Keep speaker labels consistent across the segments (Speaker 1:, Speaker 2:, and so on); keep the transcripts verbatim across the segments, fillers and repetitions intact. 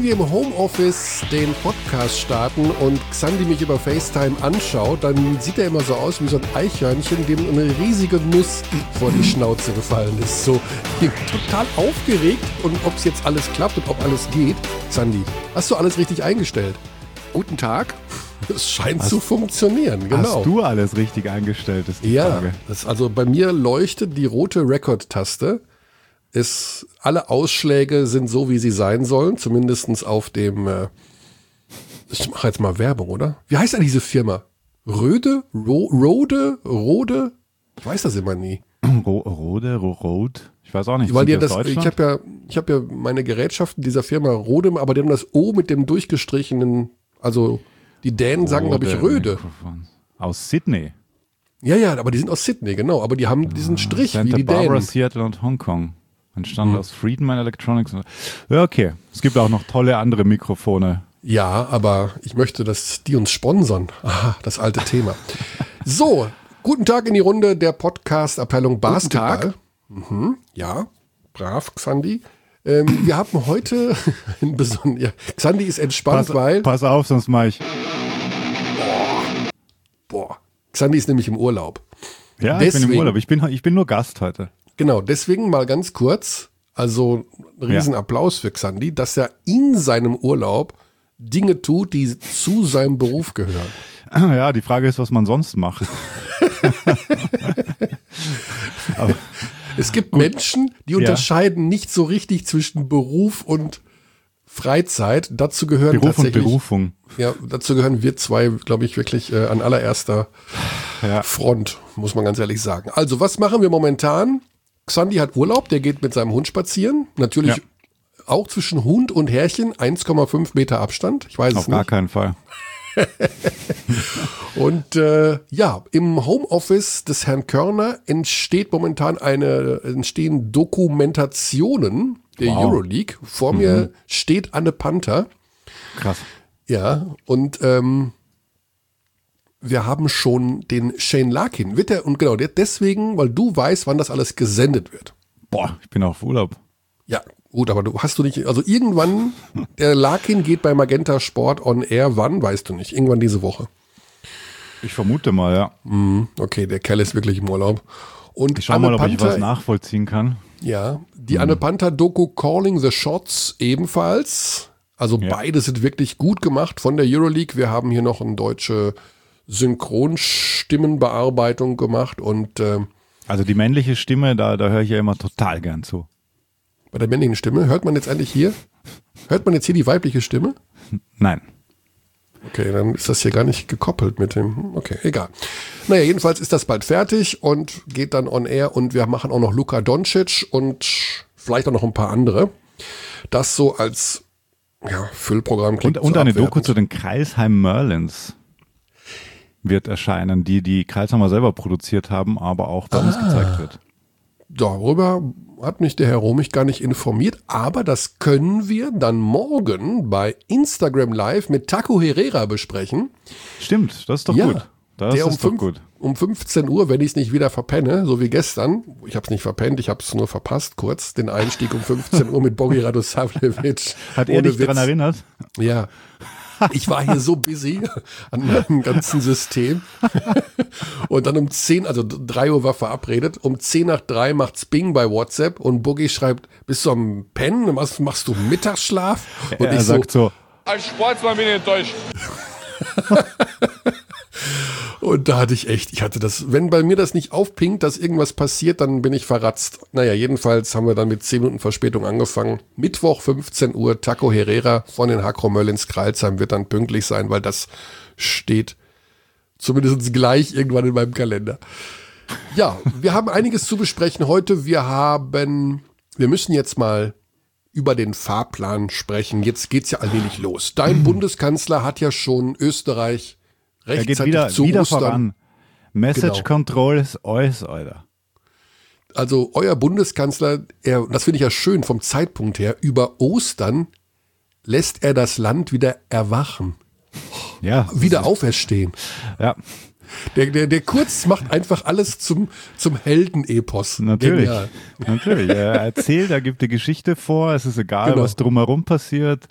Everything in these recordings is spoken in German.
Speaker 1: Wenn wir im Homeoffice den Podcast starten und Xandi mich über FaceTime anschaut, dann sieht er immer so aus wie so ein Eichhörnchen, dem eine riesige Nuss vor die Schnauze gefallen ist. So total aufgeregt und ob es jetzt alles klappt und ob alles geht. Xandi, hast du alles richtig eingestellt? Guten Tag. Es scheint hast, zu funktionieren, genau.
Speaker 2: Hast du alles richtig eingestellt, ist die
Speaker 1: ja,
Speaker 2: Frage.
Speaker 1: Ja, also bei mir leuchtet die rote Record-Taste. Es, alle Ausschläge sind so, wie sie sein sollen, zumindest auf dem, äh, ich mache jetzt mal Werbung, oder? Wie heißt denn diese Firma? Röde? Ro, Rode? Rode? Ich weiß das immer nie.
Speaker 2: Ro, Rode? Ro, Rot? Ich weiß auch nicht.
Speaker 1: Weil die das, ich habe ja, ich habe ja meine Gerätschaften dieser Firma Rode, aber die haben das O mit dem durchgestrichenen, also die Dänen sagen, glaube ich, Röde.
Speaker 2: Mikrofon. Aus Sydney.
Speaker 1: Ja, ja, aber die sind aus Sydney, genau. Aber die haben diesen Strich
Speaker 2: Santa
Speaker 1: wie die
Speaker 2: Barbara,
Speaker 1: Dänen.
Speaker 2: Seattle und Hongkong. Entstanden hm. aus Friedman Electronics. Ja, okay. Es gibt auch noch tolle andere Mikrofone.
Speaker 1: Ja, aber ich möchte, dass die uns sponsern. Aha, das alte Thema. So, guten Tag in die Runde der Podcast-Abteilung Basketball. Mhm, ja, brav, Xandi. Ähm, wir haben heute ein besonderes. Ja, Xandi ist entspannt,
Speaker 2: pass,
Speaker 1: weil.
Speaker 2: Pass auf, sonst mache ich.
Speaker 1: Boah. Boah. Xandi ist nämlich im Urlaub.
Speaker 2: Ja,
Speaker 1: deswegen,
Speaker 2: ich bin im Urlaub. Ich bin, ich bin nur Gast heute.
Speaker 1: Genau, deswegen mal ganz kurz. Also, ein riesen Applaus für Xandi, dass er in seinem Urlaub Dinge tut, die zu seinem Beruf gehören.
Speaker 2: Ja, die Frage ist, was man sonst macht.
Speaker 1: Aber es gibt gut. Menschen, die unterscheiden ja. nicht so richtig zwischen Beruf und Freizeit. Dazu gehören
Speaker 2: Beruf
Speaker 1: tatsächlich,
Speaker 2: und Berufung.
Speaker 1: Ja, dazu gehören wir zwei, glaube ich, wirklich äh, an allererster ja. Front, muss man ganz ehrlich sagen. Also, was machen wir momentan? Xandi hat Urlaub, der geht mit seinem Hund spazieren. Natürlich ja. auch zwischen Hund und Herrchen eins Komma fünf Meter Abstand. Ich weiß
Speaker 2: Auf
Speaker 1: es nicht.
Speaker 2: Auf gar keinen Fall.
Speaker 1: Und äh, ja, im Homeoffice des Herrn Körner entsteht momentan eine, entstehen Dokumentationen der wow. Euroleague. Vor mhm. mir steht Anne Panther.
Speaker 2: Krass.
Speaker 1: Ja, und ähm, wir haben schon den Shane Larkin. Wird der, und genau, der deswegen, weil du weißt, wann das alles gesendet wird.
Speaker 2: Boah, ich bin auf Urlaub.
Speaker 1: Ja, gut, aber du hast du nicht, also irgendwann, der Larkin geht bei Magenta Sport on Air, wann, weißt du nicht, irgendwann diese Woche.
Speaker 2: Ich vermute mal, ja.
Speaker 1: Mm, okay, der Kerl ist wirklich im Urlaub. Und
Speaker 2: ich schau
Speaker 1: Anne
Speaker 2: mal, ob
Speaker 1: Panther,
Speaker 2: ich was nachvollziehen kann.
Speaker 1: Ja, die hm. Anne Panther Doku Calling the Shots ebenfalls. Also ja. beide sind wirklich gut gemacht von der Euroleague. Wir haben hier noch eine deutsche Synchronstimmenbearbeitung gemacht und äh,
Speaker 2: also die männliche Stimme, da, da höre ich ja immer total gern zu.
Speaker 1: Bei der männlichen Stimme, hört man jetzt eigentlich hier? Hört man jetzt hier die weibliche Stimme?
Speaker 2: Nein.
Speaker 1: Okay, dann ist das hier gar nicht gekoppelt mit dem, okay, egal. Naja, jedenfalls ist das bald fertig und geht dann on air und wir machen auch noch Luka Doncic und vielleicht auch noch ein paar andere. Das so als ja, Füllprogramm klingt
Speaker 2: Und, und
Speaker 1: so
Speaker 2: eine
Speaker 1: abwertend.
Speaker 2: Doku zu den Crailsheim Merlins wird erscheinen, die die Crailsheimer selber produziert haben, aber auch bei ah. uns gezeigt wird.
Speaker 1: Darüber hat mich der Herr Romich gar nicht informiert, aber das können wir dann morgen bei Instagram Live mit Taco Herrera besprechen.
Speaker 2: Stimmt, das ist doch
Speaker 1: ja,
Speaker 2: gut. Das
Speaker 1: der
Speaker 2: ist
Speaker 1: um,
Speaker 2: doch
Speaker 1: fünf,
Speaker 2: gut.
Speaker 1: um fünfzehn Uhr, wenn ich es nicht wieder verpenne, so wie gestern, ich habe es nicht verpennt, ich habe es nur verpasst kurz, den Einstieg um fünfzehn Uhr mit Bogi Radosavljevic.
Speaker 2: Hat er dich daran erinnert?
Speaker 1: Ja. Ich war hier so busy an meinem ganzen System. Und dann um zehn, also drei Uhr war verabredet, um zehn nach drei macht's Bing bei WhatsApp und Boogie schreibt, bist du am Pennen? Was machst du Mittagsschlaf? Und
Speaker 2: er
Speaker 1: ich
Speaker 2: sagt so,
Speaker 3: als Sportsmann bin ich enttäuscht.
Speaker 1: Und da hatte ich echt, ich hatte das, wenn bei mir das nicht aufpinkt, dass irgendwas passiert, dann bin ich verratzt. Naja, jedenfalls haben wir dann mit zehn Minuten Verspätung angefangen. Mittwoch fünfzehn Uhr, Taco Herrera von den Hakro Merlins Crailsheim wird dann pünktlich sein, weil das steht zumindest gleich irgendwann in meinem Kalender. Ja, wir haben einiges zu besprechen heute. Wir haben, wir müssen jetzt mal über den Fahrplan sprechen. Jetzt geht's ja allmählich los. Dein mhm. Bundeskanzler hat ja schon Österreich
Speaker 2: er geht wieder,
Speaker 1: zu
Speaker 2: wieder
Speaker 1: Ostern.
Speaker 2: voran. Message
Speaker 1: Genau.
Speaker 2: Control ist alles, Alter.
Speaker 1: Also euer Bundeskanzler, er, das finde ich ja schön vom Zeitpunkt her, über Ostern lässt er das Land wieder erwachen.
Speaker 2: Ja.
Speaker 1: Wieder auferstehen.
Speaker 2: Ja.
Speaker 1: Der, der, der Kurz macht einfach alles zum, zum Heldenepos.
Speaker 2: Natürlich.
Speaker 1: Genial.
Speaker 2: Natürlich. Er erzählt, er gibt die Geschichte vor, es ist egal,
Speaker 1: Genau.
Speaker 2: was drumherum passiert.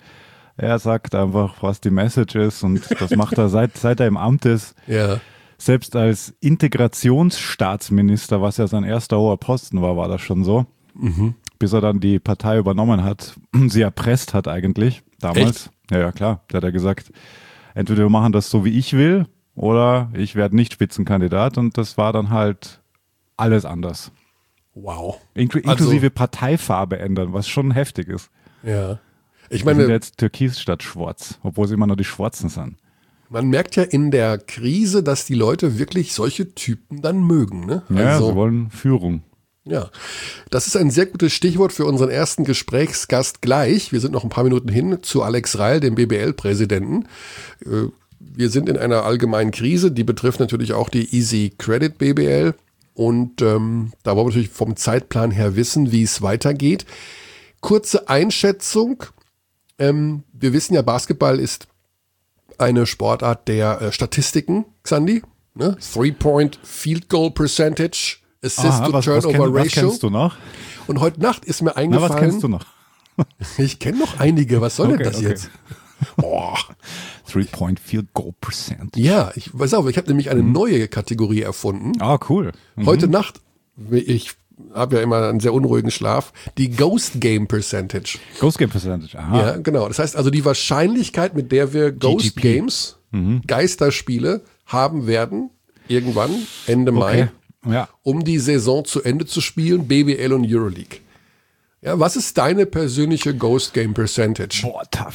Speaker 2: Er sagt einfach, was die Message ist und das macht er seit, seit er im Amt ist.
Speaker 1: Ja.
Speaker 2: Selbst als Integrationsstaatsminister, was ja sein erster hoher Posten war, war das schon so. Mhm. Bis er dann die Partei übernommen hat, sie erpresst hat eigentlich damals.
Speaker 1: Echt?
Speaker 2: Ja, ja, klar. Der hat ja gesagt, entweder wir machen das so, wie ich will, oder ich werde nicht Spitzenkandidat. Und das war dann halt alles anders.
Speaker 1: Wow.
Speaker 2: Inkl- inklusive also, Parteifarbe ändern, was schon heftig ist.
Speaker 1: Ja. Ich
Speaker 2: meine,
Speaker 1: meine,
Speaker 2: jetzt Türkis statt Schwarz, obwohl sie immer nur die Schwarzen sind.
Speaker 1: Man merkt ja in der Krise, dass die Leute wirklich solche Typen dann mögen. Ne?
Speaker 2: Ja,
Speaker 1: also,
Speaker 2: sie wollen Führung.
Speaker 1: Ja, das ist ein sehr gutes Stichwort für unseren ersten Gesprächsgast gleich. Wir sind noch ein paar Minuten hin zu Alex Reil, dem B B L-Präsidenten. Wir sind in einer allgemeinen Krise, die betrifft natürlich auch die Easy Credit B B L. Und ähm, da wollen wir natürlich vom Zeitplan her wissen, wie es weitergeht. Kurze Einschätzung. Ähm, wir wissen ja, Basketball ist eine Sportart der äh, Statistiken, Xandi. Ne? Three-Point Field Goal Percentage, Assist-to-Turnover-Ratio.
Speaker 2: Was kennst du noch?
Speaker 1: Und heute Nacht ist mir eingefallen.
Speaker 2: Na, was kennst du noch?
Speaker 1: Ich kenne noch einige. Was soll
Speaker 2: okay,
Speaker 1: denn das
Speaker 2: okay.
Speaker 1: jetzt? Boah.
Speaker 2: Three-Point Field Goal Percentage.
Speaker 1: Ja, ich weiß auch, ich habe nämlich eine mhm. neue Kategorie erfunden.
Speaker 2: Ah, cool. Mhm.
Speaker 1: Heute Nacht, ich habe ja immer einen sehr unruhigen Schlaf, die Ghost Game Percentage.
Speaker 2: Ghost Game Percentage, aha.
Speaker 1: Ja, genau. Das heißt also die Wahrscheinlichkeit, mit der wir Ghost G G P. Games, mhm. Geisterspiele haben werden, irgendwann Ende Mai,
Speaker 2: okay. ja.
Speaker 1: um die Saison zu Ende zu spielen, B B L und Euroleague. Ja, was ist deine persönliche Ghost Game Percentage?
Speaker 2: Boah, tough.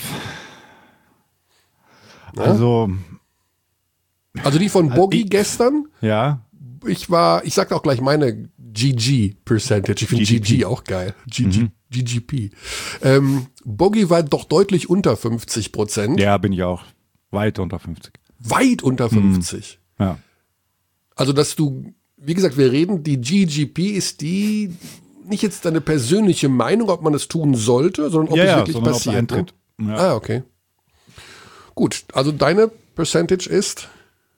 Speaker 2: Ja? Also,
Speaker 1: also die von Boggy ich, gestern.
Speaker 2: Ja.
Speaker 1: Ich war, ich sag auch gleich meine G G Percentage. Ich finde G G auch geil. G G, mhm. G G P. Ähm, Boggy war doch deutlich unter fünfzig Prozent.
Speaker 2: Ja, bin ich auch. Weit unter fünfzig.
Speaker 1: Weit unter fünfzig.
Speaker 2: Mhm. Ja.
Speaker 1: Also, dass du, wie gesagt, wir reden, die G G P ist die, nicht jetzt deine persönliche Meinung, ob man es tun sollte, sondern ob
Speaker 2: ja,
Speaker 1: es
Speaker 2: ja,
Speaker 1: wirklich
Speaker 2: sondern
Speaker 1: passiert.
Speaker 2: Ob eintritt.
Speaker 1: Ne? Ja. Ah, okay. Gut, also deine Percentage ist?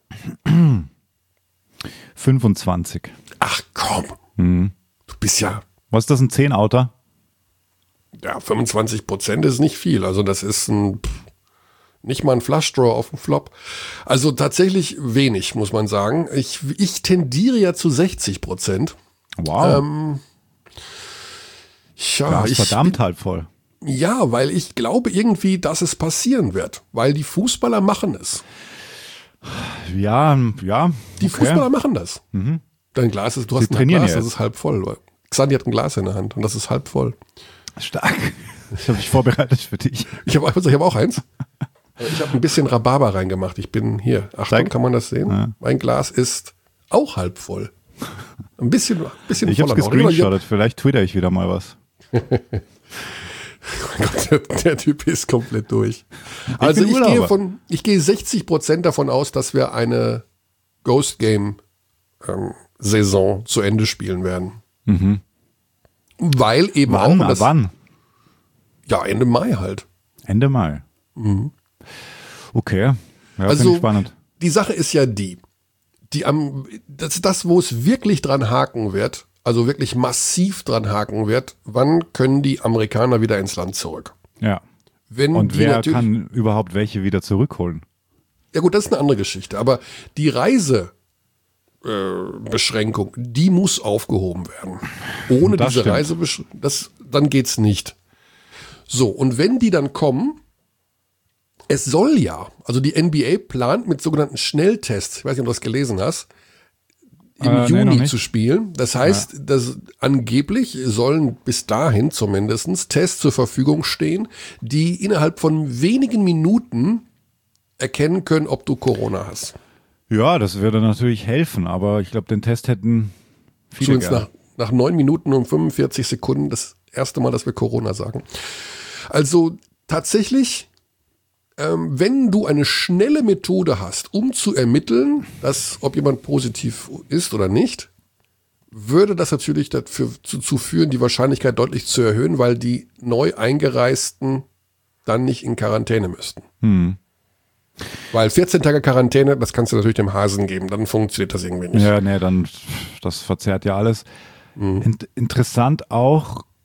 Speaker 2: fünfundzwanzig.
Speaker 1: Ach komm.
Speaker 2: Mhm.
Speaker 1: Du bist ja.
Speaker 2: Was ist das, ein zehn-Outer?
Speaker 1: Ja, fünfundzwanzig Prozent ist nicht viel. Also das ist ein, nicht mal ein Flush-Draw auf dem Flop. Also tatsächlich wenig, muss man sagen. Ich, ich tendiere ja zu sechzig Prozent.
Speaker 2: Wow.
Speaker 1: Ähm, ja,
Speaker 2: ja,
Speaker 1: ich
Speaker 2: verdammt
Speaker 1: bin,
Speaker 2: halt voll.
Speaker 1: Ja, weil ich glaube irgendwie, dass es passieren wird. Weil die Fußballer machen es.
Speaker 2: Ja, ja.
Speaker 1: Die
Speaker 2: okay.
Speaker 1: Fußballer machen das.
Speaker 2: Mhm.
Speaker 1: Dein Glas ist, du
Speaker 2: Sie
Speaker 1: hast ein
Speaker 2: trainieren
Speaker 1: Glas,
Speaker 2: jetzt.
Speaker 1: das ist halb voll. Xandi hat ein Glas in der Hand und das ist halb voll.
Speaker 2: Stark. Ich habe mich vorbereitet für dich.
Speaker 1: Ich habe ich hab auch eins. Ich habe ein bisschen Rhabarber reingemacht. Ich bin hier. Achtung,
Speaker 2: Zeig.
Speaker 1: kann man das sehen?
Speaker 2: Ja.
Speaker 1: Mein Glas ist auch halb voll. Ein bisschen, ein bisschen
Speaker 2: Ich habe
Speaker 1: voller.
Speaker 2: es gescreenshottet. Vielleicht twitter ich wieder mal was.
Speaker 1: der, der Typ ist komplett durch. Also ich, ich gehe von, ich gehe sechzig Prozent davon aus, dass wir eine Ghost Game ähm, Saison zu Ende spielen werden.
Speaker 2: Mhm.
Speaker 1: Weil eben
Speaker 2: wann,
Speaker 1: auch das,
Speaker 2: wann?
Speaker 1: Ja, Ende Mai halt.
Speaker 2: Ende Mai.
Speaker 1: Mhm.
Speaker 2: Okay. Ja,
Speaker 1: also
Speaker 2: spannend.
Speaker 1: Die Sache ist ja die, die am, das ist das, wo es wirklich dran haken wird, also wirklich massiv dran haken wird, wann können die Amerikaner wieder ins Land zurück?
Speaker 2: Ja.
Speaker 1: Wenn
Speaker 2: Und
Speaker 1: die
Speaker 2: wer kann überhaupt welche wieder zurückholen?
Speaker 1: Ja gut, das ist eine andere Geschichte, aber die Reisebeschränkung, äh, die muss aufgehoben werden. Ohne
Speaker 2: das
Speaker 1: diese
Speaker 2: stimmt.
Speaker 1: Reisebeschränkung, das, dann geht's nicht. So, und wenn die dann kommen, es soll ja, also die N B A plant mit sogenannten Schnelltests, ich weiß nicht, ob du das gelesen hast, im
Speaker 2: äh,
Speaker 1: Juni
Speaker 2: nee,
Speaker 1: zu spielen. Das heißt, ja. dass angeblich sollen bis dahin zumindest Tests zur Verfügung stehen, die innerhalb von wenigen Minuten erkennen können, ob du Corona hast.
Speaker 2: Ja, das würde natürlich helfen, aber ich glaube, den Test hätten viele
Speaker 1: Zumindest nach, nach neun Minuten und fünfundvierzig Sekunden das erste Mal, dass wir Corona sagen. Also tatsächlich, ähm, wenn du eine schnelle Methode hast, um zu ermitteln, dass, ob jemand positiv ist oder nicht, würde das natürlich dafür zu, zu führen, die Wahrscheinlichkeit deutlich zu erhöhen, weil die neu Eingereisten dann nicht in Quarantäne müssten.
Speaker 2: Hm.
Speaker 1: Weil vierzehn Tage Quarantäne, das kannst du natürlich dem Hasen geben, dann funktioniert das irgendwie nicht.
Speaker 2: Ja, nee, dann, das verzerrt ja alles. Mhm. In, interessant auch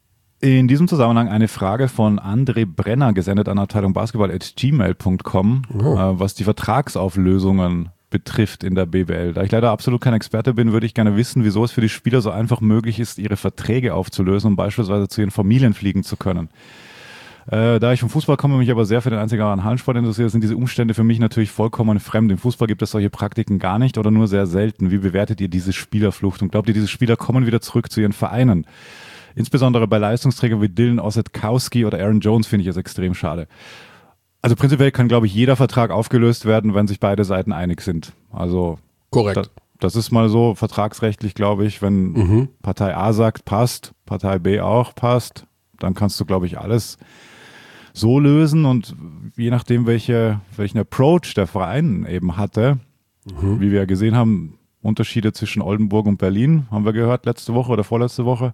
Speaker 2: In diesem Zusammenhang eine Frage von André Brenner, gesendet an abteilung basketball at gmail punkt com, oh. äh, was die Vertragsauflösungen betrifft in der B B L. Da ich leider absolut kein Experte bin, würde ich gerne wissen, wieso es für die Spieler so einfach möglich ist, ihre Verträge aufzulösen, um beispielsweise zu ihren Familien fliegen zu können. Äh, da ich vom Fußball komme, mich aber sehr für den einzig wahren Hallensport interessiere, sind diese Umstände für mich natürlich vollkommen fremd. Im Fußball gibt es solche Praktiken gar nicht oder nur sehr selten. Wie bewertet ihr diese Spielerflucht und glaubt ihr, diese Spieler kommen wieder zurück zu ihren Vereinen? Insbesondere bei Leistungsträgern wie Dylan Ossetkowski oder Aaron Jones finde ich es extrem schade. Also prinzipiell kann, glaube ich, jeder Vertrag aufgelöst werden, wenn sich beide Seiten einig sind. Also
Speaker 1: korrekt.
Speaker 2: Das, das ist mal so vertragsrechtlich, glaube ich, wenn mhm. Partei A sagt, passt, Partei B auch passt, dann kannst du, glaube ich, alles so lösen. Und je nachdem, welche, welchen Approach der Verein eben hatte, mhm. wie wir ja gesehen haben, Unterschiede zwischen Oldenburg und Berlin, haben wir gehört letzte Woche oder vorletzte Woche.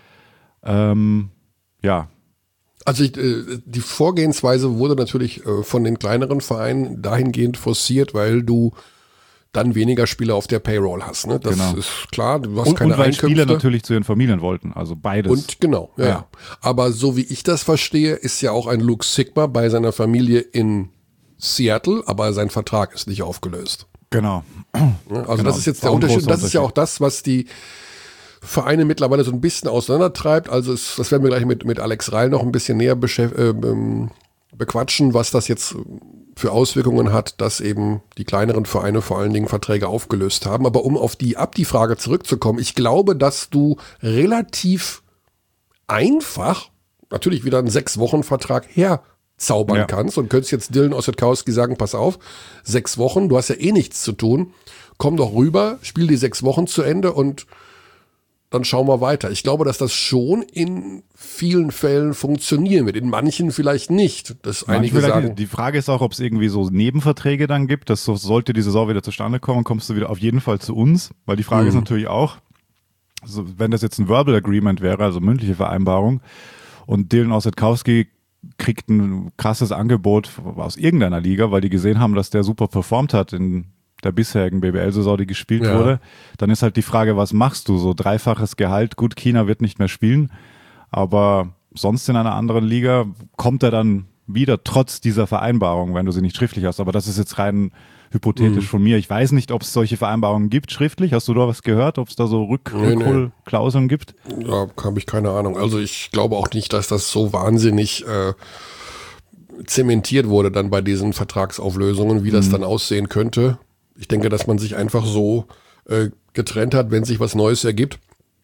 Speaker 2: Ähm, ja.
Speaker 1: Also ich, äh, die Vorgehensweise wurde natürlich äh, von den kleineren Vereinen dahingehend forciert, weil du dann weniger Spieler auf der Payroll hast. Ne? Das
Speaker 2: genau.
Speaker 1: ist klar, du hast
Speaker 2: und,
Speaker 1: keine
Speaker 2: und weil
Speaker 1: Einkünfte.
Speaker 2: Spieler natürlich zu ihren Familien wollten, also beides.
Speaker 1: Und genau, ja. ja. Aber so wie ich das verstehe, ist ja auch ein Luke Sigma bei seiner Familie in Seattle, aber sein Vertrag ist nicht aufgelöst.
Speaker 2: Genau.
Speaker 1: Ja, also genau. Das ist jetzt der Unterschied. Das ist ja auch das, was die Vereine mittlerweile so ein bisschen auseinandertreibt. Also es, das werden wir gleich mit, mit Alex Reil noch ein bisschen näher beschäf- äh, ähm, bequatschen, was das jetzt für Auswirkungen hat, dass eben die kleineren Vereine vor allen Dingen Verträge aufgelöst haben. Aber um auf die Abdi-Frage zurückzukommen, ich glaube, dass du relativ einfach natürlich wieder einen Sechs-Wochen-Vertrag herzaubern ja. kannst und könntest jetzt Dylan Ossetkowski sagen, pass auf, sechs Wochen, du hast ja eh nichts zu tun, komm doch rüber, spiel die sechs Wochen zu Ende und dann schauen wir weiter. Ich glaube, dass das schon in vielen Fällen funktionieren wird. In manchen vielleicht nicht. Das einige sagen.
Speaker 2: Die Frage ist auch, ob es irgendwie so Nebenverträge dann gibt. Das so, sollte die Saison wieder zustande kommen, kommst du wieder auf jeden Fall zu uns. Weil die Frage mhm. ist natürlich auch, also wenn das jetzt ein Verbal Agreement wäre, also mündliche Vereinbarung, und Dylan Ossetkowski kriegt ein krasses Angebot aus irgendeiner Liga, weil die gesehen haben, dass der super performt hat in der bisherigen B B L-Saison, die gespielt ja. wurde, dann ist halt die Frage, was machst du? So dreifaches Gehalt, gut, China wird nicht mehr spielen, aber sonst in einer anderen Liga kommt er dann wieder trotz dieser Vereinbarung, wenn du sie nicht schriftlich hast. Aber das ist jetzt rein hypothetisch mhm. von mir. Ich weiß nicht, ob es solche Vereinbarungen gibt, schriftlich. Hast du da was gehört, ob es da so Rück- nee, Rückholklauseln nee. gibt?
Speaker 1: Da habe ich keine Ahnung. Also ich glaube auch nicht, dass das so wahnsinnig äh, zementiert wurde dann bei diesen Vertragsauflösungen, wie das mhm. dann aussehen könnte. Ich denke, dass man sich einfach so äh, getrennt hat, wenn sich was Neues ergibt.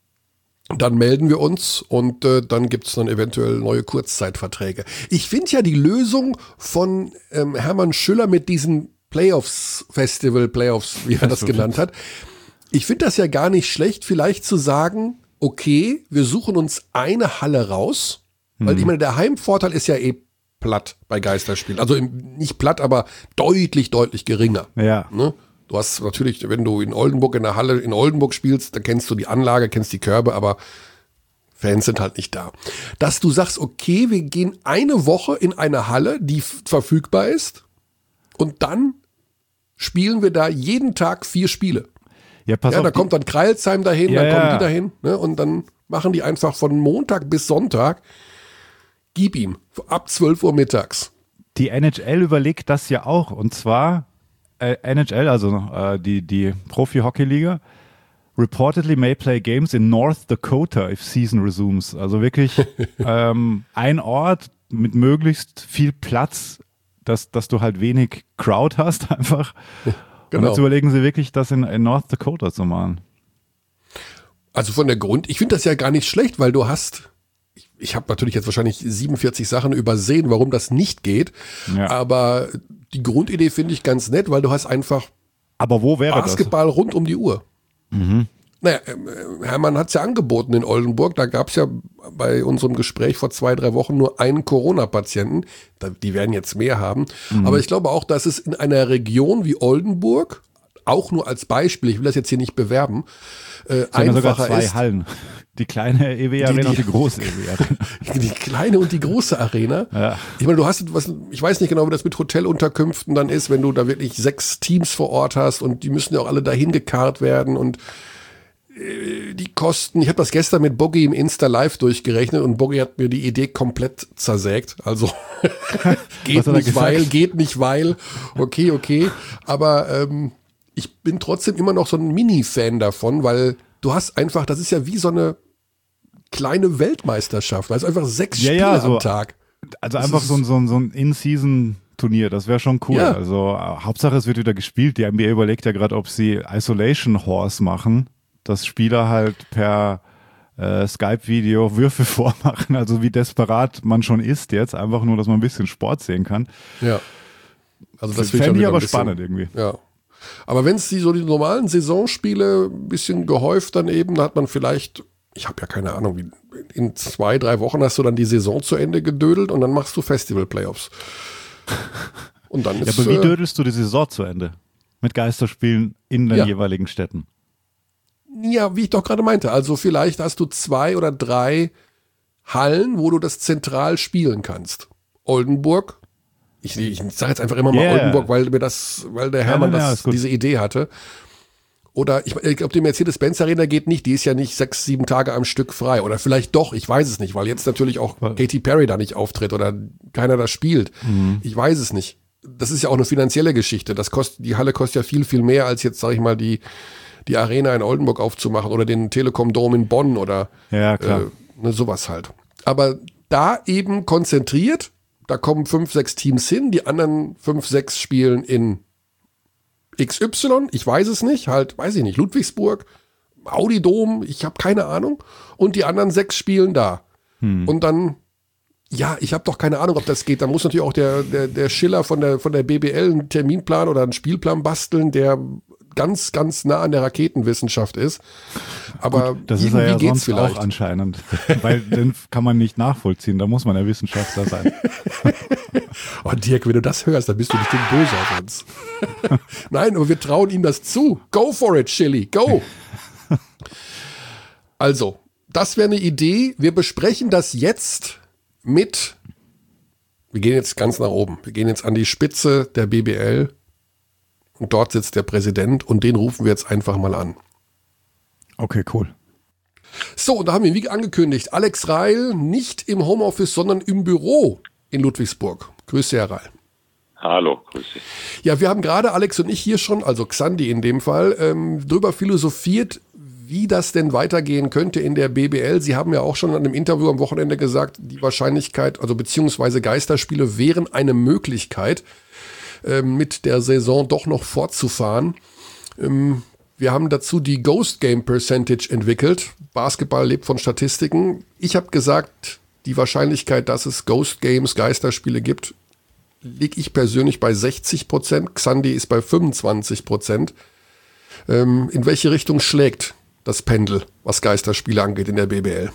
Speaker 1: Dann melden wir uns und äh, dann gibt es dann eventuell neue Kurzzeitverträge. Ich finde ja die Lösung von ähm, Hermann Schüller mit diesen Playoffs, Festival, Playoffs, wie er das genannt hat. Ich finde das ja gar nicht schlecht, vielleicht zu sagen, okay, wir suchen uns eine Halle raus, mhm. weil ich meine, der Heimvorteil ist ja eh platt bei Geisterspielen. Also nicht platt, aber deutlich, deutlich geringer.
Speaker 2: Ja.
Speaker 1: Ne? Du hast natürlich, wenn du in Oldenburg in der Halle in Oldenburg spielst, dann kennst du die Anlage, kennst die Körbe, aber Fans sind halt nicht da. Dass du sagst, okay, wir gehen eine Woche in eine Halle, die f- verfügbar ist und dann spielen wir da jeden Tag vier Spiele.
Speaker 2: Ja, pass
Speaker 1: ja,
Speaker 2: auf,
Speaker 1: da kommt dann Kreilsheim dahin,
Speaker 2: ja,
Speaker 1: dann kommen
Speaker 2: ja.
Speaker 1: die dahin, ne? Und dann machen die einfach von Montag bis Sonntag. Gib ihm, ab zwölf Uhr mittags.
Speaker 2: Die N H L überlegt das ja auch. Und zwar äh, N H L, also äh, die, die Profi-Hockey-Liga, reportedly may play games in North Dakota if season resumes. Also wirklich ähm, ein Ort mit möglichst viel Platz, dass, dass du halt wenig Crowd hast einfach. Genau. Und jetzt überlegen sie wirklich, das in, in North Dakota zu machen.
Speaker 1: Also von der Grund, ich finde das ja gar nicht schlecht, weil du hast... Ich, ich habe natürlich jetzt wahrscheinlich siebenundvierzig Sachen übersehen, warum das nicht geht. Ja. Aber die Grundidee finde ich ganz nett, weil du hast einfach
Speaker 2: Aber wo wäre
Speaker 1: Basketball
Speaker 2: das?
Speaker 1: rund um die Uhr.
Speaker 2: Mhm.
Speaker 1: Naja, Hermann hat es ja angeboten in Oldenburg. Da gab es ja bei unserem Gespräch vor zwei, drei Wochen nur einen Corona-Patienten. Die werden jetzt mehr haben. Mhm. Aber ich glaube auch, dass es in einer Region wie Oldenburg, auch nur als Beispiel, ich will das jetzt hier nicht bewerben, äh, einfacher
Speaker 2: sogar zwei
Speaker 1: ist.
Speaker 2: Hallen. Die kleine E W A-Arena und die große E W A-Arena.
Speaker 1: Die kleine und die große Arena.
Speaker 2: Ja.
Speaker 1: Ich meine, du hast was, ich weiß nicht genau, wie das mit Hotelunterkünften dann ist, wenn du da wirklich sechs Teams vor Ort hast und die müssen ja auch alle dahin gekarrt werden und die Kosten, ich habe das gestern mit Boggy im Insta Live durchgerechnet und Boggy hat mir die Idee komplett zersägt. Also geht nicht weil, geht nicht weil, okay, okay. Aber ähm, ich bin trotzdem immer noch so ein Mini-Fan davon, weil du hast einfach, das ist ja wie so eine kleine Weltmeisterschaft, also einfach sechs
Speaker 2: ja,
Speaker 1: Spiele
Speaker 2: ja, so,
Speaker 1: am Tag.
Speaker 2: Also das einfach so ein, so ein, so ein In-Season-Turnier, das wäre schon cool.
Speaker 1: Ja.
Speaker 2: Also äh, Hauptsache es wird wieder gespielt. Die N B A überlegt ja gerade, ob sie Isolation Horse machen, dass Spieler halt per äh, Skype-Video Würfe vormachen, also wie desperat man schon ist jetzt, einfach nur, dass man ein bisschen Sport sehen kann.
Speaker 1: Ja. Also das
Speaker 2: fände ich aber
Speaker 1: bisschen,
Speaker 2: spannend irgendwie.
Speaker 1: Ja. Aber wenn es die so die normalen Saisonspiele ein bisschen gehäuft dann eben, da hat man vielleicht, ich habe ja keine Ahnung, wie in zwei, drei Wochen hast du dann die Saison zu Ende gedödelt und dann machst du Festival-Playoffs. Und dann ist,
Speaker 2: ja, aber wie
Speaker 1: äh,
Speaker 2: dödelst du die Saison zu Ende? Mit Geisterspielen in den
Speaker 1: Ja.
Speaker 2: jeweiligen Städten.
Speaker 1: Ja, wie ich doch gerade meinte, also vielleicht hast du zwei oder drei Hallen, wo du das zentral spielen kannst. Oldenburg, ich, ich sage jetzt einfach immer mal
Speaker 2: Yeah.
Speaker 1: Oldenburg, weil mir das, weil der Hermann
Speaker 2: ja, ja,
Speaker 1: das,
Speaker 2: ist gut.
Speaker 1: diese Idee hatte. Oder ich, ich glaube, die Mercedes-Benz Arena geht nicht, die ist ja nicht sechs, sieben Tage am Stück frei. Oder vielleicht doch, ich weiß es nicht, weil jetzt natürlich auch Katy Perry da nicht auftritt oder keiner da spielt.
Speaker 2: Mhm.
Speaker 1: Ich weiß es nicht. Das ist ja auch eine finanzielle Geschichte. Das kostet, die Halle kostet ja viel, viel mehr, als jetzt, sage ich mal, die, die Arena in Oldenburg aufzumachen oder den Telekom Dome in Bonn oder
Speaker 2: Ja, klar.
Speaker 1: äh, ne, sowas halt. Aber da eben konzentriert, da kommen fünf, sechs Teams hin, die anderen fünf, sechs spielen in X Y, ich weiß es nicht, halt, weiß ich nicht, Ludwigsburg, Audi Dom, ich habe keine Ahnung. Und die anderen sechs spielen da.
Speaker 2: Hm.
Speaker 1: Und dann, ja, ich habe doch keine Ahnung, ob das geht. Da muss natürlich auch der, der, der Schiller von der, von der B B L einen Terminplan oder einen Spielplan basteln, der ganz, ganz nah an der Raketenwissenschaft ist. Aber
Speaker 2: Gut, das ist
Speaker 1: irgendwie
Speaker 2: er ja
Speaker 1: geht's
Speaker 2: sonst
Speaker 1: vielleicht.
Speaker 2: auch anscheinend. Weil den kann man nicht nachvollziehen, da muss man ja Wissenschaftler sein.
Speaker 1: Oh, Dirk, wenn du das hörst, dann bist du bestimmt böse auf uns. Nein, aber wir trauen ihm das zu. Go for it, Chili, go! Also, das wäre eine Idee. Wir besprechen das jetzt mit, wir gehen jetzt ganz nach oben. Wir gehen jetzt an die Spitze der B B L und dort sitzt der Präsident und den rufen wir jetzt einfach mal an.
Speaker 2: Okay, cool.
Speaker 1: So, und da haben wir, wie angekündigt, Alex Reil nicht im Homeoffice, sondern im Büro in Ludwigsburg. Grüße, Herr Reil.
Speaker 4: Hallo, grüße.
Speaker 1: Ja, wir haben gerade, Alex und ich hier schon, also Xandi in dem Fall, ähm, drüber philosophiert, wie das denn weitergehen könnte in der B B L. Sie haben ja auch schon in einem Interview am Wochenende gesagt, die Wahrscheinlichkeit, also beziehungsweise Geisterspiele wären eine Möglichkeit, ähm, mit der Saison doch noch fortzufahren. Ähm, wir haben dazu die Ghost Game Percentage entwickelt. Basketball lebt von Statistiken. Ich habe gesagt, die Wahrscheinlichkeit, dass es Ghost Games, Geisterspiele gibt, liege ich persönlich bei sechzig Prozent. Xandi ist bei fünfundzwanzig Prozent. Ähm, in welche Richtung schlägt das Pendel, was Geisterspiele angeht in der B B L?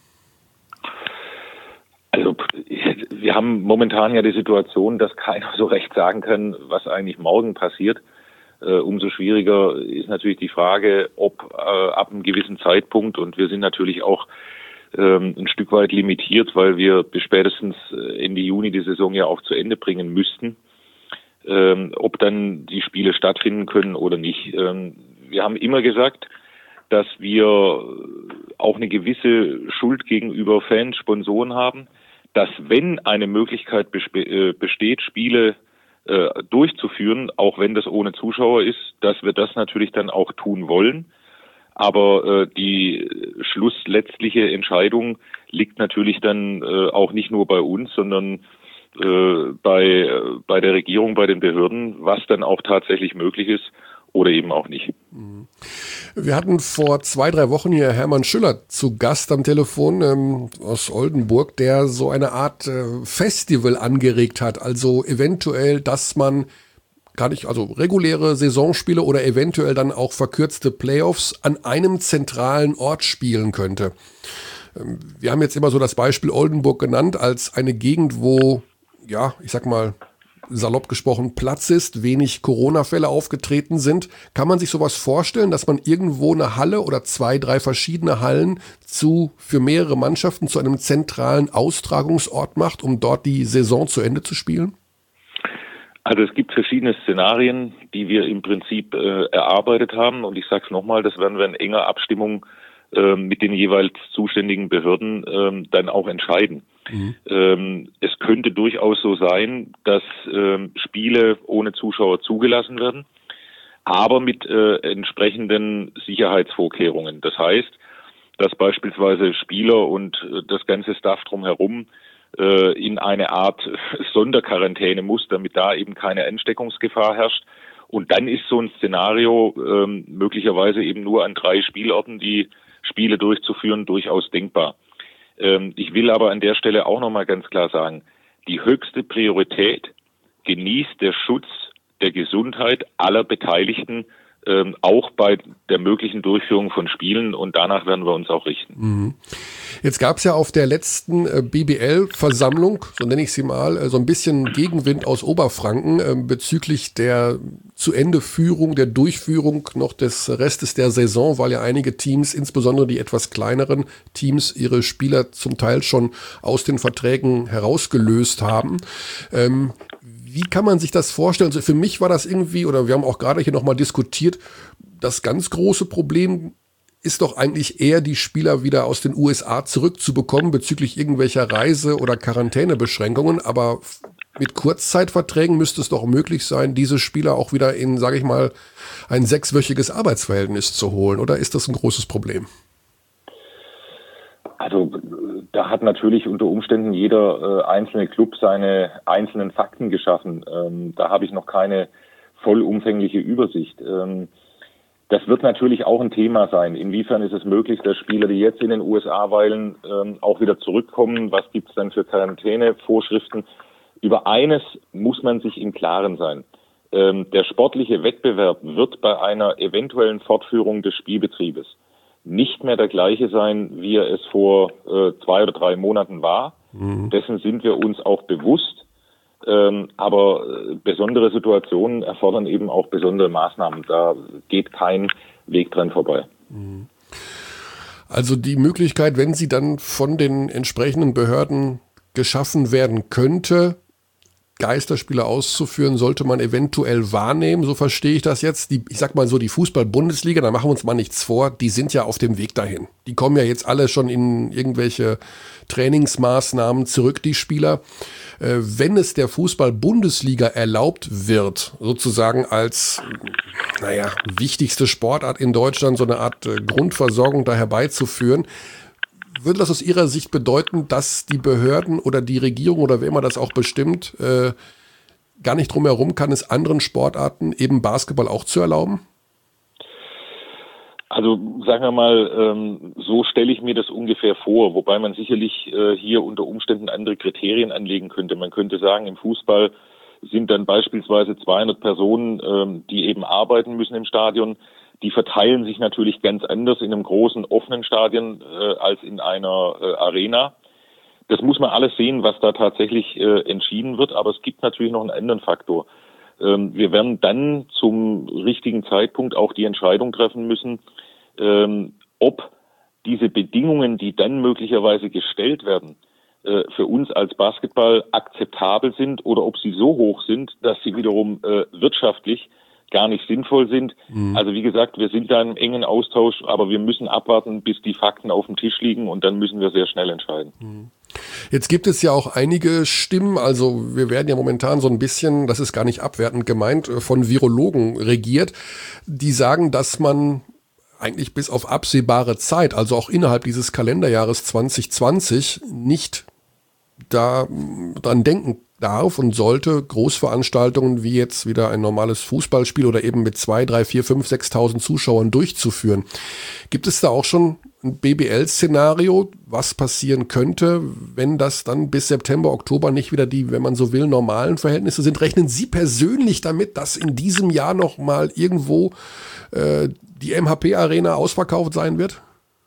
Speaker 4: Also wir haben momentan ja die Situation, dass keiner so recht sagen kann, was eigentlich morgen passiert. Äh, umso schwieriger ist natürlich die Frage, ob äh, ab einem gewissen Zeitpunkt, und wir sind natürlich auch ähm, ein Stück weit limitiert, weil wir bis spätestens Ende Juni die Saison ja auch zu Ende bringen müssten, ähm, ob dann die Spiele stattfinden können oder nicht. Ähm, wir haben immer gesagt, dass wir auch eine gewisse Schuld gegenüber Fans, Sponsoren haben, dass wenn eine Möglichkeit bespe- äh, besteht, Spiele äh, durchzuführen, auch wenn das ohne Zuschauer ist, dass wir das natürlich dann auch tun wollen. Aber äh, die schlussletztliche Entscheidung liegt natürlich dann äh, auch nicht nur bei uns, sondern äh, bei, äh, bei der Regierung, bei den Behörden, was dann auch tatsächlich möglich ist oder eben auch nicht.
Speaker 1: Wir hatten vor zwei, drei Wochen hier Hermann Schüller zu Gast am Telefon ähm, aus Oldenburg, der so eine Art äh, Festival angeregt hat. Also eventuell, dass man gar nicht, also reguläre Saisonspiele oder eventuell dann auch verkürzte Playoffs an einem zentralen Ort spielen könnte. Ähm, wir haben jetzt immer so das Beispiel Oldenburg genannt als eine Gegend, wo, ja, ich sag mal, salopp gesprochen, Platz ist, wenig Corona-Fälle aufgetreten sind. Kann man sich sowas vorstellen, dass man irgendwo eine Halle oder zwei, drei verschiedene Hallen zu für mehrere Mannschaften zu einem zentralen Austragungsort macht, um dort die Saison zu Ende zu spielen?
Speaker 4: Also es gibt verschiedene Szenarien, die wir im Prinzip äh, erarbeitet haben. Und ich sage es nochmal, das werden wir in enger Abstimmung äh, mit den jeweils zuständigen Behörden äh, dann auch entscheiden. Mhm. Ähm, es könnte durchaus so sein, dass äh, Spiele ohne Zuschauer zugelassen werden, aber mit äh, entsprechenden Sicherheitsvorkehrungen. Das heißt, dass beispielsweise Spieler und äh, das ganze Staff drumherum äh, in eine Art Sonderquarantäne muss, damit da eben keine Ansteckungsgefahr herrscht. Und dann ist so ein Szenario ähm, möglicherweise eben nur an drei Spielorten, die Spiele durchzuführen, durchaus denkbar. Ähm, ich will aber an der Stelle auch nochmal ganz klar sagen, die höchste Priorität genießt der Schutz der Gesundheit aller Beteiligten, ähm, auch bei der möglichen Durchführung von Spielen, und danach werden wir uns auch richten.
Speaker 1: Mhm. Jetzt gab es ja auf der letzten äh, B B L-Versammlung, so nenne ich sie mal, äh, so ein bisschen Gegenwind aus Oberfranken äh, bezüglich der zu Ende Führung, der Durchführung noch des Restes der Saison, weil ja einige Teams, insbesondere die etwas kleineren Teams, ihre Spieler zum Teil schon aus den Verträgen herausgelöst haben. Ähm, Wie kann man sich das vorstellen? Also für mich war das irgendwie, oder wir haben auch gerade hier nochmal diskutiert, das ganz große Problem ist doch eigentlich eher, die Spieler wieder aus den U S A zurückzubekommen bezüglich irgendwelcher Reise- oder Quarantänebeschränkungen. Aber mit Kurzzeitverträgen müsste es doch möglich sein, diese Spieler auch wieder in, sage ich mal, ein sechswöchiges Arbeitsverhältnis zu holen. Oder ist das ein großes Problem?
Speaker 4: Also da hat natürlich unter Umständen jeder äh, einzelne Club seine einzelnen Fakten geschaffen. Ähm, da habe ich noch keine vollumfängliche Übersicht. Ähm, das wird natürlich auch ein Thema sein. Inwiefern ist es möglich, dass Spieler, die jetzt in den U S A weilen, ähm, auch wieder zurückkommen? Was gibt es dann für Quarantänevorschriften? Über eines muss man sich im Klaren sein. Ähm, der sportliche Wettbewerb wird bei einer eventuellen Fortführung des Spielbetriebes nicht mehr der gleiche sein, wie er es vor äh, zwei oder drei Monaten war. Mhm. Dessen sind wir uns auch bewusst. Ähm, aber äh, besondere Situationen erfordern eben auch besondere Maßnahmen. Da geht kein Weg dran vorbei.
Speaker 1: Mhm. Also die Möglichkeit, wenn sie dann von den entsprechenden Behörden geschaffen werden könnte, Geisterspiele auszuführen, sollte man eventuell wahrnehmen, so verstehe ich das jetzt. Die, ich sag mal so, die Fußball-Bundesliga, da machen wir uns mal nichts vor, die sind ja auf dem Weg dahin. Die kommen ja jetzt alle schon in irgendwelche Trainingsmaßnahmen zurück, die Spieler. Äh, wenn es der Fußball-Bundesliga erlaubt wird, sozusagen als, naja, wichtigste Sportart in Deutschland, so eine Art äh, Grundversorgung da herbeizuführen, würde das aus Ihrer Sicht bedeuten, dass die Behörden oder die Regierung oder wer immer das auch bestimmt, äh, gar nicht drum herum kann, es anderen Sportarten, eben Basketball, auch zu erlauben?
Speaker 4: Also sagen wir mal, ähm, so stelle ich mir das ungefähr vor, wobei man sicherlich äh, hier unter Umständen andere Kriterien anlegen könnte. Man könnte sagen, im Fußball sind dann beispielsweise zweihundert Personen, ähm, die eben arbeiten müssen im Stadion. Die verteilen sich natürlich ganz anders in einem großen, offenen Stadion äh, als in einer äh, Arena. Das muss man alles sehen, was da tatsächlich äh, entschieden wird. Aber es gibt natürlich noch einen anderen Faktor. Ähm, wir werden dann zum richtigen Zeitpunkt auch die Entscheidung treffen müssen, ähm, ob diese Bedingungen, die dann möglicherweise gestellt werden, äh, für uns als Basketball akzeptabel sind oder ob sie so hoch sind, dass sie wiederum äh, wirtschaftlich gar nicht sinnvoll sind. Mhm. Also wie gesagt, wir sind da im engen Austausch, aber wir müssen abwarten, bis die Fakten auf dem Tisch liegen, und dann müssen wir sehr schnell entscheiden.
Speaker 1: Mhm. Jetzt gibt es ja auch einige Stimmen, also wir werden ja momentan so ein bisschen, das ist gar nicht abwertend gemeint, von Virologen regiert, die sagen, dass man eigentlich bis auf absehbare Zeit, also auch innerhalb dieses Kalenderjahres zwanzig zwanzig, nicht da dran denken darf und sollte, Großveranstaltungen wie jetzt wieder ein normales Fußballspiel oder eben mit zwei, drei, vier, fünf, sechstausend Zuschauern durchzuführen. Gibt es da auch schon ein B B L-Szenario, was passieren könnte, wenn das dann bis September, Oktober nicht wieder die, wenn man so will, normalen Verhältnisse sind? Rechnen Sie persönlich damit, dass in diesem Jahr noch mal irgendwo äh, die M H P-Arena ausverkauft sein wird?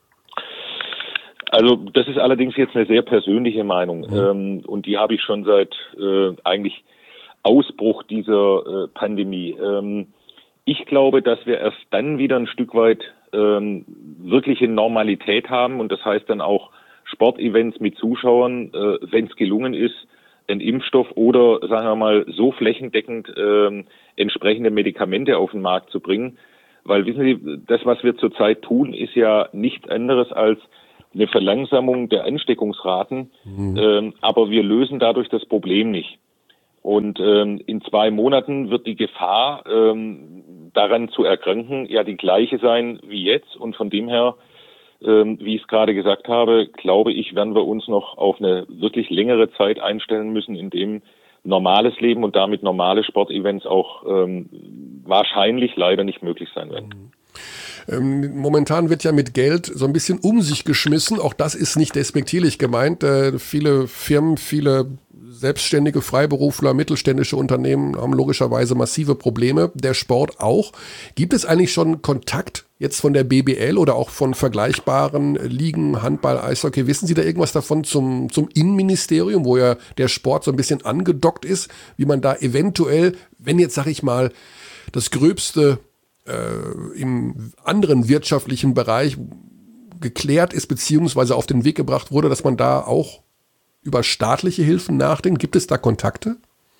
Speaker 4: Also das ist allerdings jetzt eine sehr persönliche Meinung, mhm. ähm, und die habe ich schon seit äh, eigentlich Ausbruch dieser äh, Pandemie. Ähm, ich glaube, dass wir erst dann wieder ein Stück weit ähm, wirkliche Normalität haben, und das heißt dann auch Sportevents mit Zuschauern, äh, wenn es gelungen ist, einen Impfstoff oder, sagen wir mal, so flächendeckend äh, entsprechende Medikamente auf den Markt zu bringen. Weil, wissen Sie, das, was wir zurzeit tun, ist ja nichts anderes als eine Verlangsamung der Ansteckungsraten, mhm. ähm, aber wir lösen dadurch das Problem nicht. Und ähm, in zwei Monaten wird die Gefahr, ähm, daran zu erkranken, ja die gleiche sein wie jetzt. Und von dem her, ähm, wie ich es gerade gesagt habe, glaube ich, werden wir uns noch auf eine wirklich längere Zeit einstellen müssen, in dem normales Leben und damit normale Sportevents auch ähm, wahrscheinlich leider nicht möglich sein werden.
Speaker 1: Mhm. Ähm, momentan wird ja mit Geld so ein bisschen um sich geschmissen. Auch das ist nicht despektierlich gemeint. Äh, viele Firmen, viele selbstständige Freiberufler, mittelständische Unternehmen haben logischerweise massive Probleme. Der Sport auch. Gibt es eigentlich schon Kontakt jetzt von der B B L oder auch von vergleichbaren Ligen, Handball, Eishockey? Wissen Sie da irgendwas davon zum, zum Innenministerium, wo ja der Sport so ein bisschen angedockt ist, wie man da eventuell, wenn jetzt, sag ich mal, das Gröbste Äh, im anderen wirtschaftlichen Bereich geklärt ist, beziehungsweise auf den Weg gebracht wurde, dass man da auch über staatliche Hilfen nachdenkt? Gibt es da Kontakte?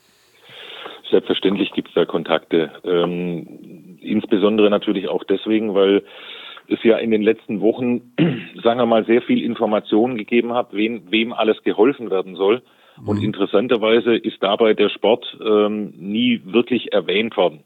Speaker 4: Selbstverständlich gibt es da Kontakte. Ähm, insbesondere natürlich auch deswegen, weil es ja in den letzten Wochen, sagen wir mal, sehr viel Informationen gegeben hat, wem, wem alles geholfen werden soll. Mhm. Und interessanterweise ist dabei der Sport ähm, nie wirklich erwähnt worden.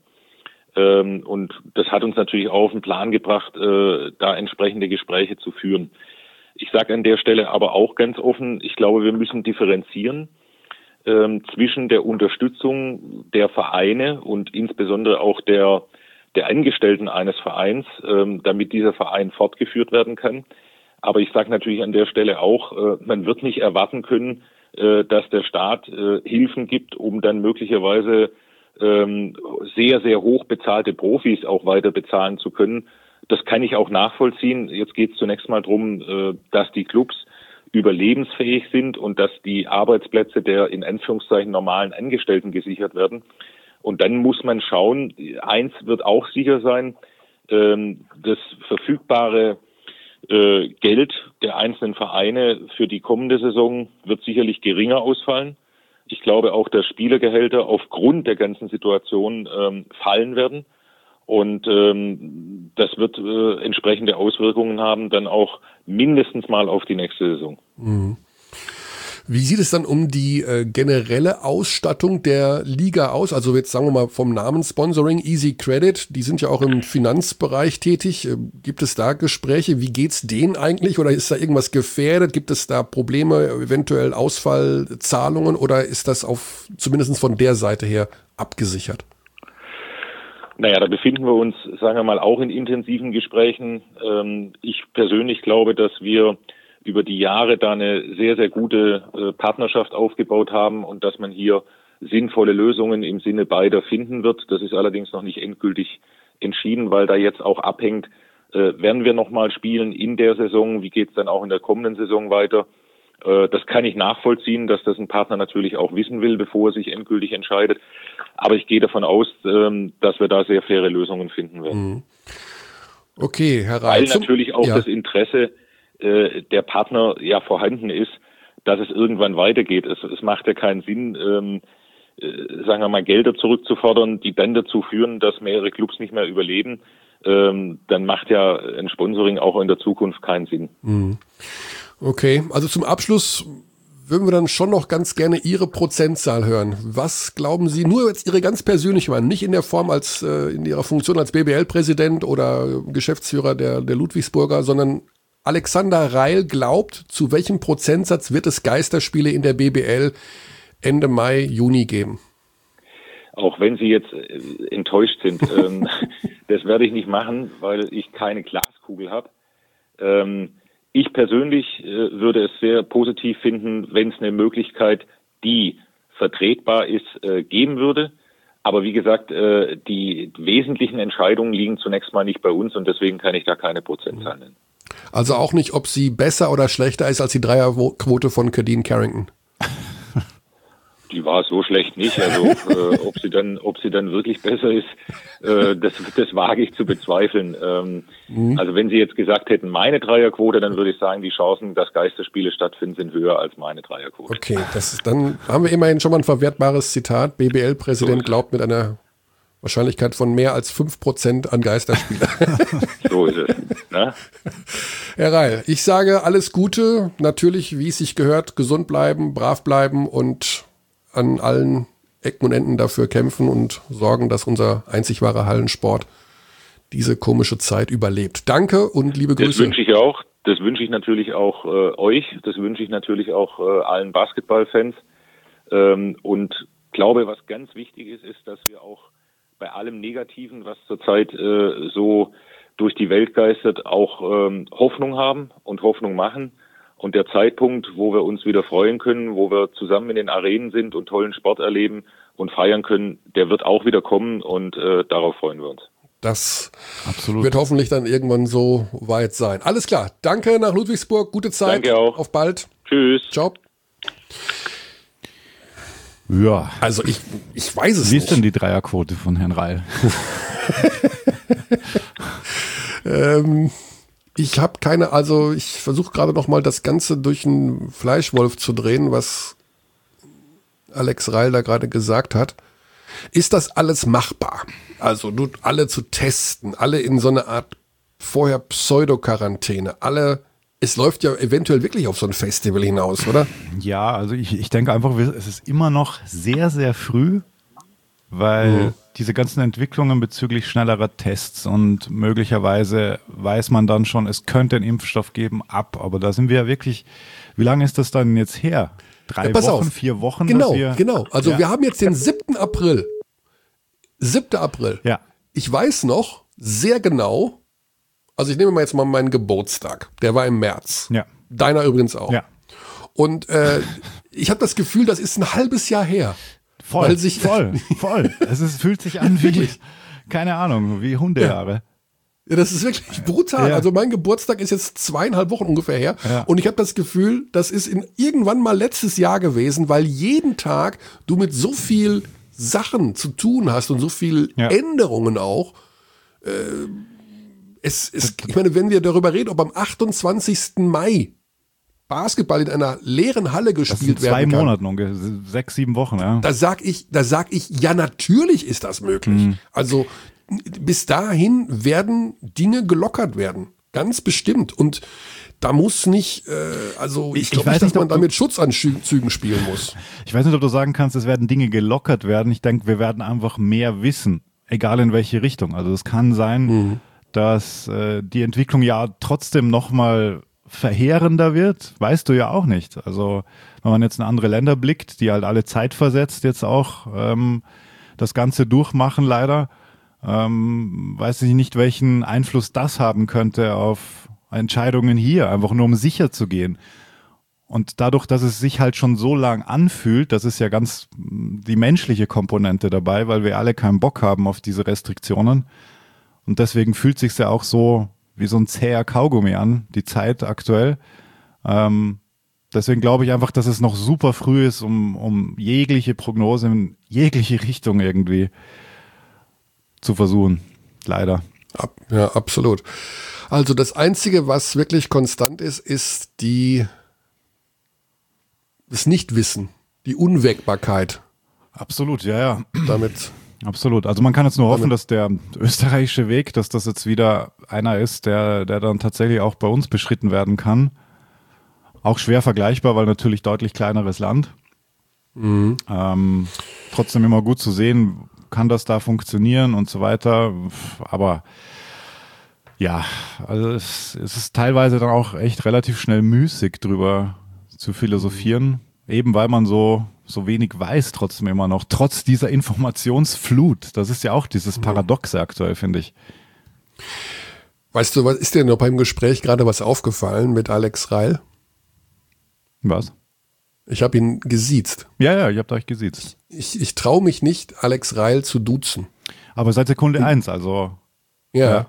Speaker 4: Und das hat uns natürlich auch auf den Plan gebracht, äh, da entsprechende Gespräche zu führen. Ich sage an der Stelle aber auch ganz offen, ich glaube, wir müssen differenzieren ähm, zwischen der Unterstützung der Vereine und insbesondere auch der, der Angestellten eines Vereins, ähm, damit dieser Verein fortgeführt werden kann. Aber ich sage natürlich an der Stelle auch, äh, man wird nicht erwarten können, äh, dass der Staat äh, Hilfen gibt, um dann möglicherweise sehr, sehr hoch bezahlte Profis auch weiter bezahlen zu können. Das kann ich auch nachvollziehen. Jetzt geht es zunächst mal darum, dass die Clubs überlebensfähig sind und dass die Arbeitsplätze der in Anführungszeichen normalen Angestellten gesichert werden. Und dann muss man schauen, eins wird auch sicher sein, das verfügbare Geld der einzelnen Vereine für die kommende Saison wird sicherlich geringer ausfallen. Ich glaube auch, dass Spielergehälter aufgrund der ganzen Situation ähm, fallen werden. Und ähm, das wird äh, entsprechende Auswirkungen haben, dann auch mindestens mal auf die nächste Saison.
Speaker 1: Mhm. Wie sieht es dann um die äh, generelle Ausstattung der Liga aus? Also jetzt sagen wir mal vom Namenssponsoring Easy Credit, die sind ja auch im Finanzbereich tätig. Äh, gibt es da Gespräche? Wie geht's denen eigentlich? Oder ist da irgendwas gefährdet? Gibt es da Probleme, eventuell Ausfallzahlungen? Oder ist das auf zumindest von der Seite her abgesichert?
Speaker 4: Naja, da befinden wir uns, sagen wir mal, auch in intensiven Gesprächen. Ähm, ich persönlich glaube, dass wir über die Jahre da eine sehr, sehr gute äh, Partnerschaft aufgebaut haben und dass man hier sinnvolle Lösungen im Sinne beider finden wird. Das ist allerdings noch nicht endgültig entschieden, weil da jetzt auch abhängt, äh, werden wir nochmal spielen in der Saison, wie geht es dann auch in der kommenden Saison weiter. Äh, das kann ich nachvollziehen, dass das ein Partner natürlich auch wissen will, bevor er sich endgültig entscheidet. Aber ich gehe davon aus, äh, dass wir da sehr faire Lösungen finden werden.
Speaker 1: Okay, Herr Reil.
Speaker 4: Weil natürlich auch ja. das Interesse der Partner ja vorhanden ist, dass es irgendwann weitergeht. Es, es macht ja keinen Sinn, ähm, äh, sagen wir mal, Gelder zurückzufordern, die dann dazu führen, dass mehrere Clubs nicht mehr überleben. Ähm, dann macht ja ein Sponsoring auch in der Zukunft keinen Sinn.
Speaker 1: Okay, also zum Abschluss würden wir dann schon noch ganz gerne Ihre Prozentzahl hören. Was glauben Sie, nur jetzt Ihre ganz persönliche Meinung, nicht in der Form als, äh, in Ihrer Funktion als B B L-Präsident oder Geschäftsführer der, der Ludwigsburger, sondern Alexander Reil glaubt, zu welchem Prozentsatz wird es Geisterspiele in der B B L Ende Mai, Juni geben?
Speaker 4: Auch wenn Sie jetzt enttäuscht sind, ähm, das werde ich nicht machen, weil ich keine Glaskugel habe. Ähm, ich persönlich äh, würde es sehr positiv finden, wenn es eine Möglichkeit, die vertretbar ist, äh, geben würde. Aber wie gesagt, äh, die wesentlichen Entscheidungen liegen zunächst mal nicht bei uns und deswegen kann ich da keine Prozentzahl nennen.
Speaker 1: Also auch nicht, ob sie besser oder schlechter ist als die Dreierquote von Kadeen Carrington.
Speaker 4: Die war so schlecht nicht. Also äh, ob sie dann, ob sie dann wirklich besser ist, äh, das, das wage ich zu bezweifeln. Ähm, mhm. Also wenn Sie jetzt gesagt hätten, meine Dreierquote, dann würde ich sagen, die Chancen, dass Geisterspiele stattfinden, sind höher als meine Dreierquote.
Speaker 1: Okay, das ist, dann haben wir immerhin schon mal ein verwertbares Zitat. B B L-Präsident glaubt mit einer Wahrscheinlichkeit von mehr als fünf Prozent an Geisterspiele.
Speaker 4: So ist es. Ne?
Speaker 1: Herr Reil, ich sage alles Gute. Natürlich, wie es sich gehört, gesund bleiben, brav bleiben und an allen Ecken und Enden dafür kämpfen und sorgen, dass unser einzig wahrer Hallensport diese komische Zeit überlebt. Danke und liebe Grüße.
Speaker 4: Das wünsche ich auch. Das wünsche ich natürlich auch äh, euch. Das wünsche ich natürlich auch äh, allen Basketballfans. Ähm, und glaube, was ganz wichtig ist, ist, dass wir auch bei allem Negativen, was zurzeit äh, so durch die Welt geistert, auch ähm, Hoffnung haben und Hoffnung machen. Und der Zeitpunkt, wo wir uns wieder freuen können, wo wir zusammen in den Arenen sind und tollen Sport erleben und feiern können, der wird auch wieder kommen und äh, darauf freuen wir uns.
Speaker 1: Das
Speaker 2: Absolut.
Speaker 1: Wird hoffentlich dann irgendwann so weit sein. Alles klar. Danke nach Ludwigsburg. Gute Zeit.
Speaker 4: Danke auch.
Speaker 1: Auf bald.
Speaker 4: Tschüss.
Speaker 1: Ciao.
Speaker 2: Ja.
Speaker 1: Also ich, ich weiß es
Speaker 2: Wie
Speaker 1: nicht.
Speaker 2: ist denn die Dreierquote von Herrn Reil?
Speaker 1: ähm, ich habe keine, also ich versuche gerade noch mal das Ganze durch einen Fleischwolf zu drehen, was Alex Reil da gerade gesagt hat. Ist das alles machbar? Also du, alle zu testen, alle in so eine Art vorher Pseudo-Quarantäne, alle, es läuft ja eventuell wirklich auf so ein Festival hinaus, oder?
Speaker 2: Ja, also ich, ich denke einfach, es ist immer noch sehr, sehr früh, weil mhm. diese ganzen Entwicklungen bezüglich schnellerer Tests und möglicherweise weiß man dann schon, es könnte einen Impfstoff geben, ab. Aber da sind wir ja wirklich, wie lange ist das dann jetzt her? Drei
Speaker 1: ja, pass
Speaker 2: Wochen,
Speaker 1: auf.
Speaker 2: vier Wochen?
Speaker 1: Genau,
Speaker 2: dass wir,
Speaker 1: genau. Also
Speaker 2: ja.
Speaker 1: wir haben jetzt den siebten April. siebten April.
Speaker 2: Ja.
Speaker 1: Ich weiß noch sehr genau, also ich nehme mal jetzt mal meinen Geburtstag. Der war im März.
Speaker 2: Ja.
Speaker 1: Deiner übrigens auch.
Speaker 2: Ja.
Speaker 1: Und äh, ich habe das Gefühl, das ist ein halbes Jahr her.
Speaker 2: Voll,
Speaker 1: weil sich
Speaker 2: voll, voll. Es ist, fühlt sich an wie, keine Ahnung, wie Hundejahre.
Speaker 1: Ja, das ist wirklich brutal.
Speaker 2: Ja.
Speaker 1: Also mein Geburtstag ist jetzt zweieinhalb Wochen ungefähr her.
Speaker 2: Ja.
Speaker 1: Und ich habe das Gefühl, das ist in irgendwann mal letztes Jahr gewesen, weil jeden Tag du mit so viel Sachen zu tun hast und so viel
Speaker 2: ja.
Speaker 1: Änderungen auch. Äh, es, es, ich meine, wenn wir darüber reden, ob am achtundzwanzigsten Mai Basketball in einer leeren Halle gespielt werden kann.
Speaker 2: Zwei Monaten ungefähr, sechs, sieben Wochen, ja.
Speaker 1: Da sag ich, da sag ich, ja, natürlich ist das möglich. Mhm. Also bis dahin werden Dinge gelockert werden. Ganz bestimmt. Und da muss nicht, äh, also ich, ich glaube nicht, dass man da mit Schutzanzügen spielen muss.
Speaker 2: Ich weiß nicht, ob du sagen kannst, es werden Dinge gelockert werden. Ich denke, wir werden einfach mehr wissen, egal in welche Richtung. Also es kann sein, mhm. dass äh, die Entwicklung ja trotzdem nochmal verheerender wird, weißt du ja auch nicht. Also wenn man jetzt in andere Länder blickt, die halt alle zeitversetzt jetzt auch ähm, das Ganze durchmachen leider, ähm, weiß ich nicht, welchen Einfluss das haben könnte auf Entscheidungen hier, einfach nur um sicher zu gehen. Und dadurch, dass es sich halt schon so lang anfühlt, das ist ja ganz die menschliche Komponente dabei, weil wir alle keinen Bock haben auf diese Restriktionen. Und deswegen fühlt sich's ja auch so wie so ein zäher Kaugummi an, die Zeit aktuell. Ähm, deswegen glaube ich einfach, dass es noch super früh ist, um, um jegliche Prognose in jegliche Richtung irgendwie zu versuchen. Leider.
Speaker 1: Ab, ja, absolut. Also das Einzige, was wirklich konstant ist, ist die das Nichtwissen, die Unwägbarkeit.
Speaker 2: Absolut, ja, ja.
Speaker 1: Damit
Speaker 2: Absolut. Also man kann jetzt nur hoffen, dass der österreichische Weg, dass das jetzt wieder einer ist, der, der dann tatsächlich auch bei uns beschritten werden kann. Auch schwer vergleichbar, weil natürlich deutlich kleineres Land. Mhm. Ähm, trotzdem immer gut zu sehen, kann das da funktionieren und so weiter. Aber ja, also es, es ist teilweise dann auch echt relativ schnell müßig drüber zu philosophieren. Eben weil man so so wenig weiß trotzdem immer noch, trotz dieser Informationsflut. Das ist ja auch dieses Paradoxe aktuell, finde ich.
Speaker 1: Weißt du, was ist dir noch beim Gespräch gerade was aufgefallen mit Alex Reil?
Speaker 2: Was?
Speaker 1: Ich habe ihn gesiezt.
Speaker 2: Ja, ja, ihr habt euch gesiezt.
Speaker 1: Ich, ich traue mich nicht, Alex Reil zu duzen.
Speaker 2: Aber seit Sekunde eins, also.
Speaker 1: Ja. ja.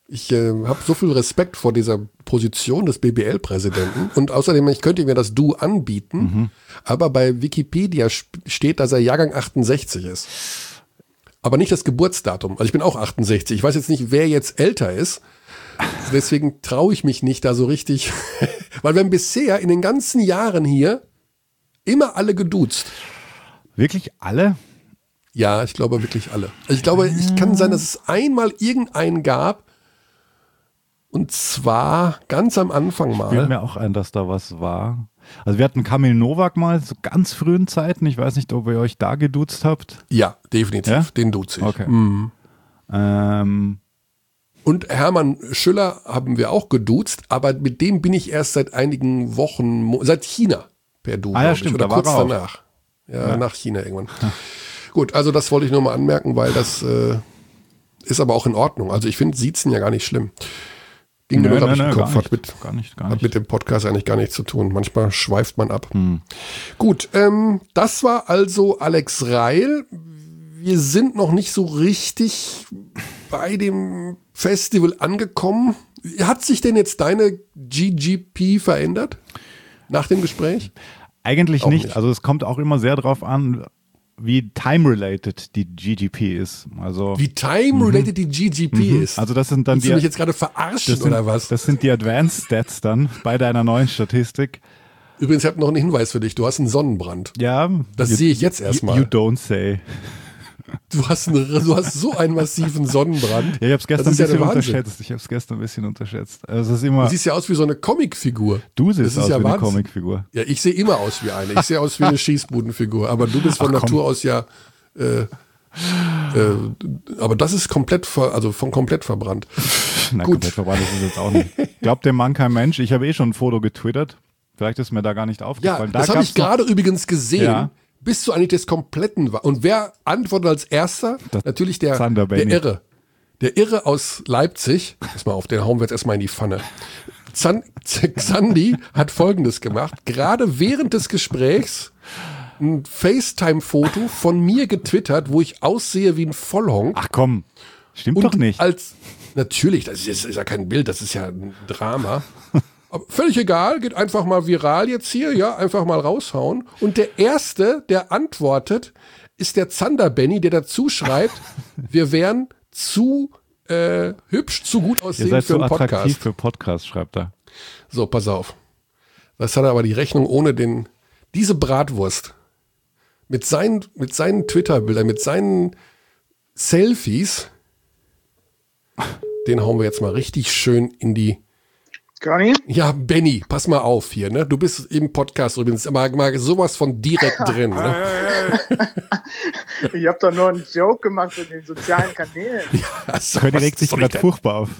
Speaker 1: Ich äh, habe so viel Respekt vor dieser Position des B B L-Präsidenten und außerdem, ich könnte mir das Du anbieten, mhm. aber bei Wikipedia steht, dass er Jahrgang achtundsechzig ist. Aber nicht das Geburtsdatum. Also ich bin auch achtundsechzig. Ich weiß jetzt nicht, wer jetzt älter ist. Deswegen traue ich mich nicht da so richtig. Weil wir haben bisher in den ganzen Jahren hier immer alle geduzt.
Speaker 2: Wirklich alle?
Speaker 1: Ja, ich glaube wirklich alle. Also ich glaube, es kann sein, dass es einmal irgendeinen gab. Und zwar ganz am Anfang mal.
Speaker 2: Fällt mir auch ein, dass da was war. Also wir hatten Kamil Novak mal, so ganz frühen Zeiten. Ich weiß nicht, ob ihr euch da geduzt habt.
Speaker 1: Ja, definitiv.
Speaker 2: Ja?
Speaker 1: Den duze ich.
Speaker 2: Okay.
Speaker 1: Mhm.
Speaker 2: Ähm.
Speaker 1: Und Hermann Schüller haben wir auch geduzt, aber mit dem bin ich erst seit einigen Wochen, seit China per Du,
Speaker 2: ah, ja,
Speaker 1: ich,
Speaker 2: stimmt,
Speaker 1: oder
Speaker 2: da
Speaker 1: kurz
Speaker 2: war
Speaker 1: danach. Ja,
Speaker 2: ja,
Speaker 1: nach China irgendwann. Gut, also das wollte ich nur mal anmerken, weil das äh, ist aber auch in Ordnung. Also ich finde Siezen ja gar nicht schlimm. Ging mir nur durch den Kopf, hat mit,
Speaker 2: gar nicht, gar
Speaker 1: hat
Speaker 2: nicht.
Speaker 1: mit dem Podcast eigentlich gar nichts zu tun. Manchmal schweift man ab.
Speaker 2: Hm.
Speaker 1: Gut, ähm, das war also Alex Reil. Wir sind noch nicht so richtig bei dem Festival angekommen. Hat sich denn jetzt deine G G P verändert nach dem Gespräch?
Speaker 2: Eigentlich
Speaker 1: Auch
Speaker 2: nicht.
Speaker 1: nicht.
Speaker 2: Also es kommt auch immer sehr drauf an, wie time-related die G G P ist. Also
Speaker 1: Wie time-related die G G P
Speaker 2: mhm.
Speaker 1: ist?
Speaker 2: Also das sind dann
Speaker 1: Willst
Speaker 2: die,
Speaker 1: du mich jetzt gerade verarschen
Speaker 2: das sind,
Speaker 1: oder was?
Speaker 2: Das sind die Advanced Stats dann bei deiner neuen Statistik.
Speaker 1: Übrigens, ich habe noch einen Hinweis für dich. Du hast einen Sonnenbrand.
Speaker 2: Ja.
Speaker 1: Das
Speaker 2: you,
Speaker 1: sehe ich jetzt erstmal.
Speaker 2: You don't say.
Speaker 1: Du hast, eine, du hast so einen massiven Sonnenbrand.
Speaker 2: Ja, ich habe es gestern ein
Speaker 1: ja
Speaker 2: bisschen unterschätzt. Ich habe es gestern ein bisschen unterschätzt. Also es ist immer.
Speaker 1: Du siehst ja aus wie so eine Comicfigur.
Speaker 2: Du siehst aus
Speaker 1: ja
Speaker 2: wie eine
Speaker 1: Wahnsinn.
Speaker 2: Comicfigur.
Speaker 1: Ja, ich sehe immer aus wie eine. Ich sehe aus wie eine Schießbudenfigur. Aber du bist von
Speaker 2: Ach,
Speaker 1: Natur aus ja. Äh, äh, aber das ist komplett, ver, also von komplett verbrannt.
Speaker 2: Na,
Speaker 1: Gut.
Speaker 2: komplett verbrannt ist es jetzt auch nicht. Glaubt dem Mann kein Mensch. Ich habe eh schon ein Foto getwittert. Vielleicht ist mir da gar nicht
Speaker 1: Ja,
Speaker 2: aufgefallen.
Speaker 1: das
Speaker 2: da
Speaker 1: habe ich gerade übrigens gesehen.
Speaker 2: Ja.
Speaker 1: Bist du eigentlich des Kompletten? wa- Und wer antwortet als erster?
Speaker 2: Das
Speaker 1: Natürlich der,
Speaker 2: Zander
Speaker 1: der
Speaker 2: Benny.
Speaker 1: Irre. Der Irre aus Leipzig. Pass mal auf, den hauen wir jetzt erstmal in die Pfanne. Zan Xandi hat Folgendes gemacht. Gerade während des Gesprächs ein FaceTime-Foto von mir getwittert, wo ich aussehe wie ein Vollhonk.
Speaker 2: Ach komm, stimmt
Speaker 1: Und
Speaker 2: doch nicht.
Speaker 1: Als, natürlich, das ist, ist ja kein Bild, das ist ja ein Drama. Aber völlig egal, geht einfach mal viral jetzt hier, ja, einfach mal raushauen. Und der Erste, der antwortet, ist der Zander Benny, der dazu schreibt, wir wären zu äh, hübsch, zu gut
Speaker 2: Ihr
Speaker 1: aussehen
Speaker 2: seid
Speaker 1: für
Speaker 2: so
Speaker 1: einen
Speaker 2: attraktiv
Speaker 1: Podcast.
Speaker 2: für Podcast, schreibt er.
Speaker 1: So, pass auf. Das hat er aber die Rechnung ohne den, diese Bratwurst mit seinen, mit seinen Twitter-Bildern, mit seinen Selfies, den hauen wir jetzt mal richtig schön in die.
Speaker 5: Conny?
Speaker 1: Ja, Benny, pass mal auf hier, ne? Du bist im Podcast übrigens immer mal sowas von direkt drin, ne?
Speaker 5: Ich habe doch nur einen Joke gemacht in den sozialen Kanälen.
Speaker 1: Ja, so
Speaker 2: Conny
Speaker 1: was
Speaker 2: regt sich
Speaker 1: soll
Speaker 2: gerade
Speaker 1: ich
Speaker 2: furchtbar auf.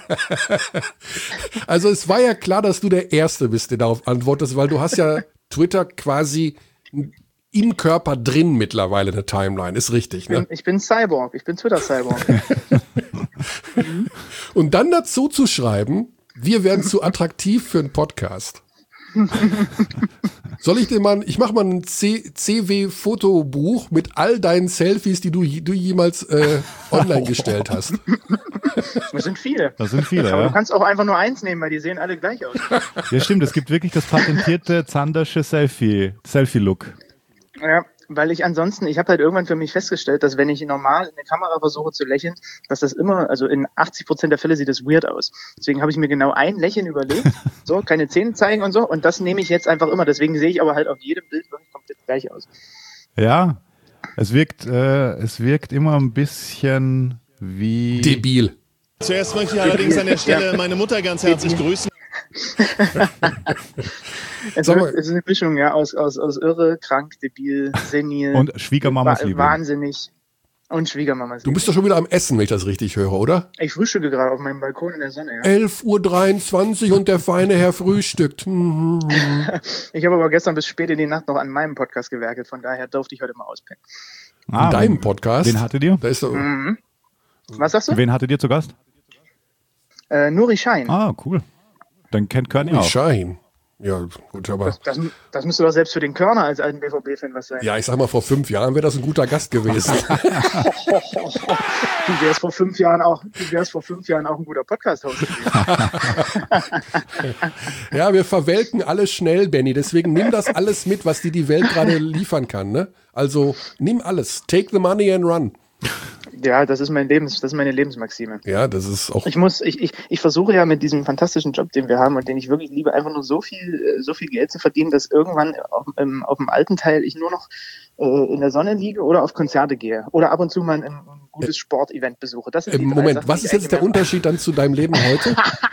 Speaker 1: Also es war ja klar, dass du der Erste bist, der darauf antwortest, weil du hast ja Twitter quasi im Körper drin mittlerweile, eine Timeline. Ist richtig,
Speaker 5: Ich bin,
Speaker 1: ne?
Speaker 5: ich bin Cyborg, ich bin Twitter-Cyborg.
Speaker 1: Und dann dazu zu schreiben, wir werden zu attraktiv für einen Podcast. Soll ich dir mal, ich mache mal ein C W-Fotobuch mit all deinen Selfies, die du, du jemals äh, online gestellt hast.
Speaker 5: Das sind viele.
Speaker 2: Das sind viele,
Speaker 5: Aber
Speaker 2: ja.
Speaker 5: du kannst auch einfach nur eins nehmen, weil die sehen alle gleich aus.
Speaker 2: Ja, stimmt. Es gibt wirklich das patentierte Zandersche Selfie, Selfie-Look.
Speaker 5: Ja, weil ich ansonsten, ich habe halt irgendwann für mich festgestellt, dass wenn ich normal in der Kamera versuche zu lächeln, dass das immer, also in achtzig Prozent der Fälle sieht das weird aus. Deswegen habe ich mir genau ein Lächeln überlegt, so, keine Zähne zeigen und so, und das nehme ich jetzt einfach immer. Deswegen sehe ich aber halt auf jedem Bild wirklich komplett gleich aus.
Speaker 2: Ja, es wirkt, äh, es wirkt immer ein bisschen wie...
Speaker 1: Debil.
Speaker 6: Zuerst möchte ich allerdings an der Stelle meine Mutter ganz herzlich grüßen.
Speaker 5: Es,
Speaker 1: Sag
Speaker 5: wird,
Speaker 1: mal.
Speaker 5: es ist eine Mischung, ja, aus, aus, aus irre, krank, debil, senil,
Speaker 2: Und Schwiegermamas
Speaker 5: wa-
Speaker 2: Liebe.
Speaker 5: wahnsinnig und Schwiegermamas
Speaker 1: Du
Speaker 5: Liebe.
Speaker 1: bist doch schon wieder am Essen, wenn ich das richtig höre, oder?
Speaker 5: Ich frühstücke gerade auf meinem Balkon in der Sonne, ja.
Speaker 1: elf Uhr dreiundzwanzig und der feine Herr frühstückt. Hm, hm, hm.
Speaker 5: Ich habe aber gestern bis spät in die Nacht noch an meinem Podcast gewerkelt, von daher durfte ich heute mal auspennen.
Speaker 2: Ah,
Speaker 1: In deinem
Speaker 2: wen-
Speaker 1: Podcast.
Speaker 2: Wen hattet ihr?
Speaker 1: Da ist doch,
Speaker 5: Mhm. Was sagst du?
Speaker 2: Wen hattet ihr zu Gast?
Speaker 5: Äh, Nuri Schein.
Speaker 2: Ah, cool. Dann kennt Körny auch.
Speaker 1: Schein. Ja, gut, aber...
Speaker 5: Das, das, das müsste doch selbst für den Körner als alten B V B-Fan was sein.
Speaker 1: Ja, ich sag mal, vor fünf Jahren wäre das ein guter Gast gewesen.
Speaker 5: Du wärst vor fünf Jahren auch, du wärst vor fünf Jahren auch ein guter Podcast-Host gewesen.
Speaker 1: Ja, wir verwelken alles schnell, Benny. Deswegen nimm das alles mit, was dir die Welt gerade liefern kann. Ne? Also nimm alles. Take the money and run.
Speaker 5: Ja, das ist mein Lebens, das ist meine Lebensmaxime.
Speaker 1: Ja, das ist auch.
Speaker 5: Ich muss, ich, ich, ich versuche ja mit diesem fantastischen Job, den wir haben und den ich wirklich liebe, einfach nur so viel, so viel Geld zu verdienen, dass irgendwann auf, ähm, auf dem alten Teil ich nur noch äh, in der Sonne liege oder auf Konzerte gehe oder ab und zu mal ein, ein gutes Sportevent besuche. Das sind
Speaker 1: äh,
Speaker 5: die drei
Speaker 1: Moment,
Speaker 5: Sachen,
Speaker 1: was
Speaker 5: die
Speaker 1: ist jetzt der Unterschied dann zu deinem Leben heute?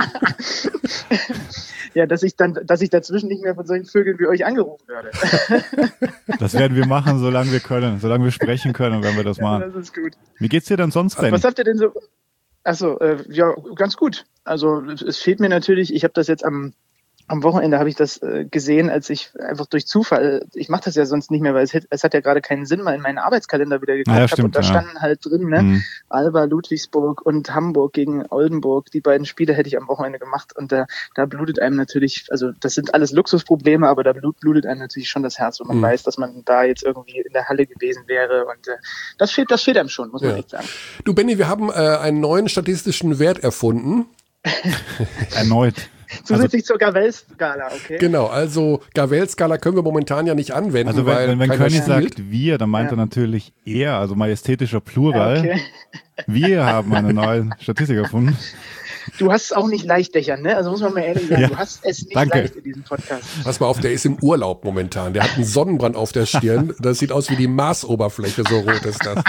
Speaker 5: Ja, dass ich dann, dass ich dazwischen nicht mehr von solchen Vögeln wie euch angerufen werde.
Speaker 2: Das werden wir machen, solange wir können, solange wir sprechen können, werden wir das machen.
Speaker 5: Ja, das ist gut.
Speaker 2: Wie geht's dir denn sonst, Ben?
Speaker 5: Was habt ihr denn so? Achso, äh, ja, ganz gut. Also es fehlt mir natürlich, ich habe das jetzt am Am Wochenende habe ich das äh, gesehen, als ich einfach durch Zufall, ich mache das ja sonst nicht mehr, weil es, es hat ja gerade keinen Sinn, mal in meinen Arbeitskalender wieder geguckt
Speaker 2: ah, ja,
Speaker 5: habe. Und da
Speaker 2: ja.
Speaker 5: standen halt drin, ne,
Speaker 2: mhm.
Speaker 5: Alba Ludwigsburg und Hamburg gegen Oldenburg. Die beiden Spiele hätte ich am Wochenende gemacht und da, da blutet einem natürlich, also das sind alles Luxusprobleme, aber da blut, blutet einem natürlich schon das Herz, wenn man mhm. weiß, dass man da jetzt irgendwie in der Halle gewesen wäre und äh, das fehlt, das fehlt einem schon, muss man
Speaker 1: ja.
Speaker 5: echt sagen.
Speaker 1: Du, Benny, wir haben äh, einen neuen statistischen Wert erfunden.
Speaker 2: Erneut.
Speaker 5: Zusätzlich also, zur Gavel-Skala, okay.
Speaker 1: Genau, also Gavel-Skala können wir momentan ja nicht anwenden.
Speaker 2: Also wenn,
Speaker 1: weil
Speaker 2: wenn, wenn König
Speaker 1: spielt.
Speaker 2: sagt wir, dann meint
Speaker 5: ja.
Speaker 2: er natürlich er, also majestätischer Plural.
Speaker 5: Ja, okay.
Speaker 2: Wir haben eine neue Statistik erfunden.
Speaker 5: Du hast es auch nicht leicht, Dächern, ne? Also muss man mal ehrlich sagen,
Speaker 2: ja.
Speaker 5: du hast es nicht
Speaker 2: Danke.
Speaker 5: leicht in diesem Podcast.
Speaker 1: Pass mal auf, der ist im Urlaub momentan. Der hat einen Sonnenbrand auf der Stirn. Das sieht aus wie die Marsoberfläche, so rot ist das.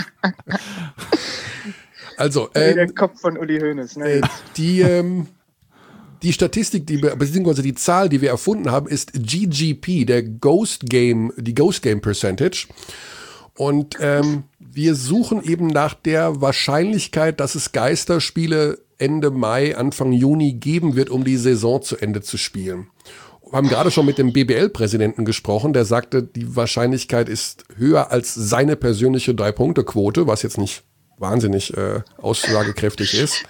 Speaker 1: Also, ähm,
Speaker 5: der Kopf von Uli Hoeneß. Ne?
Speaker 1: Äh, die, ähm, die Statistik, die wir, beziehungsweise die Zahl, die wir erfunden haben, ist G G P, der Ghost Game, die Ghost Game Percentage. Und ähm, wir suchen eben nach der Wahrscheinlichkeit, dass es Geisterspiele Ende Mai, Anfang Juni geben wird, um die Saison zu Ende zu spielen. Wir haben gerade schon mit dem B B L-Präsidenten gesprochen, der sagte, die Wahrscheinlichkeit ist höher als seine persönliche Drei-Punkte-Quote, was jetzt nicht wahnsinnig äh, aussagekräftig ist.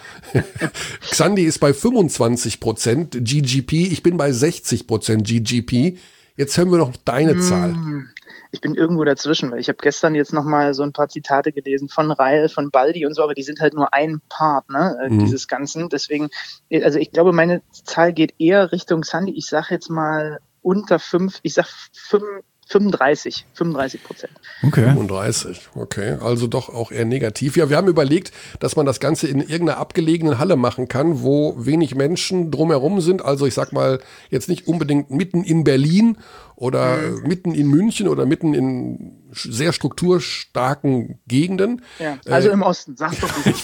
Speaker 1: Xandi ist bei fünfundzwanzig Prozent G G P, ich bin bei sechzig Prozent G G P. Jetzt hören wir noch deine mm, Zahl.
Speaker 5: Ich bin irgendwo dazwischen, weil ich habe gestern jetzt noch mal so ein paar Zitate gelesen von Reil, von Baldi und so, aber die sind halt nur ein Part, ne, äh, mm. dieses Ganzen. Deswegen, also ich glaube, meine Zahl geht eher Richtung Xandi. Ich sag jetzt mal unter fünf, ich sag fünf, fünfunddreißig, fünfunddreißig Prozent.
Speaker 1: Okay. fünfunddreißig, okay. Also doch auch eher negativ. Ja, wir haben überlegt, dass man das Ganze in irgendeiner abgelegenen Halle machen kann, wo wenig Menschen drumherum sind. Also ich sag mal, jetzt nicht unbedingt mitten in Berlin oder mhm. mitten in München oder mitten in sehr strukturstarken Gegenden.
Speaker 5: Ja, also äh, im Osten, sag doch nicht.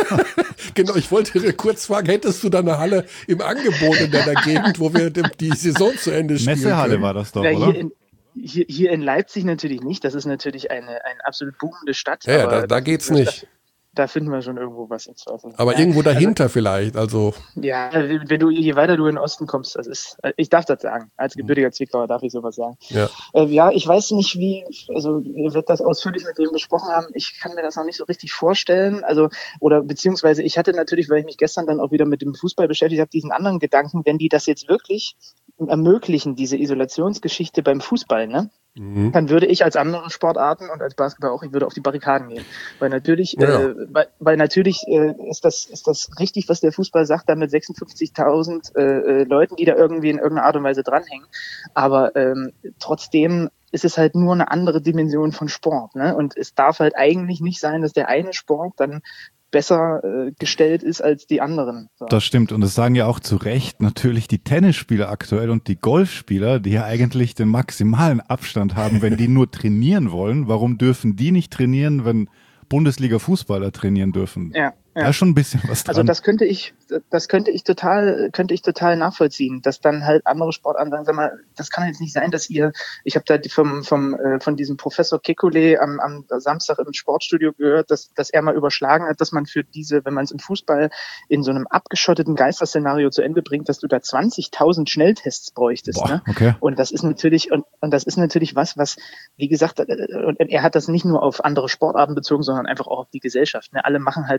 Speaker 1: Genau, ich wollte kurz fragen, hättest du da eine Halle im Angebot in deiner Gegend, wo wir die Saison zu Ende spielen
Speaker 2: Messehalle
Speaker 1: können?
Speaker 2: War das doch,
Speaker 5: ja,
Speaker 2: oder?
Speaker 5: Hier in, Hier, hier in Leipzig natürlich nicht. Das ist natürlich eine, eine absolut boomende Stadt.
Speaker 1: Ja, aber da, da geht's
Speaker 5: das,
Speaker 1: nicht.
Speaker 5: Da, da finden wir schon irgendwo was im Zweifel.
Speaker 1: Aber
Speaker 5: ja,
Speaker 1: irgendwo dahinter
Speaker 5: also,
Speaker 1: vielleicht, also.
Speaker 5: Ja, wenn du, je weiter du in den Osten kommst, das ist, ich darf das sagen. Als gebürtiger Zwickauer darf ich sowas sagen.
Speaker 1: Ja.
Speaker 5: Äh, ja, ich weiß nicht, wie, also, ihr werdet das ausführlich mit dem besprochen haben. Ich kann mir das noch nicht so richtig vorstellen. Also, oder, beziehungsweise, ich hatte natürlich, weil ich mich gestern dann auch wieder mit dem Fußball beschäftigt habe, diesen anderen Gedanken, wenn die das jetzt wirklich ermöglichen, diese Isolationsgeschichte beim Fußball, ne? Mhm. Dann würde ich als andere Sportarten und als Basketball auch, ich würde auf die Barrikaden gehen. Weil natürlich, ja. äh, weil, weil natürlich äh, ist das ist das richtig, was der Fußball sagt, da mit sechsundfünfzigtausend äh, Leuten, die da irgendwie in irgendeiner Art und Weise dranhängen. Aber ähm, trotzdem ist es halt nur eine andere Dimension von Sport, ne? Und es darf halt eigentlich nicht sein, dass der eine Sport dann besser äh, gestellt ist als die anderen. So.
Speaker 2: Das stimmt. Und das sagen ja auch zu Recht natürlich die Tennisspieler aktuell und die Golfspieler, die ja eigentlich den maximalen Abstand haben, wenn die nur trainieren wollen. Warum dürfen die nicht trainieren, wenn Bundesliga-Fußballer trainieren dürfen?
Speaker 5: Ja. Ja.
Speaker 2: Da ist schon ein bisschen was dran.
Speaker 5: Also das könnte ich, das könnte ich total, könnte ich total nachvollziehen, dass dann halt andere Sportarten sagen, sag mal, das kann jetzt nicht sein, dass ihr, ich habe da vom, vom, äh, von diesem Professor Kekulé am, am Samstag im Sportstudio gehört, dass, dass er mal überschlagen hat, dass man für diese, wenn man es im Fußball in so einem abgeschotteten Geisterszenario zu Ende bringt, dass du da zwanzigtausend Schnelltests bräuchtest.
Speaker 2: Boah,
Speaker 5: ne?
Speaker 2: Okay.
Speaker 5: Und das ist natürlich, und, und das ist natürlich was, was, wie gesagt, und er hat das nicht nur auf andere Sportarten bezogen, sondern einfach auch auf die Gesellschaft. Ne? Alle machen halt gerade ein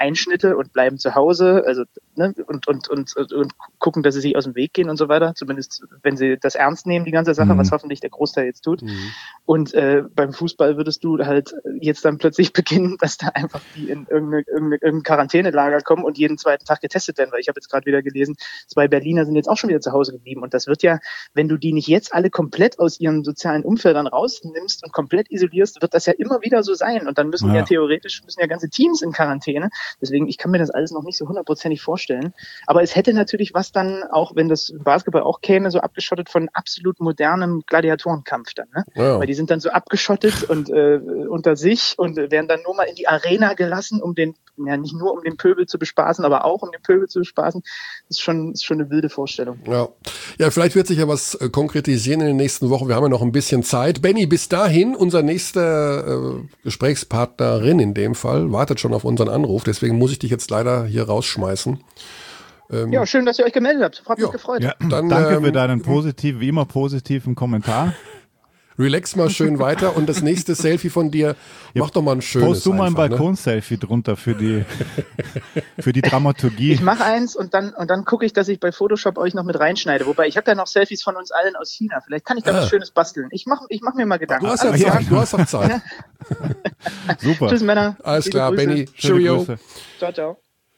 Speaker 5: Einschnitte und bleiben zu Hause, also ne, und, und, und, und gucken, dass sie sich aus dem Weg gehen und so weiter, zumindest wenn sie das ernst nehmen, die ganze Sache, mhm. was hoffentlich der Großteil jetzt tut. Mhm. Und äh, beim Fußball würdest du halt jetzt dann plötzlich beginnen, dass da einfach die in irgendein irgendeine, irgendeine Quarantänelager kommen und jeden zweiten Tag getestet werden, weil ich habe jetzt gerade wieder gelesen, zwei Berliner sind jetzt auch schon wieder zu Hause geblieben und das wird ja, wenn du die nicht jetzt alle komplett aus ihren sozialen Umfeldern rausnimmst und komplett isolierst, wird das ja immer wieder so sein und dann müssen ja, ja theoretisch, müssen ja ganze Teams in Quarantäne, deswegen, ich kann mir das alles noch nicht so hundertprozentig vorstellen, aber es hätte natürlich was dann, auch wenn das Basketball auch käme, so abgeschottet von absolut modernem Gladiatorenkampf dann, ne? Ja. Weil die sind dann so abgeschottet und äh, unter sich und werden dann nur mal in die Arena gelassen, um den, ja nicht nur um den Pöbel zu bespaßen, aber auch um den Pöbel zu bespaßen. Das ist schon, ist schon eine wilde Vorstellung.
Speaker 1: Ja. Ja, vielleicht wird sich ja was äh, konkretisieren in den nächsten Wochen. Wir haben ja noch ein bisschen Zeit. Benny, bis dahin, unser nächster äh, Gesprächspartnerin in dem Fall, wartet schon auf unseren Anruf. Deswegen muss ich dich jetzt leider hier rausschmeißen.
Speaker 5: Ähm, ja, schön, dass ihr euch gemeldet habt. Hat mich gefreut.
Speaker 2: Ja, dann, danke ähm, für deinen positiv, wie immer positiven Kommentar.
Speaker 1: Relax mal schön weiter und das nächste Selfie von dir, ja, mach doch mal ein schönes.
Speaker 2: Post du mal ein Balkon-Selfie, ne, drunter für die, für die Dramaturgie.
Speaker 5: Ich mache eins und dann, und dann gucke ich, dass ich bei Photoshop euch noch mit reinschneide. Wobei, ich habe ja noch Selfies von uns allen aus China. Vielleicht kann ich da ah. was Schönes basteln. Ich mache ich mach mir mal Gedanken.
Speaker 1: Du hast ja Zeit. Du hast auch Zeit.
Speaker 2: Super.
Speaker 5: Tschüss, Männer.
Speaker 1: Alles Liebe klar, Grüße. Benny. Cheerio.
Speaker 5: Ciao, ciao.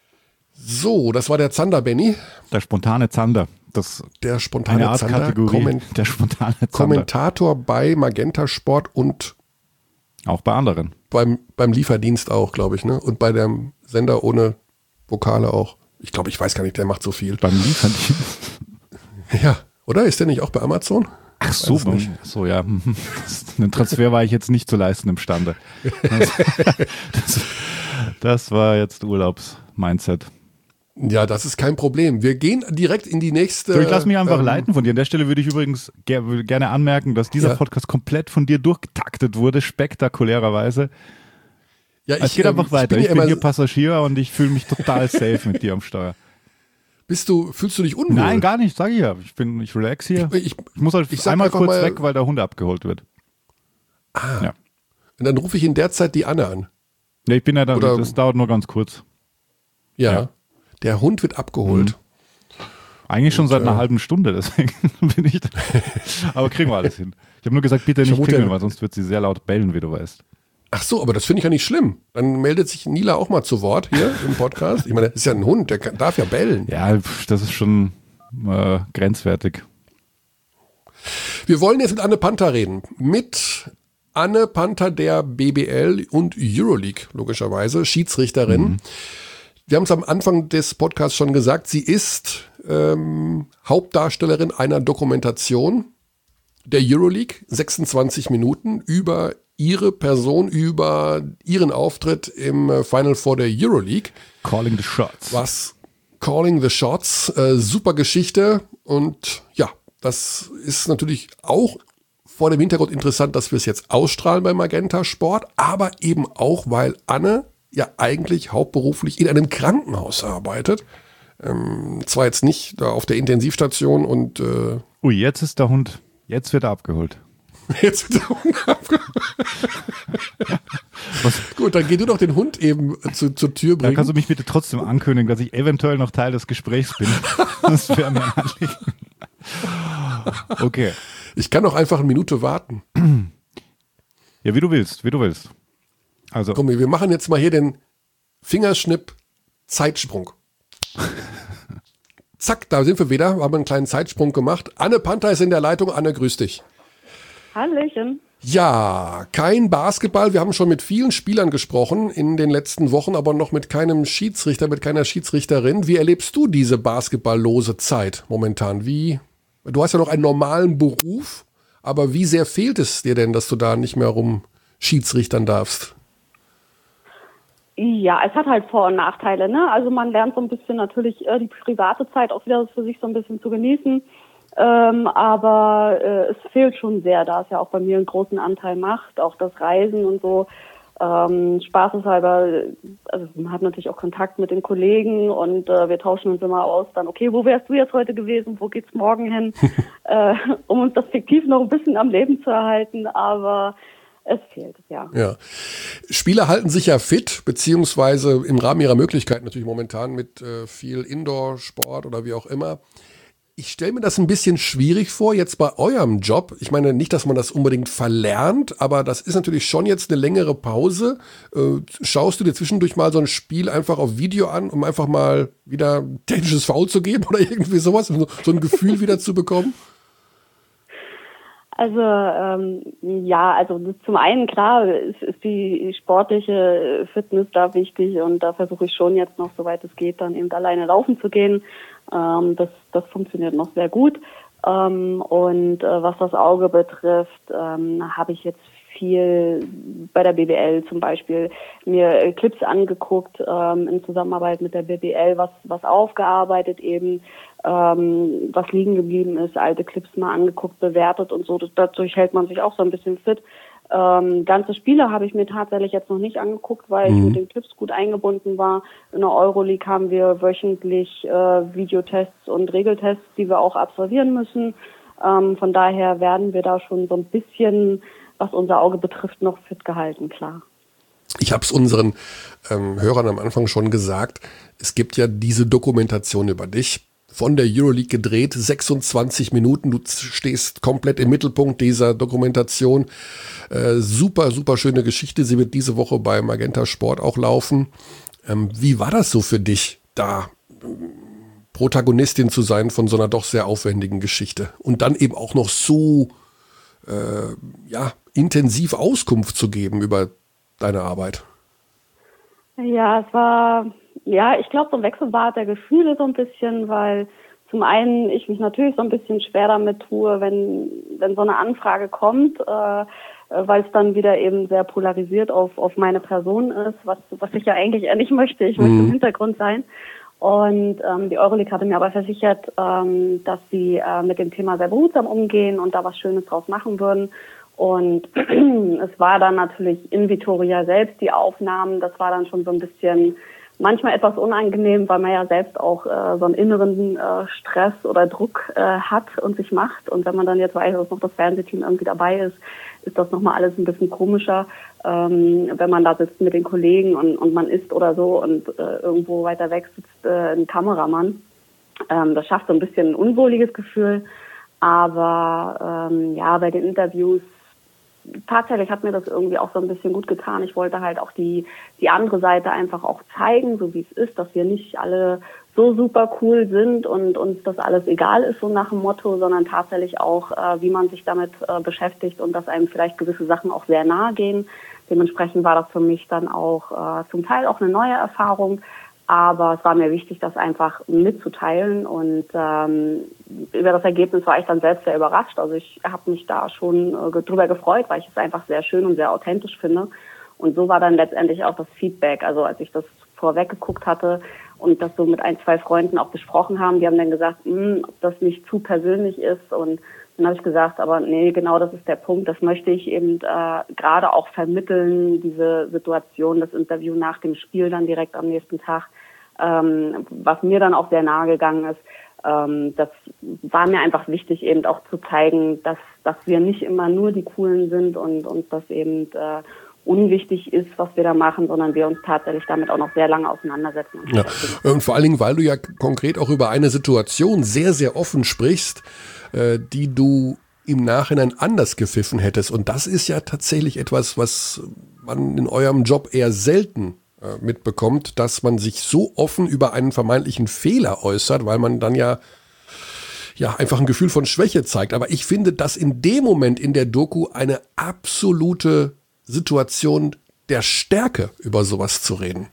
Speaker 1: So, das war der Zander, Benny.
Speaker 2: Der spontane Zander. Das
Speaker 1: der spontane
Speaker 2: eine Art
Speaker 1: Zander,
Speaker 2: Kategorie.
Speaker 1: Komment-
Speaker 2: der spontane Zander.
Speaker 1: Kommentator bei Magenta Sport und
Speaker 2: auch bei anderen.
Speaker 1: Beim, beim Lieferdienst auch, glaube ich, ne? Und bei dem Sender ohne Vokale auch. Ich glaube, ich weiß gar nicht, der macht so viel.
Speaker 2: Beim Lieferdienst?
Speaker 1: Ja, oder? Ist der nicht auch bei Amazon?
Speaker 2: Ach so, so ja. Den Transfer war ich jetzt nicht zu leisten imstande. Das, das, das war jetzt Urlaubs-Mindset.
Speaker 1: Ja, das ist kein Problem. Wir gehen direkt in die nächste...
Speaker 2: So, ich lasse mich einfach ähm, leiten von dir. An der Stelle würde ich übrigens ger- gerne anmerken, dass dieser ja. Podcast komplett von dir durchgetaktet wurde, spektakulärerweise. Ja, ich, es geht ähm, einfach weiter. Ich bin, ich bin hier Passagier und ich fühle mich total safe mit dir am Steuer.
Speaker 1: Bist du, fühlst du dich unwohl?
Speaker 2: Nein, gar nicht, sag ich ja. Ich bin, ich relax hier. Ich, ich, ich muss halt ich einmal kurz mal, weg, weil der Hund abgeholt wird.
Speaker 1: Ah. Ja. Und dann rufe ich in der Zeit die Anne an.
Speaker 2: Ja, ich bin ja dann, Oder, das dauert nur ganz kurz.
Speaker 1: Ja. ja. Der Hund wird abgeholt.
Speaker 2: Mhm. Eigentlich schon und, seit einer äh, halben Stunde, deswegen bin ich da. Aber kriegen wir alles hin. Ich habe nur gesagt, bitte nicht klingeln, weil sonst wird sie sehr laut bellen, wie du weißt.
Speaker 1: Ach so, aber das finde ich ja nicht schlimm. Dann meldet sich Nila auch mal zu Wort hier im Podcast. Ich meine, das ist ja ein Hund, der kann, darf ja bellen.
Speaker 2: Ja, das ist schon äh, grenzwertig.
Speaker 1: Wir wollen jetzt mit Anne Panther reden. Mit Anne Panther der B B L und Euroleague, logischerweise, Schiedsrichterin. Mhm. Wir haben es am Anfang des Podcasts schon gesagt, sie ist ähm, Hauptdarstellerin einer Dokumentation der Euroleague, sechsundzwanzig Minuten, über ihre Person, über ihren Auftritt im Final Four der Euroleague.
Speaker 2: Calling the Shots.
Speaker 1: Was? Calling the Shots. Äh, super Geschichte. Und ja, das ist natürlich auch vor dem Hintergrund interessant, dass wir es jetzt ausstrahlen bei Magenta Sport, aber eben auch, weil Anne ja eigentlich hauptberuflich in einem Krankenhaus arbeitet. Ähm, zwar jetzt nicht da auf der Intensivstation und äh
Speaker 2: Ui, jetzt ist der Hund, jetzt wird er abgeholt.
Speaker 1: Jetzt wird der Hund abgeholt. Was? Gut, dann geh du doch den Hund eben zu, zur Tür bringen.
Speaker 2: Dann kannst du mich bitte trotzdem ankündigen, dass ich eventuell noch Teil des Gesprächs bin. Das wäre mir ein Anliegen. Okay.
Speaker 1: Ich kann auch einfach eine Minute warten.
Speaker 2: Ja, wie du willst, wie du willst. Also.
Speaker 1: Komm, wir machen jetzt mal hier den Fingerschnipp-Zeitsprung. Zack, da sind wir wieder, haben einen kleinen Zeitsprung gemacht. Anne Panther ist in der Leitung. Anne, grüß dich.
Speaker 7: Hallöchen.
Speaker 1: Ja, kein Basketball. Wir haben schon mit vielen Spielern gesprochen in den letzten Wochen, aber noch mit keinem Schiedsrichter, mit keiner Schiedsrichterin. Wie erlebst du diese basketballlose Zeit momentan? Wie, du hast ja noch einen normalen Beruf, aber wie sehr fehlt es dir denn, dass du da nicht mehr rum Schiedsrichtern darfst?
Speaker 7: Ja, es hat halt Vor- und Nachteile, ne? Also man lernt so ein bisschen natürlich äh, die private Zeit auch wieder für sich so ein bisschen zu genießen. Ähm, aber äh, es fehlt schon sehr, da es ja auch bei mir einen großen Anteil macht, auch das Reisen und so. Ähm, spaßeshalber, also man hat natürlich auch Kontakt mit den Kollegen und äh, wir tauschen uns immer aus, dann okay, wo wärst du jetzt heute gewesen, wo geht's morgen hin, äh, um uns das fiktiv noch ein bisschen am Leben zu erhalten, aber es fehlt, ja.
Speaker 1: Ja. Spieler halten sich ja fit, beziehungsweise im Rahmen ihrer Möglichkeiten natürlich momentan mit äh, viel Indoor-Sport oder wie auch immer. Ich stelle mir das ein bisschen schwierig vor, jetzt bei eurem Job. Ich meine nicht, dass man das unbedingt verlernt, aber das ist natürlich schon jetzt eine längere Pause. Äh, schaust du dir zwischendurch mal so ein Spiel einfach auf Video an, um einfach mal wieder ein technisches Foul zu geben oder irgendwie sowas, um so, so ein Gefühl wieder zu bekommen?
Speaker 7: Also ähm, ja, also zum einen klar ist, ist die sportliche Fitness da wichtig und da versuche ich schon jetzt noch, soweit es geht, dann eben alleine laufen zu gehen. Ähm, das, das funktioniert noch sehr gut. Ähm, und äh, was das Auge betrifft, ähm, habe ich jetzt viel bei der B B L zum Beispiel mir Clips angeguckt, ähm, in Zusammenarbeit mit der B B L, was, was aufgearbeitet eben, ähm, was liegen geblieben ist, alte Clips mal angeguckt, bewertet und so. Das, dadurch hält man sich auch so ein bisschen fit. Ähm, ganze Spiele habe ich mir tatsächlich jetzt noch nicht angeguckt, weil mhm. ich mit den Clips gut eingebunden war. In der Euroleague haben wir wöchentlich äh, Videotests und Regeltests, die wir auch absolvieren müssen. Ähm, von daher werden wir da schon so ein bisschen, was unser Auge betrifft, noch fit gehalten, klar.
Speaker 1: Ich habe es unseren ähm, Hörern am Anfang schon gesagt, es gibt ja diese Dokumentation über dich, von der Euroleague gedreht, sechsundzwanzig Minuten, du stehst komplett im Mittelpunkt dieser Dokumentation. Äh, super, super schöne Geschichte, sie wird diese Woche bei Magenta Sport auch laufen. Ähm, wie war das so für dich, da ähm, Protagonistin zu sein von so einer doch sehr aufwendigen Geschichte und dann eben auch noch so äh, ja, intensiv Auskunft zu geben über deine Arbeit?
Speaker 7: Ja, es war... Ja, ich glaube, so ein Wechselbad der Gefühle so ein bisschen, weil zum einen ich mich natürlich so ein bisschen schwer damit tue, wenn wenn so eine Anfrage kommt, äh, weil es dann wieder eben sehr polarisiert auf auf meine Person ist, was was ich ja eigentlich eher nicht möchte. Ich möchte mhm. im Hintergrund sein. Und ähm, die Euroleague hatte mir aber versichert, ähm, dass sie äh, mit dem Thema sehr behutsam umgehen und da was Schönes draus machen würden. Und es war dann natürlich in Vitoria selbst die Aufnahmen, das war dann schon so ein bisschen manchmal etwas unangenehm, weil man ja selbst auch äh, so einen inneren äh, Stress oder Druck äh, hat und sich macht. Und wenn man dann jetzt weiß, dass noch das Fernsehteam irgendwie dabei ist, ist das nochmal alles ein bisschen komischer, ähm, wenn man da sitzt mit den Kollegen und, und man isst oder so und äh, irgendwo weiter weg sitzt äh, ein Kameramann. Ähm, das schafft so ein bisschen ein unwohliges Gefühl. Aber ähm, ja, bei den Interviews tatsächlich hat mir das irgendwie auch so ein bisschen gut getan. Ich wollte halt auch die die andere Seite einfach auch zeigen, so wie es ist, dass wir nicht alle so super cool sind und uns das alles egal ist, so nach dem Motto, sondern tatsächlich auch, äh, wie man sich damit äh, beschäftigt und dass einem vielleicht gewisse Sachen auch sehr nahe gehen. Dementsprechend war das für mich dann auch äh, zum Teil auch eine neue Erfahrung. Aber es war mir wichtig, das einfach mitzuteilen und ähm, über das Ergebnis war ich dann selbst sehr überrascht. Also ich habe mich da schon äh, drüber gefreut, weil ich es einfach sehr schön und sehr authentisch finde. Und so war dann letztendlich auch das Feedback. Also als ich das vorweg geguckt hatte und das so mit ein, zwei Freunden auch besprochen haben, die haben dann gesagt, ob das nicht zu persönlich ist. Und dann habe ich gesagt, aber nee, genau das ist der Punkt. Das möchte ich eben äh, gerade auch vermitteln, diese Situation, das Interview nach dem Spiel dann direkt am nächsten Tag. Ähm, was mir dann auch sehr nahe gegangen ist, ähm, das war mir einfach wichtig, eben auch zu zeigen, dass dass wir nicht immer nur die Coolen sind und und dass eben äh, unwichtig ist, was wir da machen, sondern wir uns tatsächlich damit auch noch sehr lange auseinandersetzen.
Speaker 1: Ja. Und vor allen Dingen, weil du ja konkret auch über eine Situation sehr, sehr offen sprichst, äh, die du im Nachhinein anders gepfiffen hättest. Und das ist ja tatsächlich etwas, was man in eurem Job eher selten mitbekommt, dass man sich so offen über einen vermeintlichen Fehler äußert, weil man dann ja ja einfach ein Gefühl von Schwäche zeigt. Aber ich finde, dass in dem Moment in der Doku eine absolute Situation der Stärke, über sowas zu reden.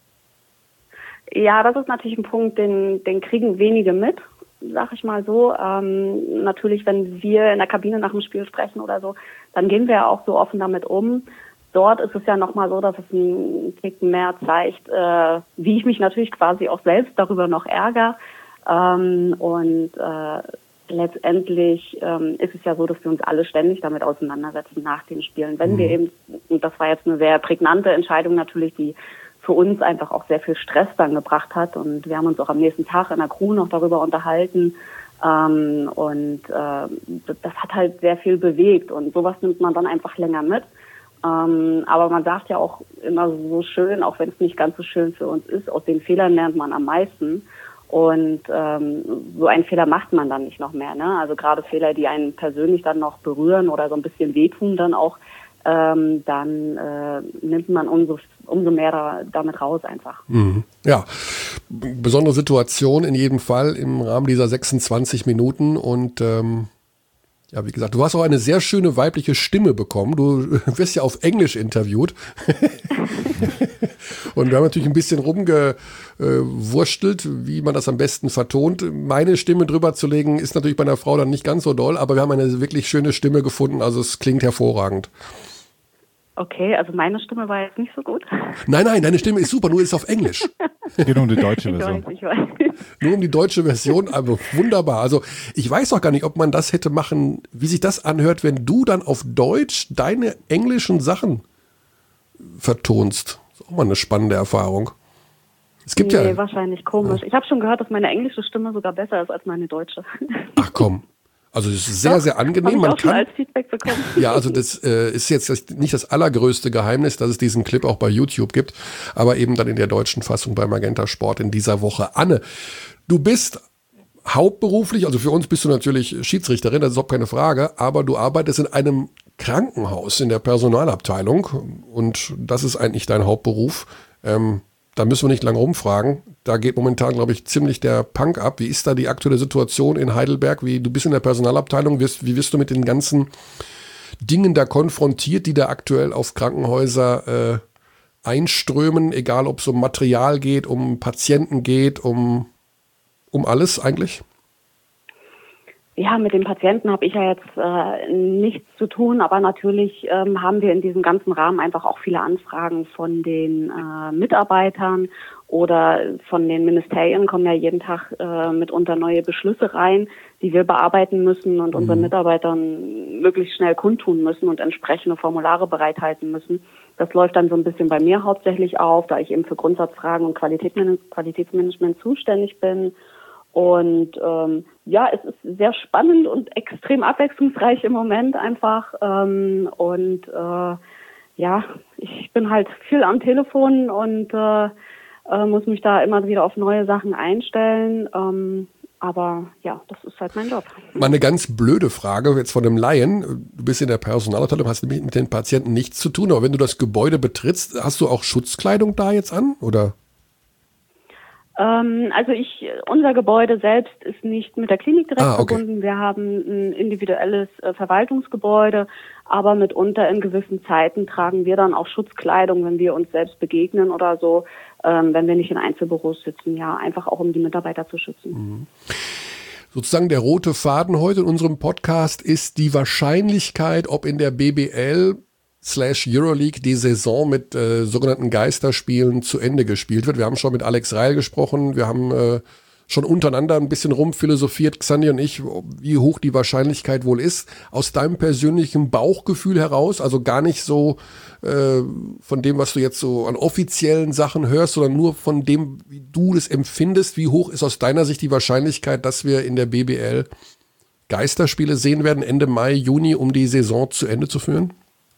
Speaker 7: Ja, das ist natürlich ein Punkt, den, den kriegen wenige mit, sag ich mal so. Ähm, natürlich, wenn wir in der Kabine nach dem Spiel sprechen oder so, dann gehen wir ja auch so offen damit um. Dort ist es ja nochmal so, dass es einen Tick mehr zeigt, äh, wie ich mich natürlich quasi auch selbst darüber noch ärgere. Ähm, und äh, letztendlich ähm, ist es ja so, dass wir uns alle ständig damit auseinandersetzen nach den Spielen. Wenn mhm. wir eben, und das war jetzt eine sehr prägnante Entscheidung natürlich, die für uns einfach auch sehr viel Stress dann gebracht hat. Und wir haben uns auch am nächsten Tag in der Crew noch darüber unterhalten. Ähm, und äh, das hat halt sehr viel bewegt. Und sowas nimmt man dann einfach länger mit. Ähm, aber man sagt ja auch immer so schön, auch wenn es nicht ganz so schön für uns ist, aus den Fehlern lernt man am meisten. Und ähm, so einen Fehler macht man dann nicht noch mehr, ne? Also gerade Fehler, die einen persönlich dann noch berühren oder so ein bisschen wehtun dann auch, ähm, dann äh, nimmt man umso, umso mehr da, damit raus einfach.
Speaker 1: Mhm. Ja, besondere Situation in jedem Fall im Rahmen dieser sechsundzwanzig Minuten und ähm, ja, wie gesagt, du hast auch eine sehr schöne weibliche Stimme bekommen. Du wirst ja auf Englisch interviewt. Und wir haben natürlich ein bisschen rumgewurstelt, wie man das am besten vertont. Meine Stimme drüber zu legen, ist natürlich bei einer Frau dann nicht ganz so doll, aber wir haben eine wirklich schöne Stimme gefunden. Also es klingt hervorragend.
Speaker 7: Okay, also meine Stimme war jetzt nicht so gut.
Speaker 1: Nein, nein, deine Stimme ist super, nur ist auf Englisch.
Speaker 2: Es geht um die deutsche
Speaker 7: Ich
Speaker 2: Version.
Speaker 7: weiß, ich weiß.
Speaker 1: Nur um die deutsche Version, aber wunderbar. Also ich weiß auch gar nicht, ob man das hätte machen, wie sich das anhört, wenn du dann auf Deutsch deine englischen Sachen vertonst. Das ist auch mal eine spannende Erfahrung. Es gibt
Speaker 7: nee,
Speaker 1: ja...
Speaker 7: wahrscheinlich komisch. Ich habe schon gehört, dass meine englische Stimme sogar besser ist als meine deutsche.
Speaker 1: Ach komm. Also es ist sehr,
Speaker 7: Doch,
Speaker 1: sehr angenehm.
Speaker 7: Hab ich
Speaker 1: Man
Speaker 7: auch schon
Speaker 1: kann,
Speaker 7: als Feedback bekommen.
Speaker 1: ja, also das äh, ist jetzt nicht das allergrößte Geheimnis, dass es diesen Clip auch bei YouTube gibt, aber eben dann in der deutschen Fassung bei Magenta Sport in dieser Woche. Anne, du bist hauptberuflich, also für uns bist du natürlich Schiedsrichterin, das ist auch keine Frage, aber du arbeitest in einem Krankenhaus in der Personalabteilung und das ist eigentlich dein Hauptberuf. Ähm, Da müssen wir nicht lange rumfragen. Da geht momentan, glaube ich, ziemlich der Punk ab. Wie ist da die aktuelle Situation in Heidelberg? Wie, du bist in der Personalabteilung. Wirst, wie wirst du mit den ganzen Dingen da konfrontiert, die da aktuell auf Krankenhäuser äh, einströmen? Egal, ob es um Material geht, um Patienten geht, um, um alles eigentlich?
Speaker 7: Ja, mit den Patienten habe ich ja jetzt äh, nichts zu tun, aber natürlich ähm, haben wir in diesem ganzen Rahmen einfach auch viele Anfragen von den äh, Mitarbeitern oder von den Ministerien kommen ja jeden Tag äh, mitunter neue Beschlüsse rein, die wir bearbeiten müssen und mhm. unseren Mitarbeitern möglichst schnell kundtun müssen und entsprechende Formulare bereithalten müssen. Das läuft dann so ein bisschen bei mir hauptsächlich auf, da ich eben für Grundsatzfragen und Qualitätsman- Qualitätsmanagement zuständig bin. Und ähm, ja, es ist sehr spannend und extrem abwechslungsreich im Moment einfach. Ähm, und äh, ja, ich bin halt viel am Telefon und äh, äh, muss mich da immer wieder auf neue Sachen einstellen. Ähm, aber ja, das ist halt mein Job.
Speaker 1: Mal eine ganz blöde Frage jetzt von einem Laien. Du bist in der Personalabteilung, hast nämlich mit den Patienten nichts zu tun. Aber wenn du das Gebäude betrittst, hast du auch Schutzkleidung da jetzt an, oder?
Speaker 7: Ähm, also ich, unser Gebäude selbst ist nicht mit der Klinik direkt
Speaker 1: ah, okay.
Speaker 7: verbunden. Wir haben ein individuelles äh, Verwaltungsgebäude, aber mitunter in gewissen Zeiten tragen wir dann auch Schutzkleidung, wenn wir uns selbst begegnen oder so, ähm, wenn wir nicht in Einzelbüros sitzen, ja, einfach auch um die Mitarbeiter zu schützen.
Speaker 1: Mhm. Sozusagen der rote Faden heute in unserem Podcast ist die Wahrscheinlichkeit, ob in der B B L slash Euroleague die Saison mit äh, sogenannten Geisterspielen zu Ende gespielt wird. Wir haben schon mit Alex Reil gesprochen, wir haben äh, schon untereinander ein bisschen rumphilosophiert, Xandi und ich, wie hoch die Wahrscheinlichkeit wohl ist. Aus deinem persönlichen Bauchgefühl heraus, also gar nicht so äh, von dem, was du jetzt so an offiziellen Sachen hörst, sondern nur von dem, wie du das empfindest, wie hoch ist aus deiner Sicht die Wahrscheinlichkeit, dass wir in der B B L Geisterspiele sehen werden, Ende Mai, Juni, um die Saison zu Ende zu führen?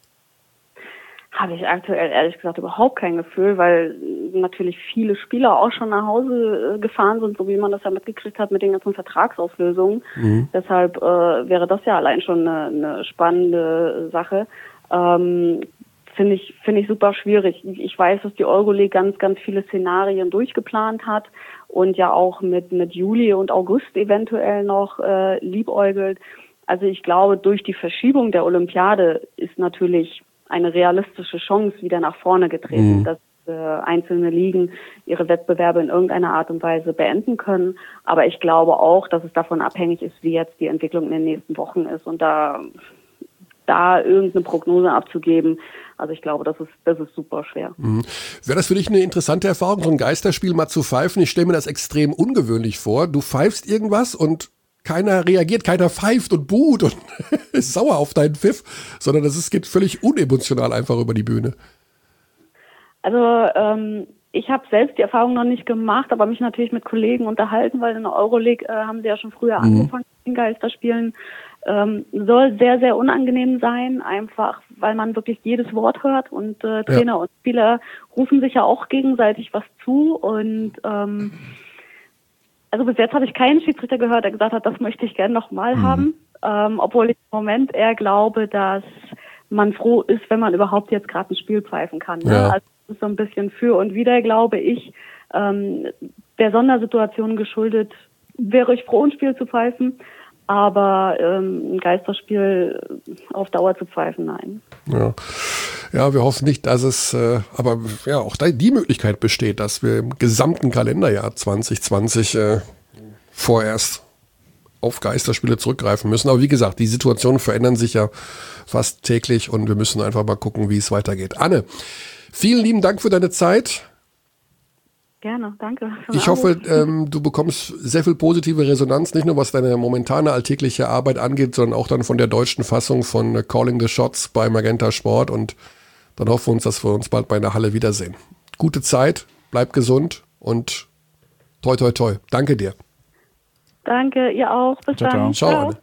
Speaker 7: Habe ich aktuell ehrlich gesagt überhaupt kein Gefühl, weil natürlich viele Spieler auch schon nach Hause gefahren sind, so wie man das ja mitgekriegt hat mit den ganzen Vertragsauflösungen. Mhm. Deshalb äh, wäre das ja allein schon eine, eine spannende Sache. Ähm, finde ich, finde ich super schwierig. Ich weiß, dass die Euroleague ganz, ganz viele Szenarien durchgeplant hat und ja auch mit, mit Juli und August eventuell noch äh, liebäugelt. Also ich glaube, durch die Verschiebung der Olympiade ist natürlich eine realistische Chance wieder nach vorne getreten, mhm. dass äh, einzelne Ligen ihre Wettbewerbe in irgendeiner Art und Weise beenden können. Aber ich glaube auch, dass es davon abhängig ist, wie jetzt die Entwicklung in den nächsten Wochen ist. Und da, da irgendeine Prognose abzugeben, also ich glaube, das ist, das ist super schwer.
Speaker 1: Mhm. Wäre das für dich eine interessante Erfahrung, so ein Geisterspiel mal zu pfeifen? Ich stelle mir das extrem ungewöhnlich vor. Du pfeifst irgendwas und keiner reagiert, keiner pfeift und buht und ist sauer auf deinen Pfiff, sondern das ist, geht völlig unemotional einfach über die Bühne.
Speaker 7: Also ähm, ich habe selbst die Erfahrung noch nicht gemacht, aber mich natürlich mit Kollegen unterhalten, weil in der Euroleague äh, haben sie ja schon früher mhm. angefangen mit den Geisterspielen. Ähm, soll sehr, sehr unangenehm sein, einfach weil man wirklich jedes Wort hört und äh, Trainer ja. und Spieler rufen sich ja auch gegenseitig was zu und ähm, also bis jetzt habe ich keinen Schiedsrichter gehört, der gesagt hat, das möchte ich gerne nochmal mhm. haben, ähm, obwohl ich im Moment eher glaube, dass man froh ist, wenn man überhaupt jetzt gerade ein Spiel pfeifen kann. Ne?
Speaker 1: Ja.
Speaker 7: Also das ist so ein bisschen für und wider, glaube ich, ähm, der Sondersituation geschuldet, wäre ich froh, ein Spiel zu pfeifen. Aber ähm, ein Geisterspiel auf Dauer zu pfeifen, nein.
Speaker 1: Ja, ja, wir hoffen nicht, dass es, äh, aber ja, auch da die Möglichkeit besteht, dass wir im gesamten Kalenderjahr zwanzig zwanzig äh, vorerst auf Geisterspiele zurückgreifen müssen. Aber wie gesagt, die Situationen verändern sich ja fast täglich und wir müssen einfach mal gucken, wie es weitergeht. Anne, vielen lieben Dank für deine Zeit.
Speaker 7: Gerne, danke.
Speaker 1: Ich hoffe, ähm, du bekommst sehr viel positive Resonanz, nicht nur was deine momentane alltägliche Arbeit angeht, sondern auch dann von der deutschen Fassung von äh, Calling the Shots bei Magenta Sport und dann hoffen wir uns, dass wir uns bald bei einer Halle wiedersehen. Gute Zeit, bleib gesund und toi toi toi. Danke dir.
Speaker 7: Danke, ihr auch. Bis
Speaker 2: ciao,
Speaker 7: dann.
Speaker 1: Ciao. Ciao.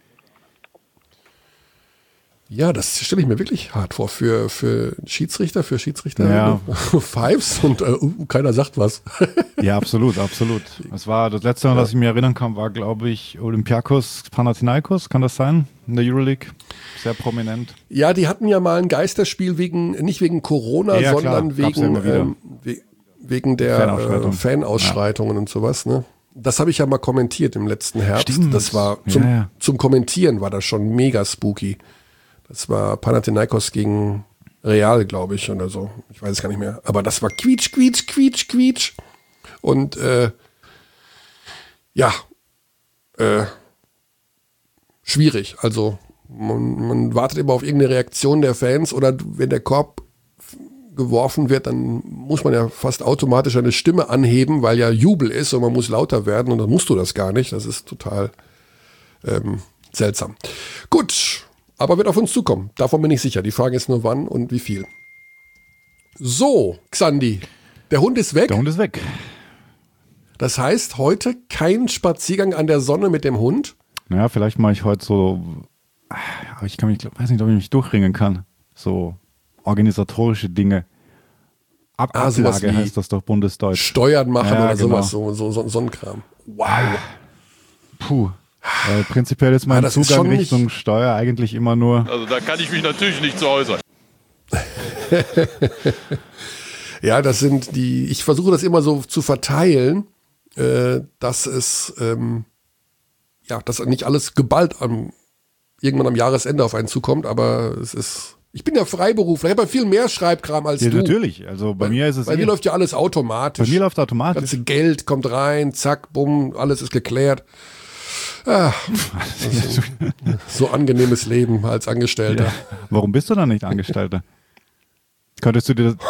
Speaker 1: Ja, das stelle ich mir wirklich hart vor für, für Schiedsrichter, für Schiedsrichter.
Speaker 2: Ja.
Speaker 1: Fives und äh, keiner sagt was.
Speaker 2: Ja, absolut, absolut. Das war das letzte Mal,
Speaker 1: ja.
Speaker 2: was ich mir erinnern kann, war, glaube ich, Olympiakos Panathinaikos, kann das sein? In der Euroleague. Sehr prominent.
Speaker 1: Ja, die hatten ja mal ein Geisterspiel wegen, nicht wegen Corona,
Speaker 2: ja,
Speaker 1: sondern
Speaker 2: klar.
Speaker 1: wegen,
Speaker 2: ja
Speaker 1: ähm, we- wegen der
Speaker 2: Fanausschreitung.
Speaker 1: äh, Fanausschreitungen ja. und sowas, ne? Das habe ich ja mal kommentiert im letzten Herbst.
Speaker 2: Stimmt.
Speaker 1: Das war zum,
Speaker 2: ja, ja.
Speaker 1: zum Kommentieren war das schon mega spooky. Das war Panathinaikos gegen Real, glaube ich, oder so. Ich weiß es gar nicht mehr. Aber das war quietsch, quietsch, quietsch, quietsch. Und äh, ja, äh, schwierig. Also man, man wartet immer auf irgendeine Reaktion der Fans oder wenn der Korb geworfen wird, dann muss man ja fast automatisch eine Stimme anheben, weil ja Jubel ist und man muss lauter werden und dann musst du das gar nicht. Das ist total ähm, seltsam. Gut. Aber wird auf uns zukommen. Davon bin ich sicher. Die Frage ist nur wann und wie viel. So, Xandi, der Hund ist weg.
Speaker 2: Der Hund ist weg.
Speaker 1: Das heißt, heute kein Spaziergang an der Sonne mit dem Hund?
Speaker 2: Naja, vielleicht mache ich heute so, aber ich kann mich, weiß nicht, ob ich mich durchringen kann. So organisatorische Dinge. Ab
Speaker 1: Ah, sowas
Speaker 2: Ablage
Speaker 1: wie
Speaker 2: heißt das doch bundesdeutsch.
Speaker 1: Steuern machen
Speaker 2: Ja,
Speaker 1: oder
Speaker 2: genau.
Speaker 1: sowas, so, so, so, so ein Kram. Wow.
Speaker 2: Puh. Äh, prinzipiell ist mein
Speaker 1: Ja, das ist
Speaker 2: Zugang
Speaker 1: schon
Speaker 2: Richtung
Speaker 1: nicht-
Speaker 2: Steuer eigentlich immer nur.
Speaker 3: Also da kann ich mich natürlich nicht zu äußern.
Speaker 1: Ja, das sind die, ich versuche das immer so zu verteilen, äh, dass es, ähm, ja, dass nicht alles geballt am, irgendwann am Jahresende auf einen zukommt, aber es ist, ich bin ja Freiberufler, ich habe ja viel mehr Schreibkram als
Speaker 2: Ja,
Speaker 1: du.
Speaker 2: natürlich. Also bei
Speaker 1: Bei,
Speaker 2: mir ist es.
Speaker 1: bei mir
Speaker 2: eh-
Speaker 1: läuft ja alles automatisch.
Speaker 2: bei mir läuft
Speaker 1: Das
Speaker 2: automatisch.
Speaker 1: ganze Geld kommt rein, zack, bumm, alles ist geklärt. Ah, das ist ein, so angenehmes Leben als Angestellter.
Speaker 2: Ja. Warum bist du dann nicht Angestellter? Könntest du dir das,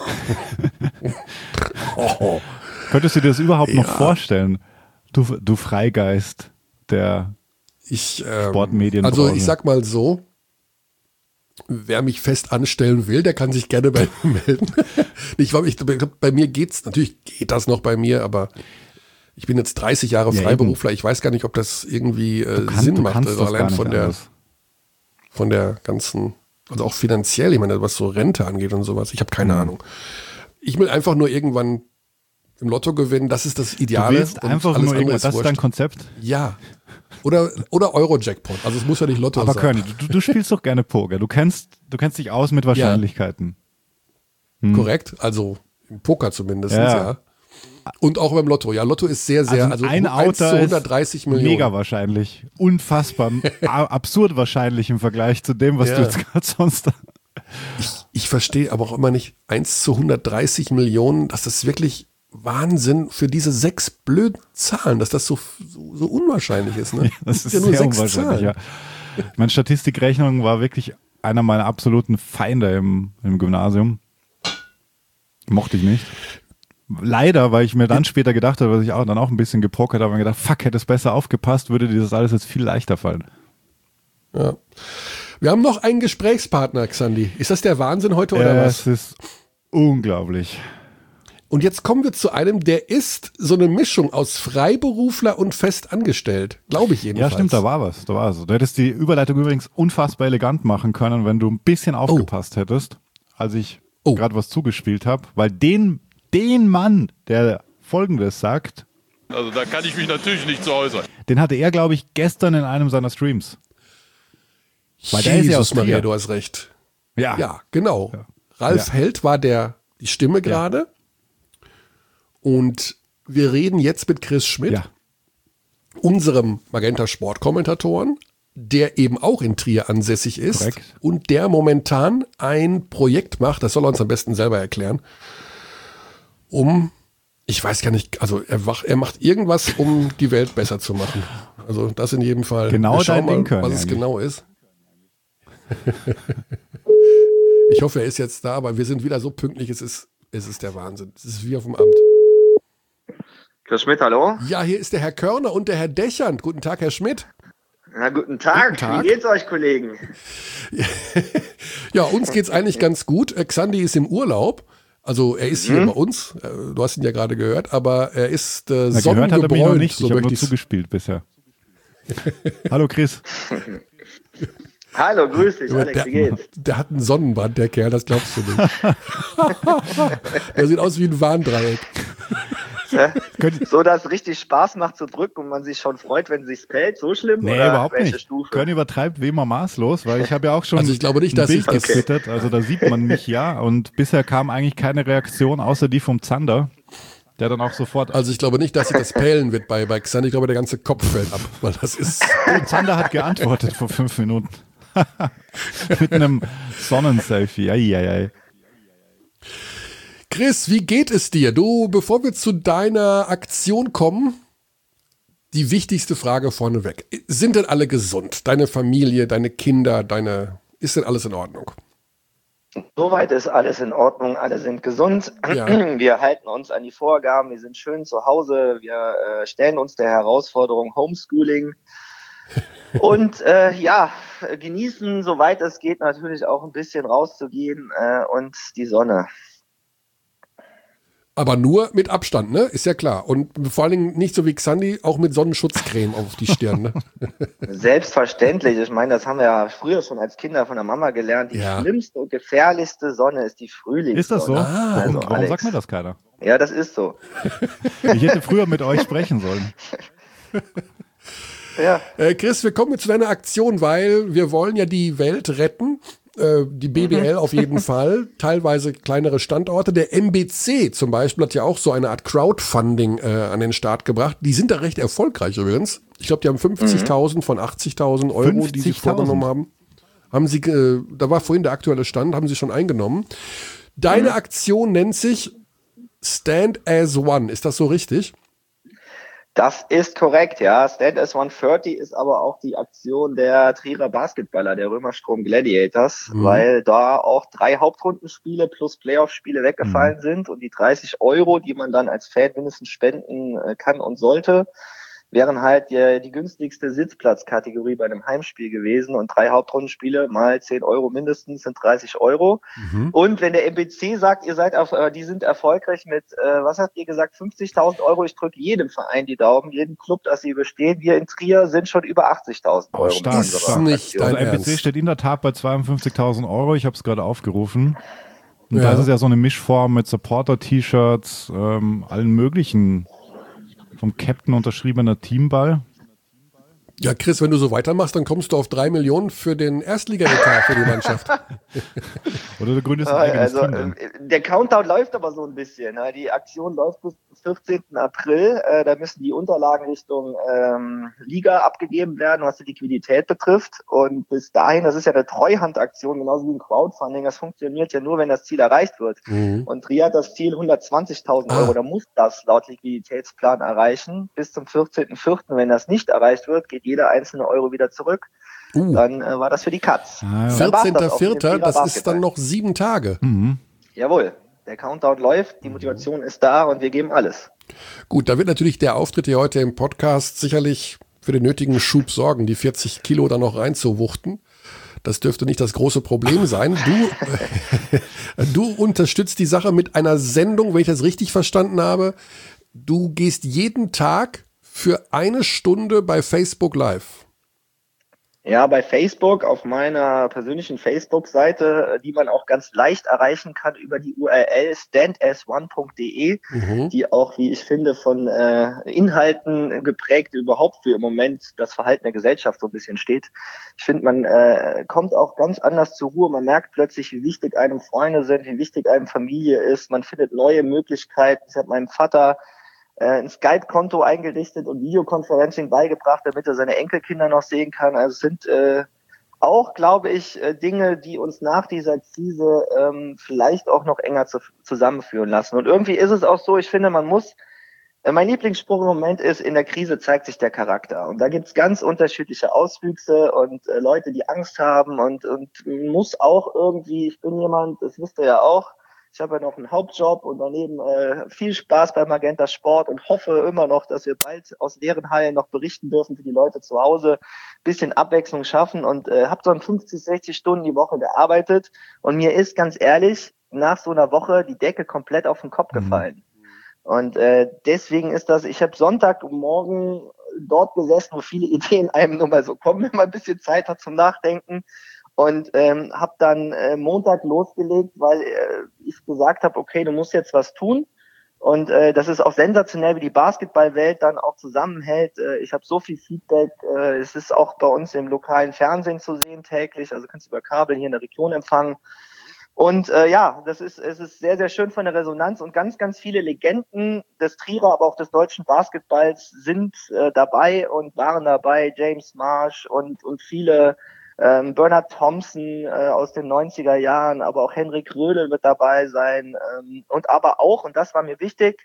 Speaker 1: Oh,
Speaker 2: könntest du dir das überhaupt noch
Speaker 1: Ja.
Speaker 2: vorstellen? Du, du Freigeist der
Speaker 1: ich, ähm,
Speaker 2: Sportmedienbranche.
Speaker 1: also ich sag mal so, wer mich fest anstellen will, der kann sich gerne bei mir melden. Ich, ich, bei mir geht's, natürlich geht das noch bei mir, aber ich bin jetzt dreißig Jahre
Speaker 2: Ja,
Speaker 1: Freiberufler. Ich weiß gar nicht, ob das irgendwie äh,
Speaker 2: Du kannst-
Speaker 1: Sinn
Speaker 2: du
Speaker 1: macht,
Speaker 2: kannst
Speaker 1: also
Speaker 2: das gar
Speaker 1: allein
Speaker 2: nicht
Speaker 1: von der,
Speaker 2: anders.
Speaker 1: von der ganzen, also auch finanziell, ich meine, was so Rente angeht und sowas. Ich habe keine
Speaker 2: Mhm.
Speaker 1: Ahnung. Ich will einfach nur irgendwann im Lotto gewinnen. Das ist das
Speaker 2: Du
Speaker 1: Ideale.
Speaker 2: willst
Speaker 1: und
Speaker 2: einfach
Speaker 1: alles
Speaker 2: nur
Speaker 1: andere
Speaker 2: irgendwas, das ist dein
Speaker 1: wurscht.
Speaker 2: Konzept.
Speaker 1: Ja. Oder, oder Euro-Jackpot. Also es muss ja nicht Lotto
Speaker 2: Aber
Speaker 1: sein.
Speaker 2: Körny, du, du spielst doch gerne Poker. Du kennst, du kennst dich aus mit Wahrscheinlichkeiten. Hm.
Speaker 1: Korrekt, also im Poker zumindest,
Speaker 2: Ja.
Speaker 1: ja. Und auch beim Lotto. Ja, Lotto ist sehr, sehr, also,
Speaker 2: Also ein
Speaker 1: eins zu
Speaker 2: Outer ist
Speaker 1: hundertdreißig Millionen.
Speaker 2: mega wahrscheinlich. Unfassbar, a- absurd wahrscheinlich im Vergleich zu dem, was
Speaker 1: Ja.
Speaker 2: du jetzt gerade sonst.
Speaker 1: Ich verstehe aber auch immer nicht, eins zu hundertdreißig Millionen, das ist wirklich Wahnsinn für diese sechs blöden Zahlen, dass das so, so, so unwahrscheinlich ist. Ne?
Speaker 2: Das ist
Speaker 1: ja nur
Speaker 2: sehr
Speaker 1: sechs
Speaker 2: unwahrscheinlich,
Speaker 1: Zahlen.
Speaker 2: ja. Meine Statistikrechnung war wirklich einer meiner absoluten Feinde im, im Gymnasium. Mochte ich nicht. Leider, weil ich mir dann später gedacht habe, dass ich auch dann auch ein bisschen gepokert habe und gedacht, fuck, hätte es besser aufgepasst, würde dir das alles jetzt viel leichter fallen.
Speaker 1: Ja. Wir haben noch einen Gesprächspartner, Xandi. Ist das der Wahnsinn heute oder
Speaker 2: Äh,
Speaker 1: was?
Speaker 2: es ist unglaublich.
Speaker 1: Und jetzt kommen wir zu einem, der ist so eine Mischung aus Freiberufler und festangestellt. Glaube ich jedenfalls.
Speaker 2: Ja, stimmt, da war was. Da war was. Du hättest die Überleitung übrigens unfassbar elegant machen können, wenn du ein bisschen aufgepasst oh. hättest, als ich oh. gerade was zugespielt habe. Weil den, den Mann, der Folgendes sagt.
Speaker 3: Also da kann ich mich natürlich nicht zu äußern.
Speaker 2: Den hatte er, glaube ich, gestern in einem seiner Streams.
Speaker 1: Weil der ist ja aus Maria, du hast recht.
Speaker 2: Ja.
Speaker 1: Ja, genau.
Speaker 2: Ja.
Speaker 1: Ralf
Speaker 2: ja.
Speaker 1: Held war der, die Stimme gerade. Ja. Und wir reden jetzt mit Chris Schmidt,
Speaker 2: ja.
Speaker 1: unserem Magenta Sport-Kommentatoren, der eben auch in Trier ansässig ist.
Speaker 2: Korrekt.
Speaker 1: Und der momentan ein Projekt macht, das soll er uns am besten selber erklären, um, ich weiß gar nicht, also er, wach, er macht irgendwas, um die Welt besser zu machen. Also das in jedem Fall.
Speaker 2: Genau dein
Speaker 1: mal,
Speaker 2: Ding können,
Speaker 1: was es
Speaker 2: eigentlich.
Speaker 1: genau ist. Ich hoffe, er ist jetzt da, aber wir sind wieder so pünktlich, es ist, es ist der Wahnsinn. Es ist wie auf dem Amt.
Speaker 8: Chris Schmidt, hallo?
Speaker 1: Ja, hier ist der Herr Körner und der Herr Dächernd. Guten Tag, Herr Schmidt.
Speaker 8: Na, guten Tag.
Speaker 1: Guten Tag.
Speaker 8: Wie geht's euch, Kollegen?
Speaker 1: Ja, uns geht's eigentlich ganz gut. Xandi ist im Urlaub. Also er ist hier
Speaker 8: Mhm.
Speaker 1: bei uns. Du hast ihn ja gerade gehört, aber er ist äh,
Speaker 2: Na, gehört hat er mich noch
Speaker 1: sonnengebräunt.
Speaker 2: nicht.
Speaker 1: So
Speaker 2: ich habe
Speaker 1: möchte
Speaker 2: nur
Speaker 1: ich's-
Speaker 2: zugespielt bisher. Hallo Chris.
Speaker 8: Hallo, grüß dich,
Speaker 1: Aber
Speaker 8: Alex,
Speaker 1: der,
Speaker 8: wie geht's?
Speaker 1: der hat einen Sonnenbrand, der Kerl, das glaubst du nicht. Der sieht aus wie ein Warndreieck.
Speaker 8: Ja? So, dass es richtig Spaß macht zu drücken und man sich schon freut, wenn es sich fällt. So schlimm?
Speaker 2: Nee,
Speaker 8: oder
Speaker 2: überhaupt
Speaker 8: welche
Speaker 2: nicht.
Speaker 8: Stufe?
Speaker 2: Köln übertreibt wie immer maßlos, weil ich habe ja auch schon
Speaker 1: Also ich glaube nicht,
Speaker 2: ein
Speaker 1: dass
Speaker 2: Bild
Speaker 1: ich das-
Speaker 2: getwittert, also da sieht man mich ja und bisher kam eigentlich keine Reaktion, außer die vom Zander, der dann auch sofort,
Speaker 1: Also ich glaube nicht, dass sich das pälen wird bei, bei Xandi. Ich glaube, der ganze Kopf fällt ab, weil das ist...
Speaker 2: oh, Zander hat geantwortet vor fünf Minuten. Mit einem Sonnenselfie, eieiei.
Speaker 1: Chris, wie geht es dir? Du, bevor wir zu deiner Aktion kommen, die wichtigste Frage vorneweg. Sind denn alle gesund? Deine Familie, deine Kinder, deine... Ist denn alles in Ordnung?
Speaker 8: Soweit ist alles in Ordnung, alle sind gesund.
Speaker 1: Ja.
Speaker 8: Wir halten uns an die Vorgaben, wir sind schön zu Hause, wir äh, stellen uns der Herausforderung Homeschooling und äh, ja, genießen, soweit es geht, natürlich auch ein bisschen rauszugehen äh, und die Sonne.
Speaker 1: Aber nur mit Abstand, ne? Ist ja klar. Und vor allen Dingen nicht so wie Xandi, auch mit Sonnenschutzcreme auf die Stirn, ne?
Speaker 8: Selbstverständlich. Ich meine, das haben wir ja früher schon als Kinder von der Mama gelernt. Die
Speaker 1: Ja.
Speaker 8: schlimmste und gefährlichste Sonne ist die Frühlingssonne.
Speaker 2: Ist das so?
Speaker 1: Ah,
Speaker 2: warum
Speaker 8: also,
Speaker 2: warum
Speaker 8: Alex.
Speaker 2: sagt mir das keiner?
Speaker 8: Ja, das ist so.
Speaker 2: Ich hätte früher mit euch sprechen sollen.
Speaker 8: Ja.
Speaker 1: Äh, Chris, wir kommen jetzt zu deiner Aktion, weil wir wollen ja die Welt retten. Äh, die B B L auf jeden Fall. Teilweise kleinere Standorte. Der M B C zum Beispiel hat ja auch so eine Art Crowdfunding äh, an den Start gebracht. Die sind da recht erfolgreich übrigens. Ich glaube, die haben fünfzigtausend von achtzigtausend Euro, die sie
Speaker 2: fünfzigtausend?
Speaker 1: vorgenommen haben. Haben sie, äh, da war vorhin der aktuelle Stand, haben sie schon eingenommen. Deine Aktion nennt sich Stand as One. Ist das so richtig?
Speaker 8: Das ist korrekt, ja. Stand as one thirty ist aber auch die Aktion der Trierer Basketballer, der Römerstrom Gladiators,
Speaker 1: Mhm.
Speaker 8: weil da auch drei Hauptrundenspiele plus Playoff-Spiele weggefallen
Speaker 2: Mhm.
Speaker 8: sind und die dreißig Euro, die man dann als Fan mindestens spenden äh, kann und sollte, wären halt die, die günstigste Sitzplatzkategorie bei einem Heimspiel gewesen und drei Hauptrundenspiele mal zehn Euro mindestens sind dreißig Euro.
Speaker 1: Mhm.
Speaker 8: Und wenn der M B C sagt, ihr seid auf, äh, die sind erfolgreich mit, äh, was habt ihr gesagt, fünfzigtausend Euro, ich drücke jedem Verein die Daumen, jedem Club, dass sie überstehen. Wir in Trier sind schon über achtzigtausend Euro.
Speaker 2: Oh, stark,
Speaker 8: mit
Speaker 1: Ist
Speaker 8: unserer
Speaker 1: nicht
Speaker 8: Aktion.
Speaker 2: Also
Speaker 1: Dein
Speaker 2: M B C
Speaker 1: Ernst?
Speaker 2: steht in der Tat bei zweiundfünfzigtausend Euro. Ich habe es gerade aufgerufen. Und
Speaker 1: Ja.
Speaker 2: da ist es ja so eine Mischform mit Supporter-T-Shirts, ähm, allen möglichen, vom Captain unterschriebener Teamball.
Speaker 1: Ja, Chris, wenn du so weitermachst, dann kommst du auf drei Millionen für den Erstliga-Etat für die Mannschaft.
Speaker 2: Oder du gründest ein
Speaker 8: Ja,
Speaker 2: eigenes
Speaker 8: also
Speaker 2: Team. dann.
Speaker 8: äh, der Countdown läuft aber so ein bisschen. Ne? Die Aktion läuft bis zum vierzehnten April. Äh, da müssen die Unterlagen Richtung ähm, Liga abgegeben werden, was die Liquidität betrifft. Und bis dahin, das ist ja eine Treuhandaktion, genauso wie ein Crowdfunding. Das funktioniert ja nur, wenn das Ziel erreicht wird.
Speaker 1: Mhm.
Speaker 8: Und Trier hat das Ziel hundertzwanzigtausend
Speaker 1: Ah.
Speaker 8: Euro. Da muss das laut Liquiditätsplan erreichen. Bis zum vierzehnten vierten Wenn das nicht erreicht wird, geht jeder einzelne Euro wieder zurück.
Speaker 1: Uh,
Speaker 8: Dann äh, war das für die Katz.
Speaker 2: Ah, ja.
Speaker 8: Dann war's
Speaker 1: vierzehnter
Speaker 8: das auch mit dem
Speaker 1: Vierter,
Speaker 8: Trierer
Speaker 1: das ist
Speaker 8: Basketball.
Speaker 1: dann noch sieben Tage.
Speaker 2: Mhm.
Speaker 8: Jawohl, der Countdown läuft, die Motivation ist da und wir geben alles.
Speaker 1: Gut, da wird natürlich der Auftritt hier heute im Podcast sicherlich für den nötigen Schub sorgen, die vierzig Kilo da noch reinzuwuchten. Das dürfte nicht das große Problem sein. Du, du unterstützt die Sache mit einer Sendung, wenn ich das richtig verstanden habe. Du gehst jeden Tag für eine Stunde bei Facebook live.
Speaker 8: Ja, bei Facebook, auf meiner persönlichen Facebook-Seite, die man auch ganz leicht erreichen kann über die U R L stand as one punkt de, mhm. die auch, wie ich finde, von äh, Inhalten geprägt überhaupt für im Moment das Verhalten der Gesellschaft so ein bisschen steht. Ich finde, man äh, kommt auch ganz anders zur Ruhe. Man merkt plötzlich, wie wichtig einem Freunde sind, wie wichtig einem Familie ist. Man findet neue Möglichkeiten. Ich habe meinem Vater ein Skype-Konto eingerichtet und Videoconferencing beigebracht, damit er seine Enkelkinder noch sehen kann. Also es sind äh, auch, glaube ich, äh, Dinge, die uns nach dieser Krise ähm, vielleicht auch noch enger zu, zusammenführen lassen. Und irgendwie ist es auch so, ich finde, man muss, äh, mein Lieblingsspruch im Moment ist, in der Krise zeigt sich der Charakter. Und da gibt's ganz unterschiedliche Auswüchse und äh, Leute, die Angst haben und, und muss auch irgendwie, ich bin jemand, das wisst ihr ja auch, ich habe ja noch einen Hauptjob und daneben äh, viel Spaß bei Magenta Sport und hoffe immer noch, dass wir bald aus leeren Hallen noch berichten dürfen für die Leute zu Hause, bisschen Abwechslung schaffen und äh, habe so fünfzig, sechzig Stunden die Woche gearbeitet und mir ist ganz ehrlich nach so einer Woche die Decke komplett auf den Kopf gefallen. Mhm. Und äh, deswegen ist das, ich habe Sonntagmorgen dort gesessen, wo viele Ideen einem nur mal so kommen, wenn man ein bisschen Zeit hat zum Nachdenken. Und ähm, habe dann äh, Montag losgelegt, weil äh, ich gesagt habe, okay, du musst jetzt was tun. Und äh, das ist auch sensationell, wie die Basketballwelt dann auch zusammenhält. Äh, ich habe so viel Feedback. Äh, es ist auch bei uns im lokalen Fernsehen zu sehen täglich. Also kannst du über Kabel hier in der Region empfangen. Und äh, ja, das ist es ist sehr, sehr schön von der Resonanz. Und ganz, ganz viele Legenden des Trierer, aber auch des deutschen Basketballs sind äh, dabei und waren dabei. James Marsh und und viele Ähm, Bernard Thompson äh, aus den neunziger Jahren, aber auch Henrik Rödel wird dabei sein. Ähm, und aber auch, und das war mir wichtig,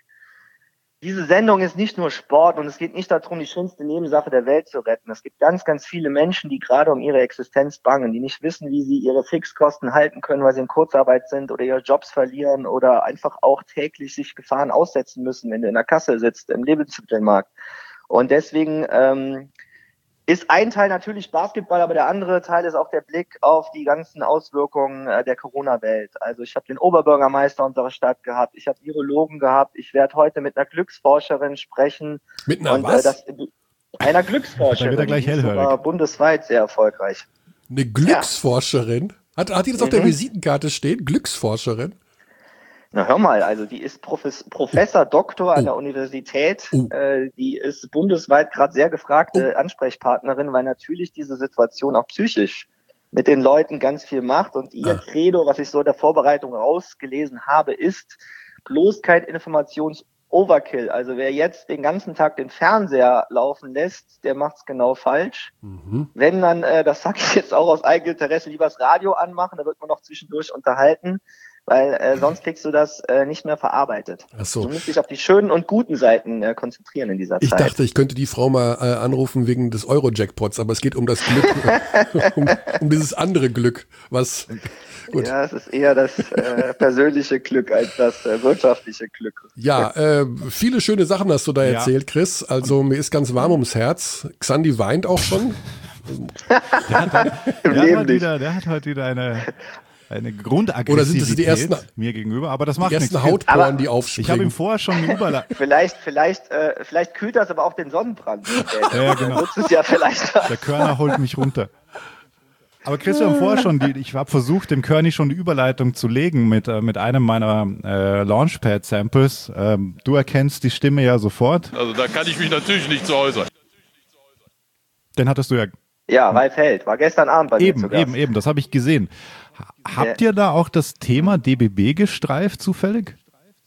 Speaker 8: diese Sendung ist nicht nur Sport und es geht nicht darum, die schönste Nebensache der Welt zu retten. Es gibt ganz, ganz viele Menschen, die gerade um ihre Existenz bangen, die nicht wissen, wie sie ihre Fixkosten halten können, weil sie in Kurzarbeit sind oder ihre Jobs verlieren oder einfach auch täglich sich Gefahren aussetzen müssen, wenn du in der Kasse sitzt, im Lebensmittelmarkt. Und deswegen ähm, ist ein Teil natürlich Basketball, aber der andere Teil ist auch der Blick auf die ganzen Auswirkungen äh, der Corona-Welt. Also ich habe den Oberbürgermeister unserer Stadt gehabt, ich habe Virologen gehabt, ich werde heute mit einer Glücksforscherin sprechen.
Speaker 1: Mit einer
Speaker 8: und,
Speaker 1: was?
Speaker 8: Äh, das, einer Glücksforscherin,
Speaker 2: da wird er gleich
Speaker 8: die ist sogar bundesweit sehr erfolgreich.
Speaker 1: Eine Glücksforscherin? Ja. Hat, hat die das auf mhm. der Visitenkarte stehen? Glücksforscherin?
Speaker 8: Na hör mal, also die ist Profes- Professor, Doktor an oh. der Universität, oh. äh, die ist bundesweit gerade sehr gefragte oh. Ansprechpartnerin, weil natürlich diese Situation auch psychisch mit den Leuten ganz viel macht und ihr ah. Credo, was ich so in der Vorbereitung rausgelesen habe, ist bloß kein Informations-Overkill. Also wer jetzt den ganzen Tag den Fernseher laufen lässt, der macht's genau falsch. Mhm. Wenn dann, äh, das sage ich jetzt auch aus eigenem Interesse, lieber das Radio anmachen, da wird man noch zwischendurch unterhalten. Weil äh, sonst kriegst du das äh, nicht mehr verarbeitet. Ach so. Du musst dich auf die schönen und guten Seiten äh, konzentrieren in dieser
Speaker 1: ich
Speaker 8: Zeit.
Speaker 1: Ich dachte, ich könnte die Frau mal äh, anrufen wegen des Euro-Jackpots, aber es geht um das Glück, um, um dieses andere Glück, was... Gut.
Speaker 8: Ja, es ist eher das äh, persönliche Glück als das äh, wirtschaftliche Glück.
Speaker 1: Ja, äh, viele schöne Sachen hast du da erzählt, Chris. Also mir ist ganz warm ums Herz. Xandi weint auch schon.
Speaker 2: der, hat, der, der, hat wieder, der hat heute wieder eine... Eine Grundaggressivität
Speaker 1: Oder sind das die ersten,
Speaker 2: mir gegenüber, aber das macht
Speaker 1: die
Speaker 2: nichts.
Speaker 1: ersten Hautporen, die aufspringen.
Speaker 2: Ich habe ihm vorher schon eine Überleitung.
Speaker 8: vielleicht, vielleicht, äh, vielleicht kühlt das aber auch den Sonnenbrand.
Speaker 2: ja, ja, genau.
Speaker 8: Nutzt es ja vielleicht.
Speaker 2: Der Körner holt mich runter. Aber Chris, wir haben vorher schon, die, ich habe versucht, dem Körni schon die Überleitung zu legen mit, äh, mit einem meiner äh, Launchpad-Samples. Ähm, du erkennst die Stimme ja sofort.
Speaker 3: Also da kann ich mich natürlich nicht zu äußern.
Speaker 2: Den hattest du ja...
Speaker 8: Ja, Ralf Held, war gestern Abend bei
Speaker 2: eben,
Speaker 8: mir zu Gast.
Speaker 2: Eben, eben, das habe ich gesehen. Habt ihr da auch das Thema D B B gestreift zufällig?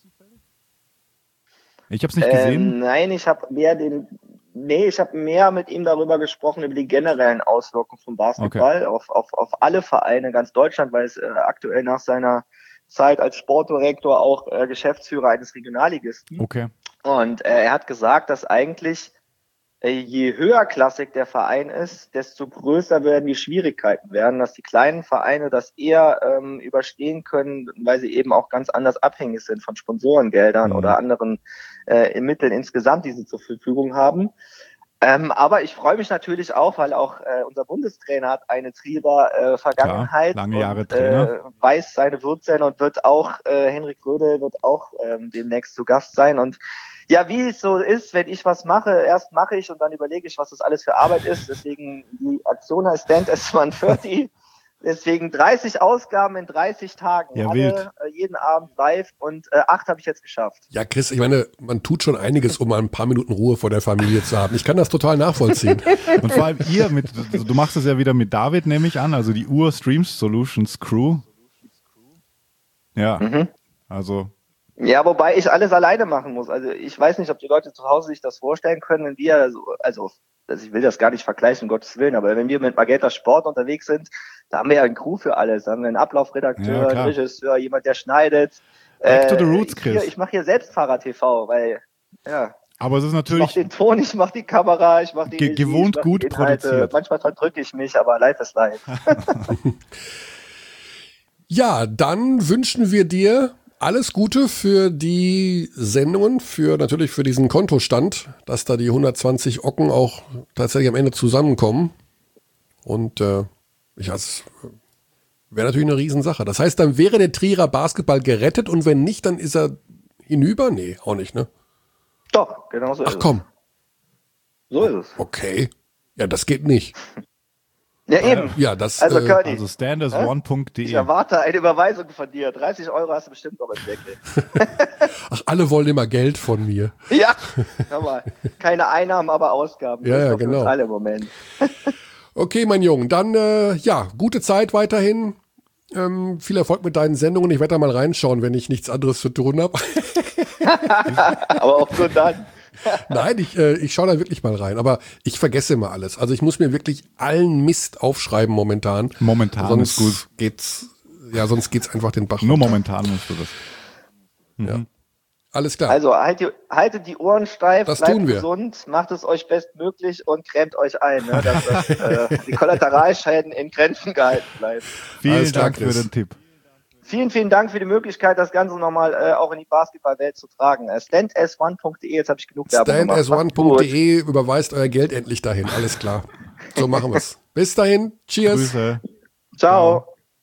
Speaker 2: Ich habe es nicht
Speaker 8: ähm,
Speaker 2: gesehen.
Speaker 8: Nein, ich habe mehr den, nee, ich habe mehr mit ihm darüber gesprochen über die generellen Auswirkungen vom Basketball okay. auf, auf, auf alle Vereine in ganz Deutschland, weil es äh, aktuell nach seiner Zeit als Sportdirektor auch äh, Geschäftsführer eines Regionalligisten.
Speaker 2: Okay.
Speaker 8: Und äh, er hat gesagt, dass eigentlich je höherklassig der Verein ist, desto größer werden die Schwierigkeiten werden, dass die kleinen Vereine das eher ähm, überstehen können, weil sie eben auch ganz anders abhängig sind von Sponsorengeldern mhm. oder anderen äh, Mitteln insgesamt, die sie zur Verfügung haben. Ähm, aber ich freue mich natürlich auch, weil auch äh, unser Bundestrainer hat eine Trierer äh, Vergangenheit.
Speaker 2: Klar, lange Jahre
Speaker 8: und,
Speaker 2: Trainer.
Speaker 8: Äh, weiß seine Wurzeln und wird auch, äh, Henrik Rödel wird auch ähm, demnächst zu Gast sein. Und ja, wie es so ist, wenn ich was mache, erst mache ich und dann überlege ich, was das alles für Arbeit ist. Deswegen, die Aktion heißt Stand as one thirty. Deswegen dreißig Ausgaben in dreißig Tagen.
Speaker 2: Ja,
Speaker 8: Alle,
Speaker 2: wild.
Speaker 8: äh, jeden Abend live und äh, acht habe ich jetzt geschafft.
Speaker 1: Ja, Chris, ich meine, man tut schon einiges, um mal ein paar Minuten Ruhe vor der Familie zu haben. Ich kann das total nachvollziehen.
Speaker 2: Und vor allem ihr, mit, du machst es ja wieder mit David, nehme ich an, also die Ur Streams Solutions Crew. Ja,
Speaker 8: Mhm.
Speaker 2: also
Speaker 8: Ja, wobei ich alles alleine machen muss. Also ich weiß nicht, ob die Leute zu Hause sich das vorstellen können, wenn wir, so, also, also ich will das gar nicht vergleichen, um Gottes Willen, aber wenn wir mit Magenta Sport unterwegs sind, da haben wir ja einen Crew für alles. Da haben wir einen Ablaufredakteur,
Speaker 2: Ja, klar.
Speaker 8: einen Regisseur, jemand, der schneidet.
Speaker 2: Back to the roots,
Speaker 8: ich,
Speaker 2: Chris.
Speaker 8: hier, ich mache hier selbst Fahrer-T V, weil, ja,
Speaker 2: aber es ist
Speaker 8: ich mache
Speaker 2: natürlich
Speaker 8: den Ton, ich mache die Kamera, ich mache die
Speaker 2: Ge-
Speaker 8: Regie,
Speaker 2: gewohnt
Speaker 8: ich mach
Speaker 2: gut
Speaker 8: die Inhalte.
Speaker 2: produziert.
Speaker 8: Manchmal verdrücke ich mich, aber live ist live.
Speaker 1: Ja, dann wünschen wir dir alles Gute für die Sendungen, für natürlich für diesen Kontostand, dass da die hundertzwanzig Ocken auch tatsächlich am Ende zusammenkommen. Und äh, ja, es wäre natürlich eine Riesensache. Das heißt, dann wäre der Trierer Basketball gerettet und wenn nicht, dann ist er hinüber? Nee, auch nicht, ne?
Speaker 8: Doch, genau so ist
Speaker 1: Ach komm,
Speaker 8: es. So ist es.
Speaker 1: okay. Ja, das geht nicht.
Speaker 8: Ja, eben.
Speaker 1: Ja, das
Speaker 8: Also,
Speaker 1: äh,
Speaker 8: Curdy,
Speaker 2: also stand as one punkt
Speaker 8: ich
Speaker 2: de.
Speaker 8: erwarte eine Überweisung von dir. dreißig Euro hast du bestimmt noch im Deckel.
Speaker 1: ach, alle wollen immer Geld von mir.
Speaker 8: Ja, hör mal. Keine Einnahmen, aber Ausgaben.
Speaker 1: Ja,
Speaker 8: Das ist
Speaker 1: ja,
Speaker 8: doch für uns
Speaker 1: genau.
Speaker 8: alle im Moment.
Speaker 1: Okay, mein Junge, dann äh, ja, gute Zeit weiterhin. Ähm, viel Erfolg mit deinen Sendungen. Ich werde da mal reinschauen, wenn ich nichts anderes zu tun habe.
Speaker 8: Aber auch nur dann.
Speaker 1: Nein, ich, äh, ich schaue da wirklich mal rein. Aber ich vergesse immer alles. Also ich muss mir wirklich allen Mist aufschreiben momentan.
Speaker 2: Momentan
Speaker 1: sonst
Speaker 2: ist gut.
Speaker 1: geht's, ja, sonst geht's einfach den Bach
Speaker 2: Nur
Speaker 1: runter.
Speaker 2: momentan musst du das.
Speaker 1: Ja. Alles klar.
Speaker 8: Also halt die, haltet die Ohren steif,
Speaker 1: Das
Speaker 8: bleibt
Speaker 1: tun wir.
Speaker 8: gesund, macht es euch bestmöglich und cremt euch ein, ne, dass das, äh, die Kollateralschäden in Grenzen gehalten bleiben.
Speaker 2: Vielen
Speaker 1: Alles klar,
Speaker 2: Dank für
Speaker 1: Chris.
Speaker 2: den Tipp.
Speaker 8: Vielen, vielen Dank für die Möglichkeit, das Ganze nochmal äh, auch in die Basketballwelt zu tragen. Äh, stand as one punkt de, jetzt habe ich genug Werbung
Speaker 1: stand
Speaker 8: gemacht.
Speaker 1: as one punkt de, überweist euer Geld endlich dahin. Alles klar. So machen wir's. Bis dahin. Cheers.
Speaker 2: Grüße.
Speaker 8: Ciao.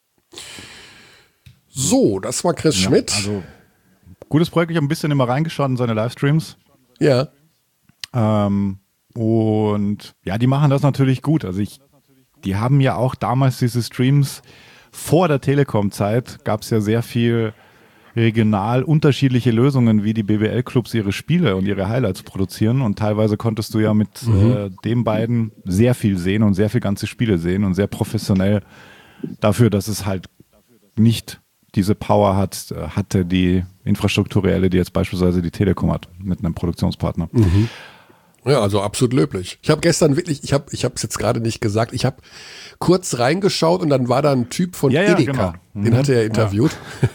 Speaker 1: So, das war Chris
Speaker 2: Ja,
Speaker 1: Schmidt.
Speaker 2: also gutes Projekt. Ich habe ein bisschen immer reingeschaut in seine Livestreams.
Speaker 1: Ja.
Speaker 2: Ähm, und ja, die machen das natürlich gut. Also ich, die haben ja auch damals diese Streams vor der Telekom-Zeit, gab es ja sehr viel regional unterschiedliche Lösungen, wie die B B L-Clubs ihre Spiele und ihre Highlights produzieren. Und teilweise konntest du ja mit
Speaker 1: Mhm.
Speaker 2: äh, den beiden sehr viel sehen und sehr viel ganze Spiele sehen und sehr professionell dafür, dass es halt nicht diese Power hat, äh, hatte, die infrastrukturelle, die jetzt beispielsweise die Telekom hat, mit einem Produktionspartner.
Speaker 1: Mhm. Ja, also absolut löblich. Ich habe gestern wirklich, ich habe ich habe es jetzt gerade nicht gesagt, ich habe kurz reingeschaut und dann war da ein Typ von
Speaker 2: Ja, ja,
Speaker 1: Edeka,
Speaker 2: genau. Mhm.
Speaker 1: den hatte er interviewt.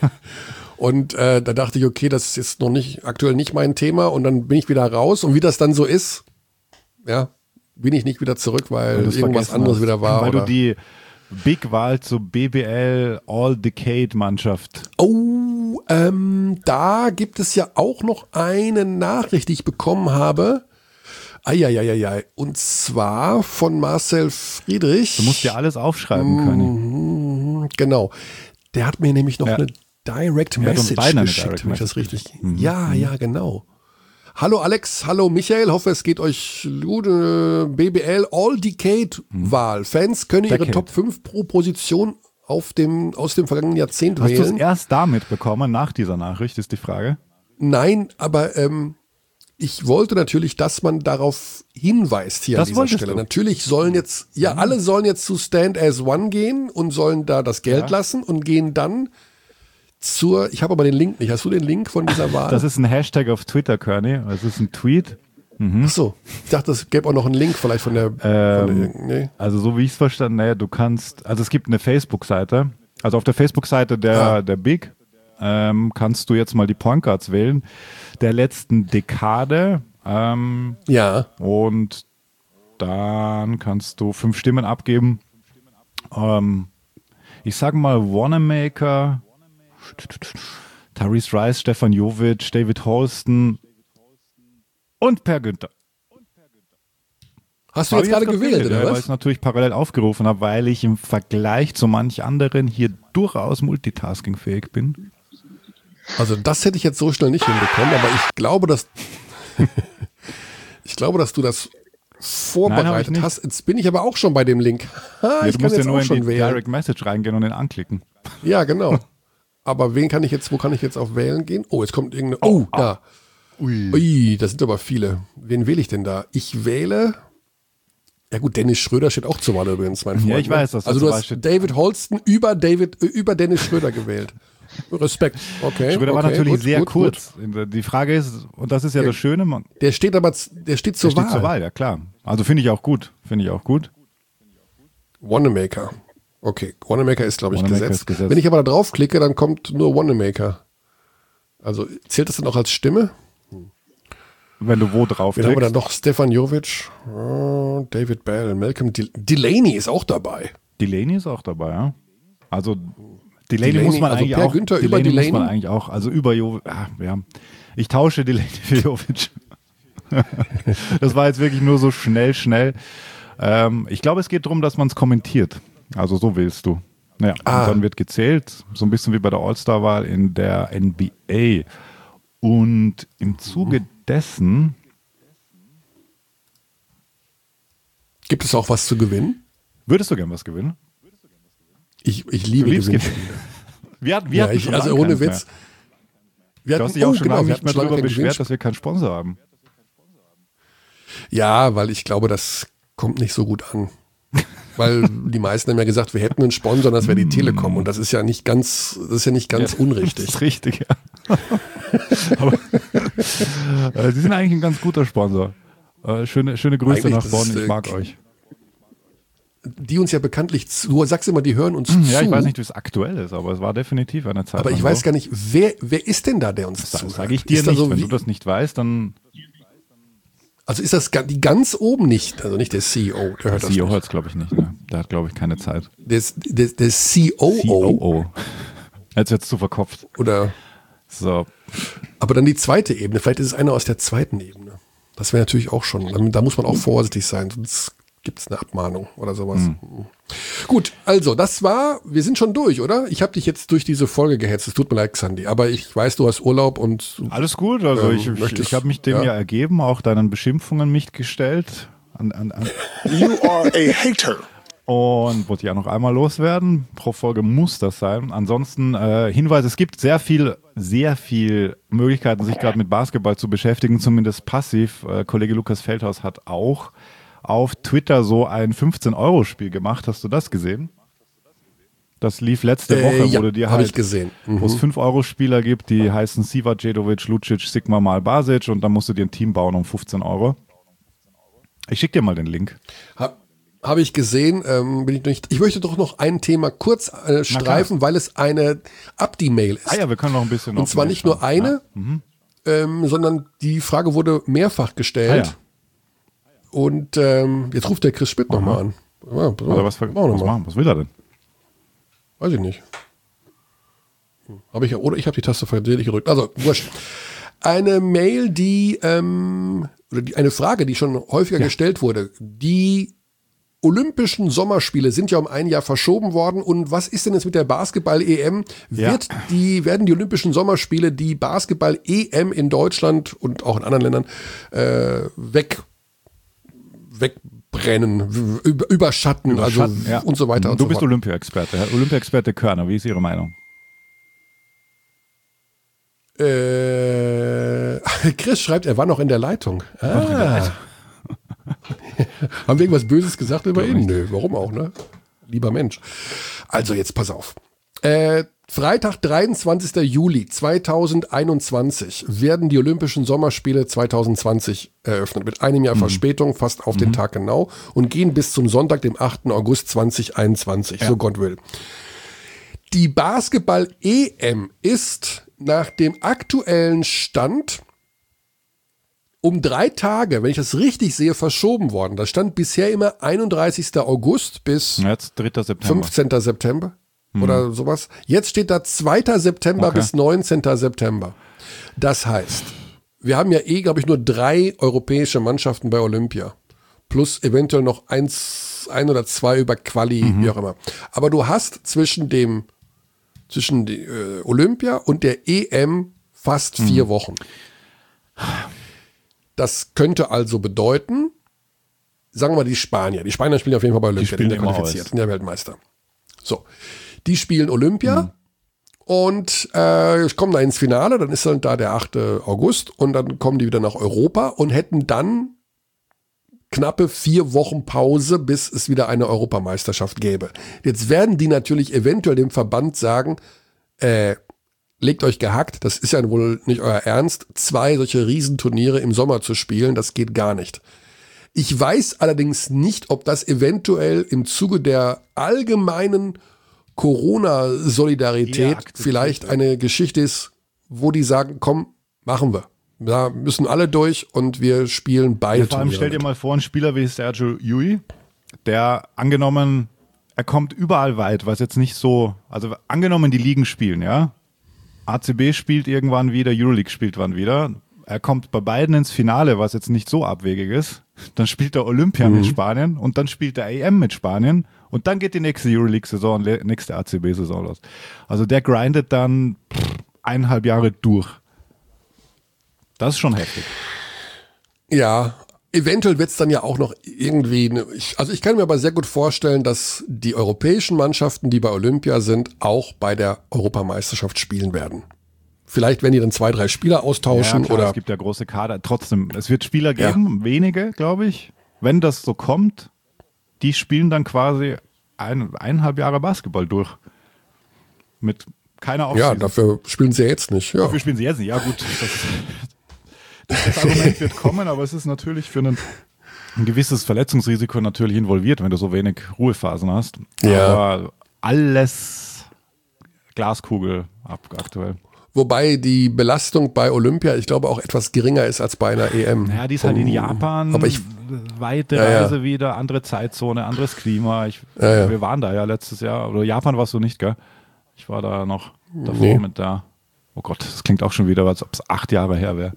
Speaker 1: Und äh, da dachte ich, okay, das ist jetzt noch nicht aktuell nicht mein Thema und dann bin ich wieder raus und wie das dann so ist, ja, bin ich nicht wieder zurück, weil
Speaker 2: Weil du's
Speaker 1: irgendwas
Speaker 2: vergessen
Speaker 1: anderes
Speaker 2: hast.
Speaker 1: wieder war.
Speaker 2: Weil
Speaker 1: oder
Speaker 2: du die Big Wahl zur B B L All-Decade-Mannschaft.
Speaker 1: Oh, ähm, da gibt es ja auch noch eine Nachricht, die ich bekommen habe. Eieieiei. Und zwar von Marcel Friedrich.
Speaker 2: Du musst dir alles aufschreiben können.
Speaker 1: Mhm, genau. Der hat mir nämlich noch
Speaker 2: Ja.
Speaker 1: eine Direct
Speaker 2: Er hat uns
Speaker 1: Message
Speaker 2: beiden eine
Speaker 1: geschickt,
Speaker 2: Direct
Speaker 1: wenn ich das
Speaker 2: Message
Speaker 1: richtig. Ja, ja, genau. Hallo Alex, hallo Michael, hoffe es geht euch gut. Äh, B B L All-Decade-Wahl. Fans können ihre
Speaker 2: Decade.
Speaker 1: Top fünf pro Position auf dem, aus dem vergangenen Jahrzehnt
Speaker 2: Hast du es
Speaker 1: wählen.
Speaker 2: erst damit bekommen, nach dieser Nachricht, ist die Frage.
Speaker 1: Nein, aber ähm, ich wollte natürlich, dass man darauf hinweist hier
Speaker 2: Das
Speaker 1: an dieser
Speaker 2: wolltest
Speaker 1: Stelle.
Speaker 2: du?
Speaker 1: Natürlich sollen jetzt, ja, alle sollen jetzt zu Stand as One gehen und sollen da das Geld
Speaker 2: Ja.
Speaker 1: lassen und gehen dann zur, ich habe aber den Link nicht. Hast du den Link von dieser Wahl?
Speaker 2: Das ist ein Hashtag auf Twitter, Kearney. Das ist ein Tweet.
Speaker 1: Ach so, ich dachte, es gäbe auch noch einen Link vielleicht von der, von
Speaker 2: Ähm,
Speaker 1: der nee.
Speaker 2: Also so wie ich es verstanden, naja, du kannst, also es gibt eine Facebook-Seite. Also auf der Facebook-Seite der,
Speaker 1: Ah.
Speaker 2: der Big ähm, kannst du jetzt mal die Point Guards wählen, der letzten Dekade. Ähm,
Speaker 1: Ja,
Speaker 2: Und dann kannst du fünf Stimmen abgeben. Ähm, ich sage mal Wanamaker, Tyrese Rice, Stefan Jovic, David Holston und Per Günther.
Speaker 1: Hast du jetzt gerade gewählt, oder
Speaker 2: ja,
Speaker 1: was?
Speaker 2: Weil ich es natürlich parallel aufgerufen habe, weil ich im Vergleich zu manch anderen hier durchaus multitaskingfähig bin.
Speaker 1: Also das hätte ich jetzt so schnell nicht hinbekommen, aber ich glaube, dass ich glaube, dass du das vorbereitet
Speaker 2: Nein,
Speaker 1: hast. Jetzt bin ich aber auch schon bei dem Link. Ha,
Speaker 2: Ja,
Speaker 1: ich
Speaker 2: du
Speaker 1: kann
Speaker 2: musst ja
Speaker 1: jetzt
Speaker 2: nur
Speaker 1: auch
Speaker 2: in
Speaker 1: schon
Speaker 2: die
Speaker 1: wählen.
Speaker 2: Direct Message reingehen und den anklicken.
Speaker 1: Ja, genau. Aber wen kann ich jetzt, wo kann ich jetzt auf Wählen gehen? Oh, jetzt kommt irgendeine, oh,
Speaker 2: Oh,
Speaker 1: da.
Speaker 2: Ui.
Speaker 1: Ui, das sind aber viele. Wen wähle ich denn da? Ich wähle, ja gut, Dennis Schröder steht auch zur Wahl übrigens, mein Freund.
Speaker 2: Ja, ich
Speaker 1: ne?
Speaker 2: weiß, dass
Speaker 1: Also
Speaker 2: zur
Speaker 1: du
Speaker 2: Wahl
Speaker 1: hast
Speaker 2: steht.
Speaker 1: David Holston über David, äh, über Dennis Schröder gewählt. Respekt. Okay.
Speaker 2: Schröder
Speaker 1: okay,
Speaker 2: war natürlich
Speaker 1: gut,
Speaker 2: sehr
Speaker 1: gut,
Speaker 2: kurz. Die Frage ist, und das ist ja das Schöne, man,
Speaker 1: Gut. Der steht aber, z- der steht zur
Speaker 2: der steht
Speaker 1: Wahl.
Speaker 2: zur Wahl, ja klar. Also finde ich auch gut. Finde ich auch gut.
Speaker 1: Wanamaker. Okay, Wanamaker ist, glaube ich,
Speaker 2: Wanamaker
Speaker 1: gesetzt.
Speaker 2: ist gesetzt.
Speaker 1: Wenn ich aber da draufklicke, dann kommt nur Wanamaker. Also zählt das dann auch als Stimme?
Speaker 2: Wenn du wo drauf
Speaker 1: Wen haben wir dann
Speaker 2: klickst.
Speaker 1: noch? Stefan Jovic, oh, David Bell, Malcolm Del- Delaney ist auch dabei.
Speaker 2: Delaney ist auch dabei, ja. Also Delaney,
Speaker 1: Delaney,
Speaker 2: muss man
Speaker 1: also
Speaker 2: eigentlich
Speaker 1: Per
Speaker 2: auch.
Speaker 1: Günther über
Speaker 2: Delaney muss
Speaker 1: Delaney?
Speaker 2: man eigentlich auch. Also über Jovic. Ah, ja. Ich tausche Delaney für Jovic. Das war jetzt wirklich nur so schnell, schnell. Ähm, ich glaube, es geht darum, dass man es kommentiert. Also so willst du. Ja,
Speaker 1: Ah.
Speaker 2: und dann wird gezählt, so ein bisschen wie bei der All-Star-Wahl in der N B A. Und im Zuge dessen
Speaker 1: Gibt es auch was zu gewinnen?
Speaker 2: würdest du gern was gewinnen?
Speaker 1: Ich, ich liebe
Speaker 2: Du liebst
Speaker 1: Gewinnen.
Speaker 2: Gewinnen. Wir, hatten- wir
Speaker 1: Ja,
Speaker 2: hatten
Speaker 1: ich,
Speaker 2: schon
Speaker 1: also
Speaker 2: lange
Speaker 1: ohne
Speaker 2: keins mehr.
Speaker 1: Witz. Wir
Speaker 2: Du
Speaker 1: hatten,
Speaker 2: hast dich auch
Speaker 1: oh,
Speaker 2: schon
Speaker 1: genau,
Speaker 2: lange
Speaker 1: wir
Speaker 2: nicht mehr
Speaker 1: hatten schon lange
Speaker 2: darüber
Speaker 1: kein
Speaker 2: beschwert,
Speaker 1: Gewinnspiel.
Speaker 2: dass wir keinen Sponsor haben.
Speaker 1: Ja, weil ich glaube, das kommt nicht so gut an. Weil die meisten haben ja gesagt, wir hätten einen Sponsor, das wäre die Telekom. Und das ist ja nicht ganz, das ist ja nicht ganz
Speaker 2: Ja,
Speaker 1: unrichtig.
Speaker 2: Das ist richtig, ja. Aber äh, Sie sind eigentlich ein ganz guter Sponsor. Äh, schöne, schöne Grüße
Speaker 1: Eigentlich,
Speaker 2: nach
Speaker 1: das
Speaker 2: Bonn,
Speaker 1: ist,
Speaker 2: ich
Speaker 1: äh,
Speaker 2: mag euch.
Speaker 1: Die uns ja bekanntlich, zu, du sagst immer, die hören uns zu.
Speaker 2: Ja, ich weiß nicht, wie es aktuell ist, aber es war definitiv eine Zeit.
Speaker 1: Aber ich
Speaker 2: lang
Speaker 1: weiß
Speaker 2: so.
Speaker 1: gar nicht, wer, wer ist denn da, der uns
Speaker 2: Das
Speaker 1: zuhört?
Speaker 2: sage ich dir
Speaker 1: ist da
Speaker 2: nicht.
Speaker 1: so
Speaker 2: Wenn
Speaker 1: wie,
Speaker 2: du das nicht weißt, dann
Speaker 1: Also ist das ga- die ganz oben nicht, also nicht der C E O, der hört
Speaker 2: der
Speaker 1: das
Speaker 2: C E O
Speaker 1: nicht.
Speaker 2: hört es, glaube ich, nicht. Ne? Der hat, glaube ich, keine Zeit.
Speaker 1: Der, der, der C O O,
Speaker 2: C O O. Jetzt wird's zu verkopft.
Speaker 1: oder,
Speaker 2: So.
Speaker 1: aber dann die zweite Ebene, vielleicht ist es einer aus der zweiten Ebene. Das wäre natürlich auch schon, da muss man auch vorsichtig sein, sonst gibt es eine Abmahnung oder sowas.
Speaker 2: Hm.
Speaker 1: Gut, also das war, wir sind schon durch, oder? Ich habe dich jetzt durch diese Folge gehetzt, es tut mir leid, Xandi, aber ich weiß, du hast Urlaub und
Speaker 2: Alles gut, also
Speaker 1: Ähm,
Speaker 2: ich, ich,
Speaker 1: möchtest-
Speaker 2: ich habe mich dem ja.
Speaker 1: ja.
Speaker 2: ergeben, auch deinen Beschimpfungen nicht gestellt. An, an, an.
Speaker 6: You are a hater.
Speaker 2: Und wollte ich auch noch einmal loswerden. Pro Folge muss das sein. Ansonsten äh, Hinweis, es gibt sehr viel, sehr viel Möglichkeiten, sich gerade mit Basketball zu beschäftigen, zumindest passiv. Äh, Kollege Lukas Feldhaus hat auch auf Twitter so ein fünfzehn-Euro-Spiel gemacht. Hast du das gesehen? Das lief letzte
Speaker 1: Äh,
Speaker 2: Woche,
Speaker 1: ja,
Speaker 2: wo du dir
Speaker 1: hab
Speaker 2: halt,
Speaker 1: ich gesehen.
Speaker 2: wo es
Speaker 1: Mhm.
Speaker 2: fünf-Euro-Spieler gibt, die heißen Siva, Djedovic, Lucic, Sigma mal Basic und dann musst du dir ein Team bauen um fünfzehn Euro. Ich schicke dir mal den Link.
Speaker 1: Habe hab ich gesehen, ähm, bin ich nicht. Ich möchte doch noch ein Thema kurz äh, streifen, weil es eine Abdi-Mail ist.
Speaker 2: Ah ja, wir können noch ein bisschen.
Speaker 1: Und zwar nicht nur eine, ähm, sondern die Frage wurde mehrfach gestellt.
Speaker 2: Ah ja.
Speaker 1: Und ähm, jetzt ruft der Chris Schmidt nochmal an. Ja, pass
Speaker 2: Oder
Speaker 1: auf,
Speaker 2: was,
Speaker 1: machen wir noch
Speaker 2: was,
Speaker 1: mal.
Speaker 2: machen? Was will er denn?
Speaker 1: Weiß ich nicht. Hab ich, oder ich habe die Taste versehentlich gedrückt. Also, wurscht. Eine Mail, die, ähm, oder die, eine Frage, die schon häufiger
Speaker 2: Ja.
Speaker 1: gestellt wurde. Die Olympischen Sommerspiele sind ja um ein Jahr verschoben worden. Und was ist denn jetzt mit der Basketball-E M?
Speaker 2: Ja.
Speaker 1: Wird die, werden die Olympischen Sommerspiele die Basketball-E M in Deutschland und auch in anderen Ländern äh, weg, wegbrennen, w- über, überschatten,
Speaker 2: Überschatten,
Speaker 1: also
Speaker 2: ja.
Speaker 1: und so weiter und
Speaker 2: Du
Speaker 1: so
Speaker 2: bist
Speaker 1: fort.
Speaker 2: Olympia-Experte. Herr Olympia-Experte Körner, wie ist Ihre Meinung?
Speaker 1: Äh, Chris schreibt, er war noch in der Leitung. Ah. Haben wir irgendwas Böses gesagt über ihn? Nö, warum auch, ne? Lieber Mensch. Also jetzt pass auf. Äh, Freitag, dreiundzwanzigster Juli zweitausendeinundzwanzig werden die Olympischen Sommerspiele zweitausendzwanzig eröffnet. Mit einem Jahr Verspätung, fast auf den Tag genau. Und gehen bis zum Sonntag, dem achten August zweitausendeinundzwanzig, so Gott will. Die Basketball-E M ist nach dem aktuellen Stand um drei Tage, wenn ich das richtig sehe, verschoben worden. Das stand bisher immer einunddreißigster August bis
Speaker 2: Jetzt dritter September.
Speaker 1: fünfzehnter September oder sowas. Jetzt steht da zweiter September
Speaker 2: Okay.
Speaker 1: bis neunzehnter September. Das heißt, wir haben ja eh, glaube ich, nur drei europäische Mannschaften bei Olympia. plus eventuell noch eins, ein oder zwei über Quali, mhm. wie auch immer. Aber du hast zwischen dem zwischen die, äh, Olympia und der E M fast mhm. vier Wochen. Das könnte also bedeuten, sagen wir mal die Spanier. Die Spanier spielen auf jeden Fall bei Olympia, die, die sind qualifiziert, sind ja Weltmeister. So, die spielen Olympia. Mhm. Und äh, kommen da ins Finale, dann ist dann da der achte August und dann kommen die wieder nach Europa und hätten dann knappe vier Wochen Pause, bis es wieder eine Europameisterschaft gäbe. Jetzt werden die natürlich eventuell dem Verband sagen, äh, legt euch gehackt, das ist ja wohl nicht euer Ernst, zwei solche Riesenturniere im Sommer zu spielen, das geht gar nicht. Ich weiß allerdings nicht, ob das eventuell im Zuge der allgemeinen Corona-Solidarität ja, vielleicht eine Geschichte ist, wo die sagen, komm, machen wir. Da müssen alle durch und wir spielen beide.
Speaker 2: Ja, vor allem stell dir mal vor, ein Spieler wie Sergio Llull, der angenommen, er kommt überall weit, was jetzt nicht so, also angenommen die Ligen spielen, ja, A C B spielt irgendwann wieder, Euroleague spielt wann wieder, er kommt bei beiden ins Finale, was jetzt nicht so abwegig ist, dann spielt er Olympia mhm. mit Spanien und dann spielt er E M mit Spanien und dann geht die nächste Euroleague-Saison, nächste A C B-Saison los. Also der grindet dann pff, eineinhalb Jahre durch. Das ist schon heftig.
Speaker 1: Ja, eventuell wird es dann ja auch noch irgendwie, ne, ich, also ich kann mir aber sehr gut vorstellen, dass die europäischen Mannschaften, die bei Olympia sind, auch bei der Europameisterschaft spielen werden. Vielleicht, wenn die dann zwei, drei Spieler austauschen.
Speaker 2: Ja, klar,
Speaker 1: oder
Speaker 2: es gibt ja große Kader. Trotzdem, es wird Spieler geben, ja. wenige, glaube ich. Wenn das so kommt, die spielen dann quasi ein, eineinhalb Jahre Basketball durch. Mit keiner Offseason.
Speaker 1: Ja, dafür spielen sie jetzt nicht. Ja.
Speaker 2: Dafür spielen sie jetzt nicht. Ja gut, das, das Argument wird kommen, aber es ist natürlich für einen, ein gewisses Verletzungsrisiko natürlich involviert, wenn du so wenig Ruhephasen hast.
Speaker 1: Ja.
Speaker 2: Aber alles Glaskugel ab aktuell.
Speaker 1: Wobei die Belastung bei Olympia, ich glaube, auch etwas geringer ist als bei einer E M.
Speaker 2: Ja, die ist halt in Japan,
Speaker 1: aber ich,
Speaker 2: weite
Speaker 1: ja, ja.
Speaker 2: Reise wieder, andere Zeitzone, anderes Klima. Ich,
Speaker 1: ja, ja.
Speaker 2: Wir waren da ja letztes Jahr, oder Japan warst du nicht, gell? Ich war da noch davor
Speaker 1: nee.
Speaker 2: mit da. Oh Gott, das klingt auch schon wieder, als ob es acht Jahre her wäre.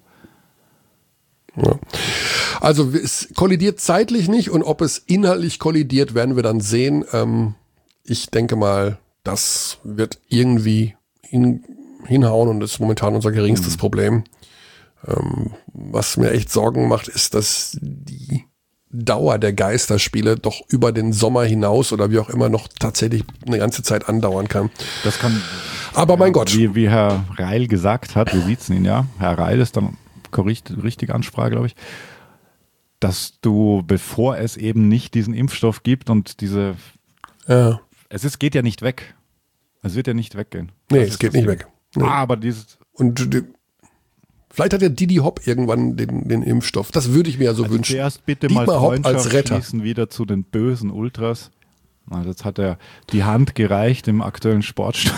Speaker 1: Ja. Also es kollidiert zeitlich nicht und ob es inhaltlich kollidiert, werden wir dann sehen. Ähm, ich denke mal, das wird irgendwie hin, hinhauen und ist momentan unser geringstes mhm. Problem. Ähm, was mir echt Sorgen macht, ist, dass die Dauer der Geisterspiele doch über den Sommer hinaus oder wie auch immer noch tatsächlich eine ganze Zeit andauern kann.
Speaker 2: Das kann.
Speaker 1: Aber mein
Speaker 2: ja,
Speaker 1: Gott.
Speaker 2: Wie, wie Herr Reil gesagt hat, wir sitzen ihn ja. Herr Reil ist dann richtig, richtige Ansprache, glaube ich, dass du, bevor es eben nicht diesen Impfstoff gibt und diese,
Speaker 1: ja.
Speaker 2: es ist, geht ja nicht weg. Es wird ja nicht weggehen.
Speaker 1: Nee, es geht nicht weg. Nee.
Speaker 2: Ah, aber dieses.
Speaker 1: Und die, vielleicht hat ja Didi Hopp irgendwann den, den Impfstoff. Das würde ich mir ja so
Speaker 2: also
Speaker 1: wünschen.
Speaker 2: Zuerst bitte
Speaker 1: Dietmar
Speaker 2: mal
Speaker 1: Hopp als Retter.
Speaker 2: Schließen wieder zu den bösen Ultras. Also jetzt hat er die Hand gereicht im aktuellen Sportstudio.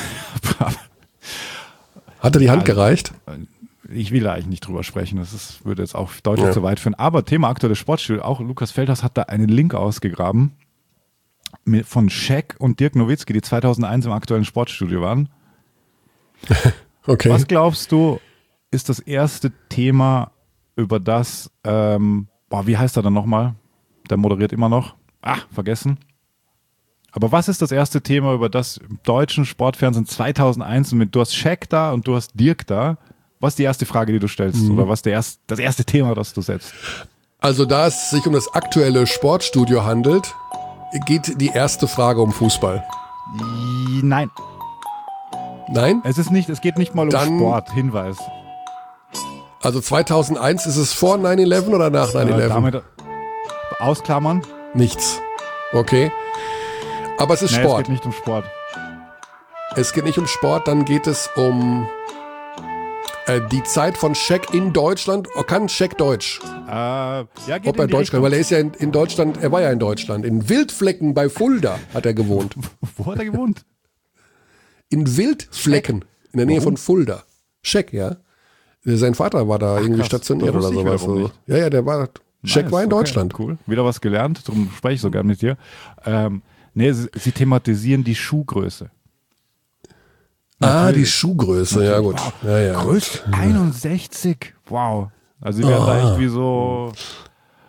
Speaker 1: Hat er die Hand gereicht?
Speaker 2: Ich will da eigentlich nicht drüber sprechen, das ist, würde jetzt auch deutlich
Speaker 1: ja.
Speaker 2: zu weit führen. Aber Thema aktuelles Sportstudio, auch Lukas Feldhaus hat da einen Link ausgegraben mit, von Shaq und Dirk Nowitzki, die zweitausendeins im aktuellen Sportstudio waren.
Speaker 1: Okay.
Speaker 2: Was glaubst du, ist das erste Thema, über das, ähm, boah, wie heißt er dann nochmal? Der moderiert immer noch. Ach, vergessen. Aber was ist das erste Thema, über das im deutschen Sportfernsehen zweitausendeins, und mit, du hast Shaq da und du hast Dirk da, was ist die erste Frage, die du stellst? Mhm. Oder was ist der erst, das erste Thema, das du setzt?
Speaker 1: Also da es sich um das aktuelle Sportstudio handelt, geht die erste Frage um Fußball.
Speaker 2: Nein.
Speaker 1: Nein?
Speaker 2: Es ist nicht, es geht nicht mal um
Speaker 1: Dann,
Speaker 2: Sport, Hinweis.
Speaker 1: Also zweitausendeins, ist es vor neun elf oder nach neun elf?
Speaker 2: Äh, damit ausklammern?
Speaker 1: Nichts. Okay. Aber es ist
Speaker 2: nee,
Speaker 1: Sport.
Speaker 2: Es geht nicht um Sport.
Speaker 1: Es geht nicht um Sport, dann geht es um äh, die Zeit von Shaq in Deutschland. Oh, kann Shaq Deutsch?
Speaker 2: Äh, ja, geht
Speaker 1: Ob er
Speaker 2: in die
Speaker 1: Deutsch
Speaker 2: Richtung.
Speaker 1: kann, weil er ist ja in, in Deutschland, er war ja in Deutschland. In Wildflecken bei Fulda hat er gewohnt.
Speaker 2: Wo hat er gewohnt?
Speaker 1: In Wildflecken,
Speaker 2: Shaq?
Speaker 1: in der Nähe
Speaker 2: Warum?
Speaker 1: von Fulda. Shaq, ja. Sein Vater war da
Speaker 2: Ach,
Speaker 1: irgendwie
Speaker 2: krass.
Speaker 1: stationiert
Speaker 2: Das
Speaker 1: oder
Speaker 2: wusste ich
Speaker 1: sowas.
Speaker 2: wiederum
Speaker 1: So.
Speaker 2: nicht.
Speaker 1: Ja, ja, der war. Shaq
Speaker 2: Nice,
Speaker 1: war in
Speaker 2: okay,
Speaker 1: Deutschland.
Speaker 2: Cool. Wieder was gelernt, darum spreche ich so gern mit dir. Ähm, nee, sie, sie thematisieren die Schuhgröße.
Speaker 1: Ah,
Speaker 2: Natürlich.
Speaker 1: die Schuhgröße, ja gut.
Speaker 2: Wow.
Speaker 1: Ja, ja.
Speaker 2: Größe einundsechzig, wow. Also sie werden
Speaker 1: Ah.
Speaker 2: da echt wie so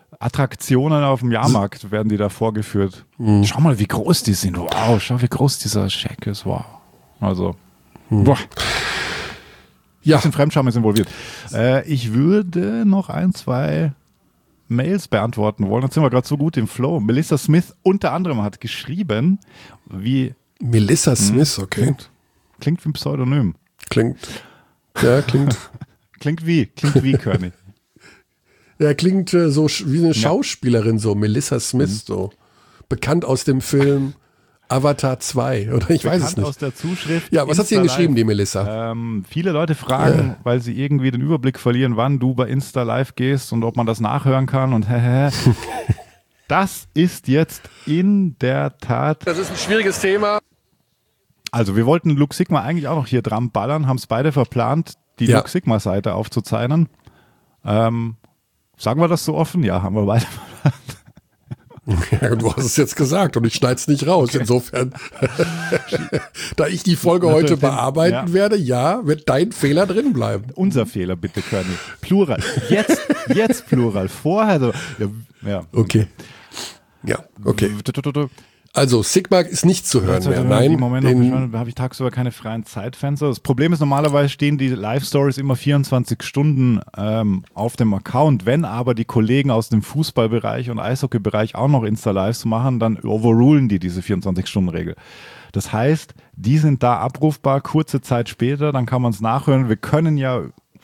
Speaker 2: Attraktionen auf dem Jahrmarkt werden die da vorgeführt. Mhm. Schau mal, wie groß die sind. Wow, schau, wie groß dieser Scheck ist. Wow. Also, mhm. boah. Ja. Ein bisschen Fremdscham ist involviert. Äh, ich würde noch ein, zwei Mails beantworten wollen. Jetzt sind wir gerade so gut im Flow. Melissa Smith unter anderem hat geschrieben, wie...
Speaker 1: Melissa Smith, okay.
Speaker 2: Klingt, klingt wie ein Pseudonym.
Speaker 1: Klingt, ja, klingt...
Speaker 2: klingt wie, klingt wie, Körny.
Speaker 1: Ja, klingt äh, so sch- wie eine Schauspielerin, so Melissa Smith, mhm. so. Bekannt aus dem Film Avatar zwei, oder ich
Speaker 2: Bekannt
Speaker 1: weiß es nicht.
Speaker 2: aus der Zuschrift.
Speaker 1: Ja, was hat sie denn geschrieben, die Melissa?
Speaker 2: Ähm, viele Leute fragen, ja. weil sie irgendwie den Überblick verlieren, wann du bei Insta Live gehst und ob man das nachhören kann und hehe. Das ist jetzt in der Tat...
Speaker 1: Das ist ein schwieriges Thema.
Speaker 2: Also wir wollten Luke Sigma eigentlich auch noch hier dran ballern, haben es beide verplant, die ja. Luke Sigma Seite aufzuzeichnen. Ähm, sagen wir das so offen? Ja, haben wir beide verplant.
Speaker 1: Ja, du hast es jetzt gesagt und ich schneide es nicht raus. Okay. Insofern, da ich die Folge heute bearbeiten ja. werde, ja, wird dein Fehler drin bleiben.
Speaker 2: Unser Fehler, bitte, Körny. Plural. Jetzt, jetzt Plural. Vorher so. Ja, ja.
Speaker 1: Okay. Ja, okay. Also Sigma ist nicht zu hören mehr. Nein,
Speaker 2: im Moment habe ich tagsüber keine freien Zeitfenster. Das Problem ist, normalerweise stehen die Live-Stories immer vierundzwanzig Stunden ähm, auf dem Account. Wenn aber die Kollegen aus dem Fußballbereich und Eishockeybereich auch noch Insta-Lives machen, dann overrulen die diese vierundzwanzig-Stunden-Regel. Das heißt, die sind da abrufbar, kurze Zeit später, dann kann man es nachhören. Wir können ja...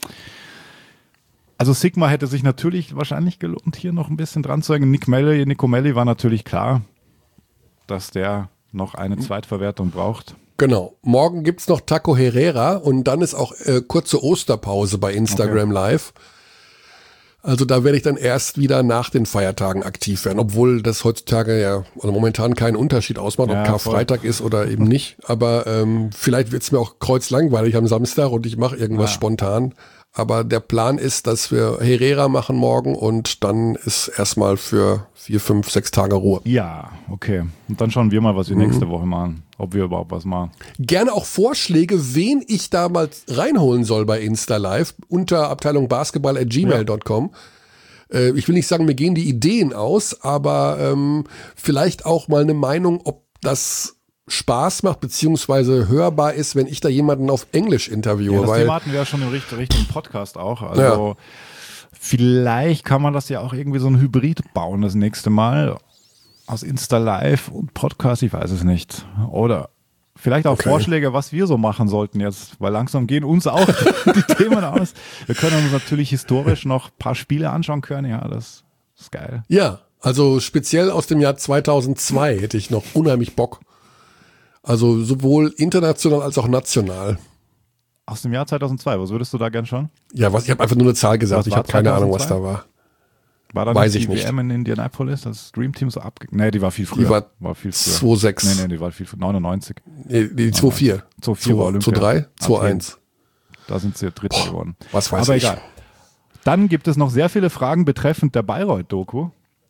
Speaker 2: Also Sigma hätte sich natürlich wahrscheinlich gelohnt, hier noch ein bisschen dran zu hängen. Nick Melli, Nico Melli war natürlich klar, dass der noch eine Zweitverwertung braucht.
Speaker 1: Genau. Morgen gibt es noch Taco Herrera und dann ist auch äh, kurze Osterpause bei Instagram okay. Live. Also da werde ich dann erst wieder nach den Feiertagen aktiv werden, obwohl das heutzutage ja also momentan keinen Unterschied ausmacht, ob ja, Karfreitag voll. Ist oder eben nicht. Aber ähm, vielleicht wird es mir auch kreuzlangweilig am Samstag und ich mache irgendwas ja. spontan. Aber der Plan ist, dass wir Herrera machen morgen und dann ist erstmal für vier, fünf, sechs Tage Ruhe.
Speaker 2: Ja, okay. Und dann schauen wir mal, was wir mhm. nächste Woche machen. Ob wir überhaupt was machen.
Speaker 1: Gerne auch Vorschläge, wen ich da mal reinholen soll bei Insta Live unter Abteilung Basketball at gmail dot com. Ja. Äh, ich will nicht sagen, mir gehen die Ideen aus, aber ähm, vielleicht auch mal eine Meinung, ob das Spaß macht, beziehungsweise hörbar ist, wenn ich da jemanden auf Englisch interviewe.
Speaker 2: Ja, das
Speaker 1: weil,
Speaker 2: Thema hatten wir ja schon im richtigen Podcast auch. Also ja. vielleicht kann man das ja auch irgendwie so ein Hybrid bauen das nächste Mal. Aus Insta Live und Podcast, ich weiß es nicht. Oder vielleicht auch okay. Vorschläge, was wir so machen sollten jetzt, weil langsam gehen uns auch die Themen aus. Wir können uns natürlich historisch noch ein paar Spiele anschauen können. Ja, das ist geil.
Speaker 1: Ja, also speziell aus dem Jahr zweitausendzwei hätte ich noch unheimlich Bock. Also sowohl international als auch national.
Speaker 2: Aus dem Jahr zweitausendzwei, was würdest du da gern schauen?
Speaker 1: Ja, was, ich habe einfach nur eine Zahl gesagt, ich habe keine Ahnung, was da war.
Speaker 2: War da
Speaker 1: Weiß
Speaker 2: nicht
Speaker 1: ich
Speaker 2: die
Speaker 1: nicht.
Speaker 2: W M in Indianapolis, das Dream Team so abge... Nee, die war viel früher.
Speaker 1: Die war,
Speaker 2: war viel früher.
Speaker 1: zwei sechs.
Speaker 2: Nee, nee, die war viel früher. neunundneunzig.
Speaker 1: Nee, die zwei vier.
Speaker 2: zwei vier war Olympia.
Speaker 1: zwei drei, zwei eins.
Speaker 2: Da sind sie Dritter Boah, geworden.
Speaker 1: Was weiß
Speaker 2: Aber
Speaker 1: ich.
Speaker 2: egal. Dann gibt es noch sehr viele Fragen betreffend der Bayreuth-Doku.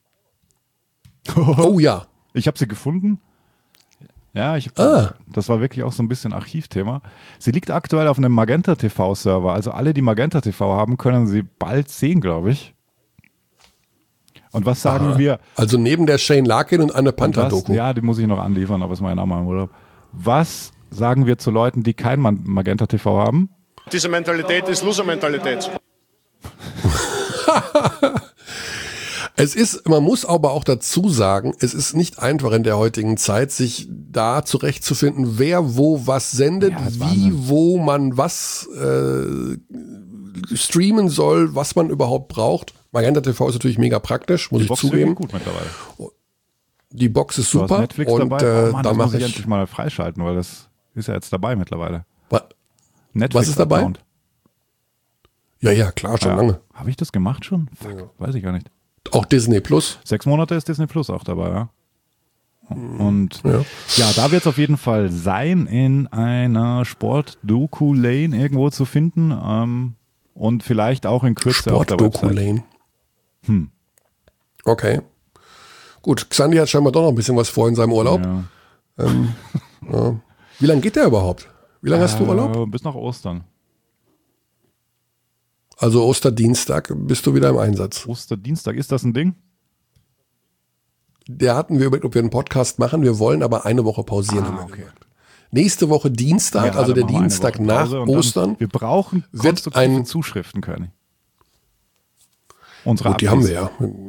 Speaker 1: Oh ja.
Speaker 2: Ich habe sie gefunden. Ja, ich,
Speaker 1: ah.
Speaker 2: das war wirklich auch so ein bisschen Archivthema. Sie liegt aktuell auf einem Magenta T V-Server. Also alle, die Magenta T V haben, können sie bald sehen, glaube ich. Und was sagen
Speaker 1: Aha.
Speaker 2: wir?
Speaker 1: Also neben der Shane Larkin und eine Panther-Doku.
Speaker 2: Ja, die muss ich noch anliefern, aber ist mein Name im Urlaub. Was sagen wir zu Leuten, die kein Magenta T V haben?
Speaker 6: Diese Mentalität ist Loser-Mentalität.
Speaker 1: Es ist, man muss aber auch dazu sagen, es ist nicht einfach in der heutigen Zeit, sich da zurechtzufinden, wer wo was sendet,
Speaker 2: ja,
Speaker 1: wie
Speaker 2: Wahnsinn.
Speaker 1: wo man was äh, streamen soll, was man überhaupt braucht. Magenta T V ist natürlich mega praktisch, muss
Speaker 2: Die
Speaker 1: ich
Speaker 2: Box
Speaker 1: zugeben.
Speaker 2: ist gut mittlerweile.
Speaker 1: Die Box ist
Speaker 2: Du hast
Speaker 1: super
Speaker 2: Netflix
Speaker 1: und
Speaker 2: dabei.
Speaker 1: äh,
Speaker 2: oh Mann,
Speaker 1: da
Speaker 2: das muss
Speaker 1: mache
Speaker 2: ich
Speaker 1: ich.
Speaker 2: endlich mal freischalten, weil das ist ja jetzt dabei mittlerweile.
Speaker 1: Wa
Speaker 2: Netflix
Speaker 1: was ist dabei?
Speaker 2: Account.
Speaker 1: Ja, ja, klar, schon
Speaker 2: ja.
Speaker 1: lange.
Speaker 2: Habe ich das gemacht schon? Fuck, ja. Weiß ich gar nicht.
Speaker 1: Auch Disney Plus.
Speaker 2: Sechs Monate ist Disney Plus auch dabei, ja. Und
Speaker 1: ja,
Speaker 2: ja da wird es auf jeden Fall sein, in einer Sport-Doku-Lane irgendwo zu finden. Ähm, und vielleicht auch in Kürze auf der Website.
Speaker 1: Sport-Doku-Lane.
Speaker 2: Hm.
Speaker 1: Okay. Gut, Xandi hat scheinbar doch noch ein bisschen was vor in seinem Urlaub.
Speaker 2: Ja.
Speaker 1: Ähm, ja. Wie lange geht der überhaupt? Wie lange hast du Urlaub?
Speaker 2: Äh, bis nach Ostern.
Speaker 1: Also Osterdienstag bist du wieder im Einsatz.
Speaker 2: Osterdienstag, ist das ein Ding?
Speaker 1: Der hatten wir überlegt, ob wir einen Podcast machen. Wir wollen aber eine Woche pausieren.
Speaker 2: Ah, okay.
Speaker 1: Nächste Woche Dienstag,
Speaker 2: Ja,
Speaker 1: also der
Speaker 2: dann machen wir eine
Speaker 1: Dienstag
Speaker 2: Woche
Speaker 1: nach
Speaker 2: Pause und dann-
Speaker 1: Ostern.
Speaker 2: Wir brauchen
Speaker 1: wird
Speaker 2: konstruktive
Speaker 1: ein-
Speaker 2: Zuschriften, König. Unsere
Speaker 1: Gut, die
Speaker 2: Abis.
Speaker 1: haben wir ja.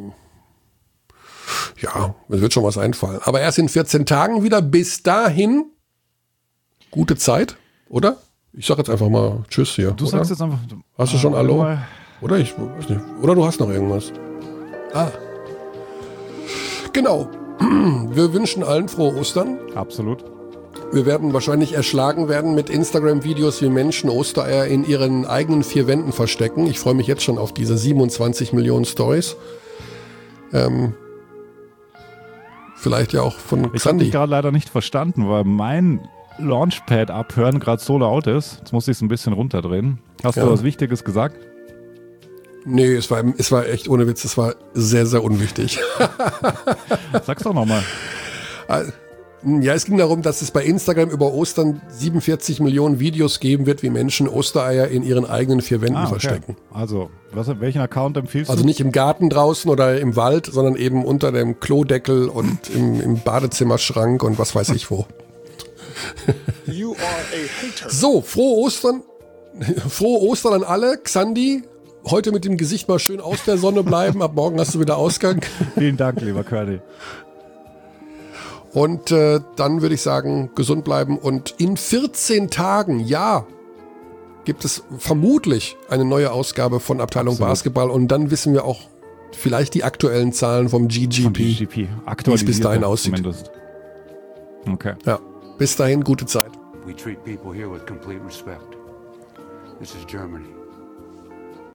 Speaker 1: Ja, es wird schon was einfallen. Aber erst in vierzehn Tagen wieder. Bis dahin, gute Zeit, oder? Ich sag jetzt einfach mal Tschüss hier.
Speaker 2: Du
Speaker 1: oder?
Speaker 2: sagst jetzt einfach.
Speaker 1: Hast du schon
Speaker 2: äh,
Speaker 1: Hallo?
Speaker 2: mal-
Speaker 1: Oder ich weiß nicht. Oder du hast noch irgendwas. Ah. Genau. Wir wünschen allen frohe Ostern.
Speaker 2: Absolut.
Speaker 1: Wir werden wahrscheinlich erschlagen werden mit Instagram-Videos, wie Menschen Ostereier in ihren eigenen vier Wänden verstecken. Ich freue mich jetzt schon auf diese siebenundzwanzig Millionen Stories. Ähm, vielleicht ja auch von
Speaker 2: Ich habe
Speaker 1: Xandi.
Speaker 2: dich gerade leider nicht verstanden, weil mein Launchpad abhören gerade so laut ist. Jetzt muss ich es ein bisschen runterdrehen. Hast
Speaker 1: Ja.
Speaker 2: du was Wichtiges gesagt?
Speaker 1: Nee, es war, es war echt ohne Witz, es war sehr, sehr unwichtig.
Speaker 2: Sag's doch nochmal.
Speaker 1: Ja, es ging darum, dass es bei Instagram über Ostern siebenundvierzig Millionen Videos geben wird, wie Menschen Ostereier in ihren eigenen vier Wänden
Speaker 2: Ah, okay.
Speaker 1: verstecken.
Speaker 2: Also, was, welchen Account empfiehlst
Speaker 1: Also
Speaker 2: du?
Speaker 1: nicht im Garten draußen oder im Wald, sondern eben unter dem Klodeckel und im, im Badezimmerschrank und was weiß ich wo.
Speaker 6: You are a hater.
Speaker 1: So, frohe Ostern. Frohe Ostern an alle. Xandi, heute mit dem Gesicht mal schön aus der Sonne bleiben. Ab morgen hast du wieder Ausgang.
Speaker 2: Vielen Dank, lieber Curly.
Speaker 1: Und äh, dann würde ich sagen, gesund bleiben. Und in vierzehn Tagen, ja, gibt es vermutlich eine neue Ausgabe von Abteilung
Speaker 2: Absolut.
Speaker 1: Basketball. Und dann wissen wir auch vielleicht die aktuellen Zahlen vom G G
Speaker 2: Von
Speaker 1: P.
Speaker 2: G G P.
Speaker 1: Wie es
Speaker 2: Aktualisiert
Speaker 1: bis dahin aussieht.
Speaker 2: zumindest. Okay.
Speaker 1: Ja, bis dahin, gute Zeit.
Speaker 9: We treat people here with complete respect. This is Germany.